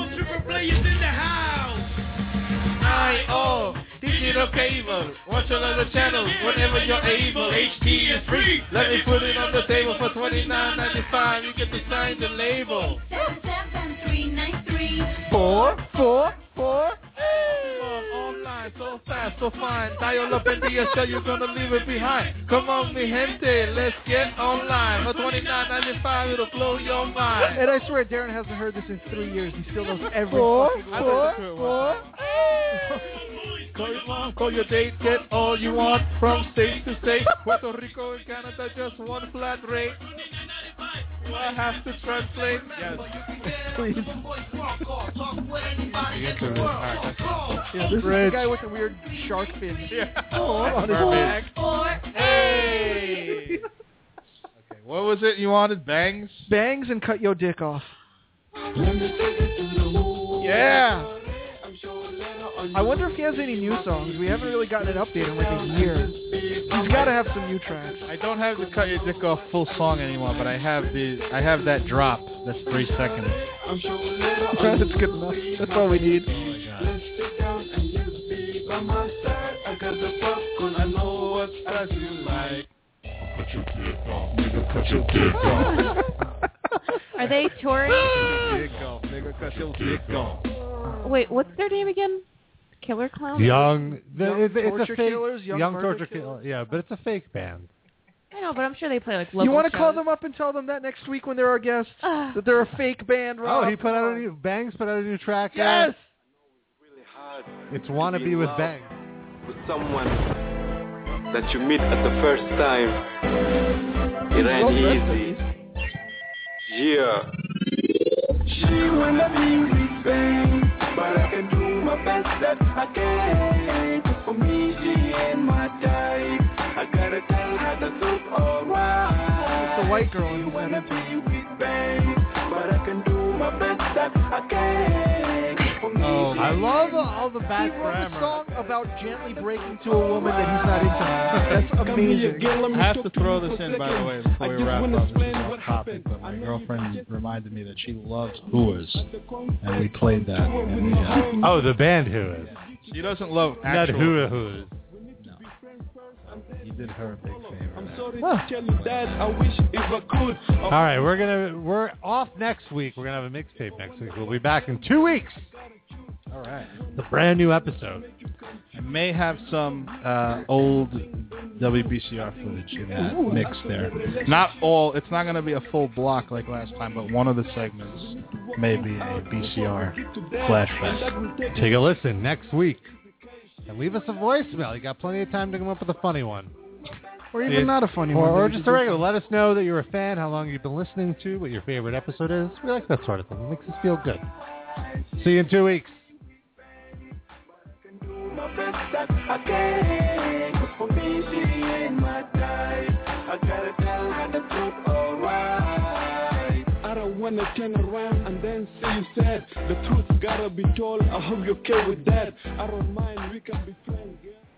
I O Digital Cable. Watch all of the channels whenever you're able. H D is free. Let me put it on the table for twenty-nine ninety-five. You get to sign the label. Seven seven three nine three. Four, four, four. Come on, online, so fast, so fine. Dial up and D S L, you're gonna leave it behind. Come on, mi gente, let's get online. For twenty-nine ninety-five, it'll blow your mind. And I swear, Darren hasn't heard this in three years. He still knows every Four, fucking I word. listened to it once. Call your mom, call your date, get all you want from state to state. Puerto Rico and Canada, just one flat rate. Do I have to translate? Yes. Please. You get to this. All right, that's Yeah, this is the Rich. guy with the weird shark fins. Yeah. on his Mermaid. back. Hey! Okay, what was it you wanted? Bangs? Bangs and Cut Your Dick Off. Yeah! I wonder if he has any new songs. We haven't really gotten an update in like a year. He's got to have some new tracks. I don't have the Cut Your Dick Off full song anymore, but I have the I have that drop that's three seconds. That's good enough. That's all we need. Oh my God. Are they touring? Dick off, nigga, cut your dick off. Wait, what's their name again? Killer Clowns? Young, the, Young it's, it's Torture a fake, Killers, Young Young Murder Torture Killers. Yeah, but it's a fake band. I know, but I'm sure they play like local You want to call shows. them up and tell them that next week when they're our guests? Ah. That they're a fake band, Rob? Oh, he put out a new, Bangs put out a new track. Yes! It's Wanna Be with Bangs. With someone that you meet at the first time. It ain't easy. Yeah. She wanna be with Bangs, but I can do my best that I can. For me, she ain't my type. I gotta tell her to look alright. It's the white girl in She the wanna be with Bangs, but I can do my best that I can. For me, Oh, she I love all the bad He wrote a grammar. song about gently breaking to a woman that he's not into. That's amazing. I have to throw this in, by the way, before we wrap up. This is off topic, but my girlfriend reminded me that she loves Whoas, and we played that. In the, uh, Oh, the band Who Is. she doesn't love Not actual. Who Who Is. He did her a big favor. All right, we're gonna we're off next week. We're gonna have a mixtape next week. We'll be back in two weeks. All right. The brand new episode. I may have some uh, old W B C R footage in that Ooh. mix there. Not all. It's not going to be a full block like last time, but one of the segments may be a B C R flashback. Take a listen next week. And leave us a voicemail. You got plenty of time to come up with a funny one. Or even not a funny or, one. Or but just it's a regular. Let us know that you're a fan, how long you've been listening to, what your favorite episode is. We like that sort of thing. It makes us feel good. See you in two weeks. that I can't. Cause for me, she ain't my type. I gotta tell her the truth, alright. I don't wanna turn around and then see you sad. The truth gotta be told, I hope you're okay with that. I don't mind, we can be friends, yeah.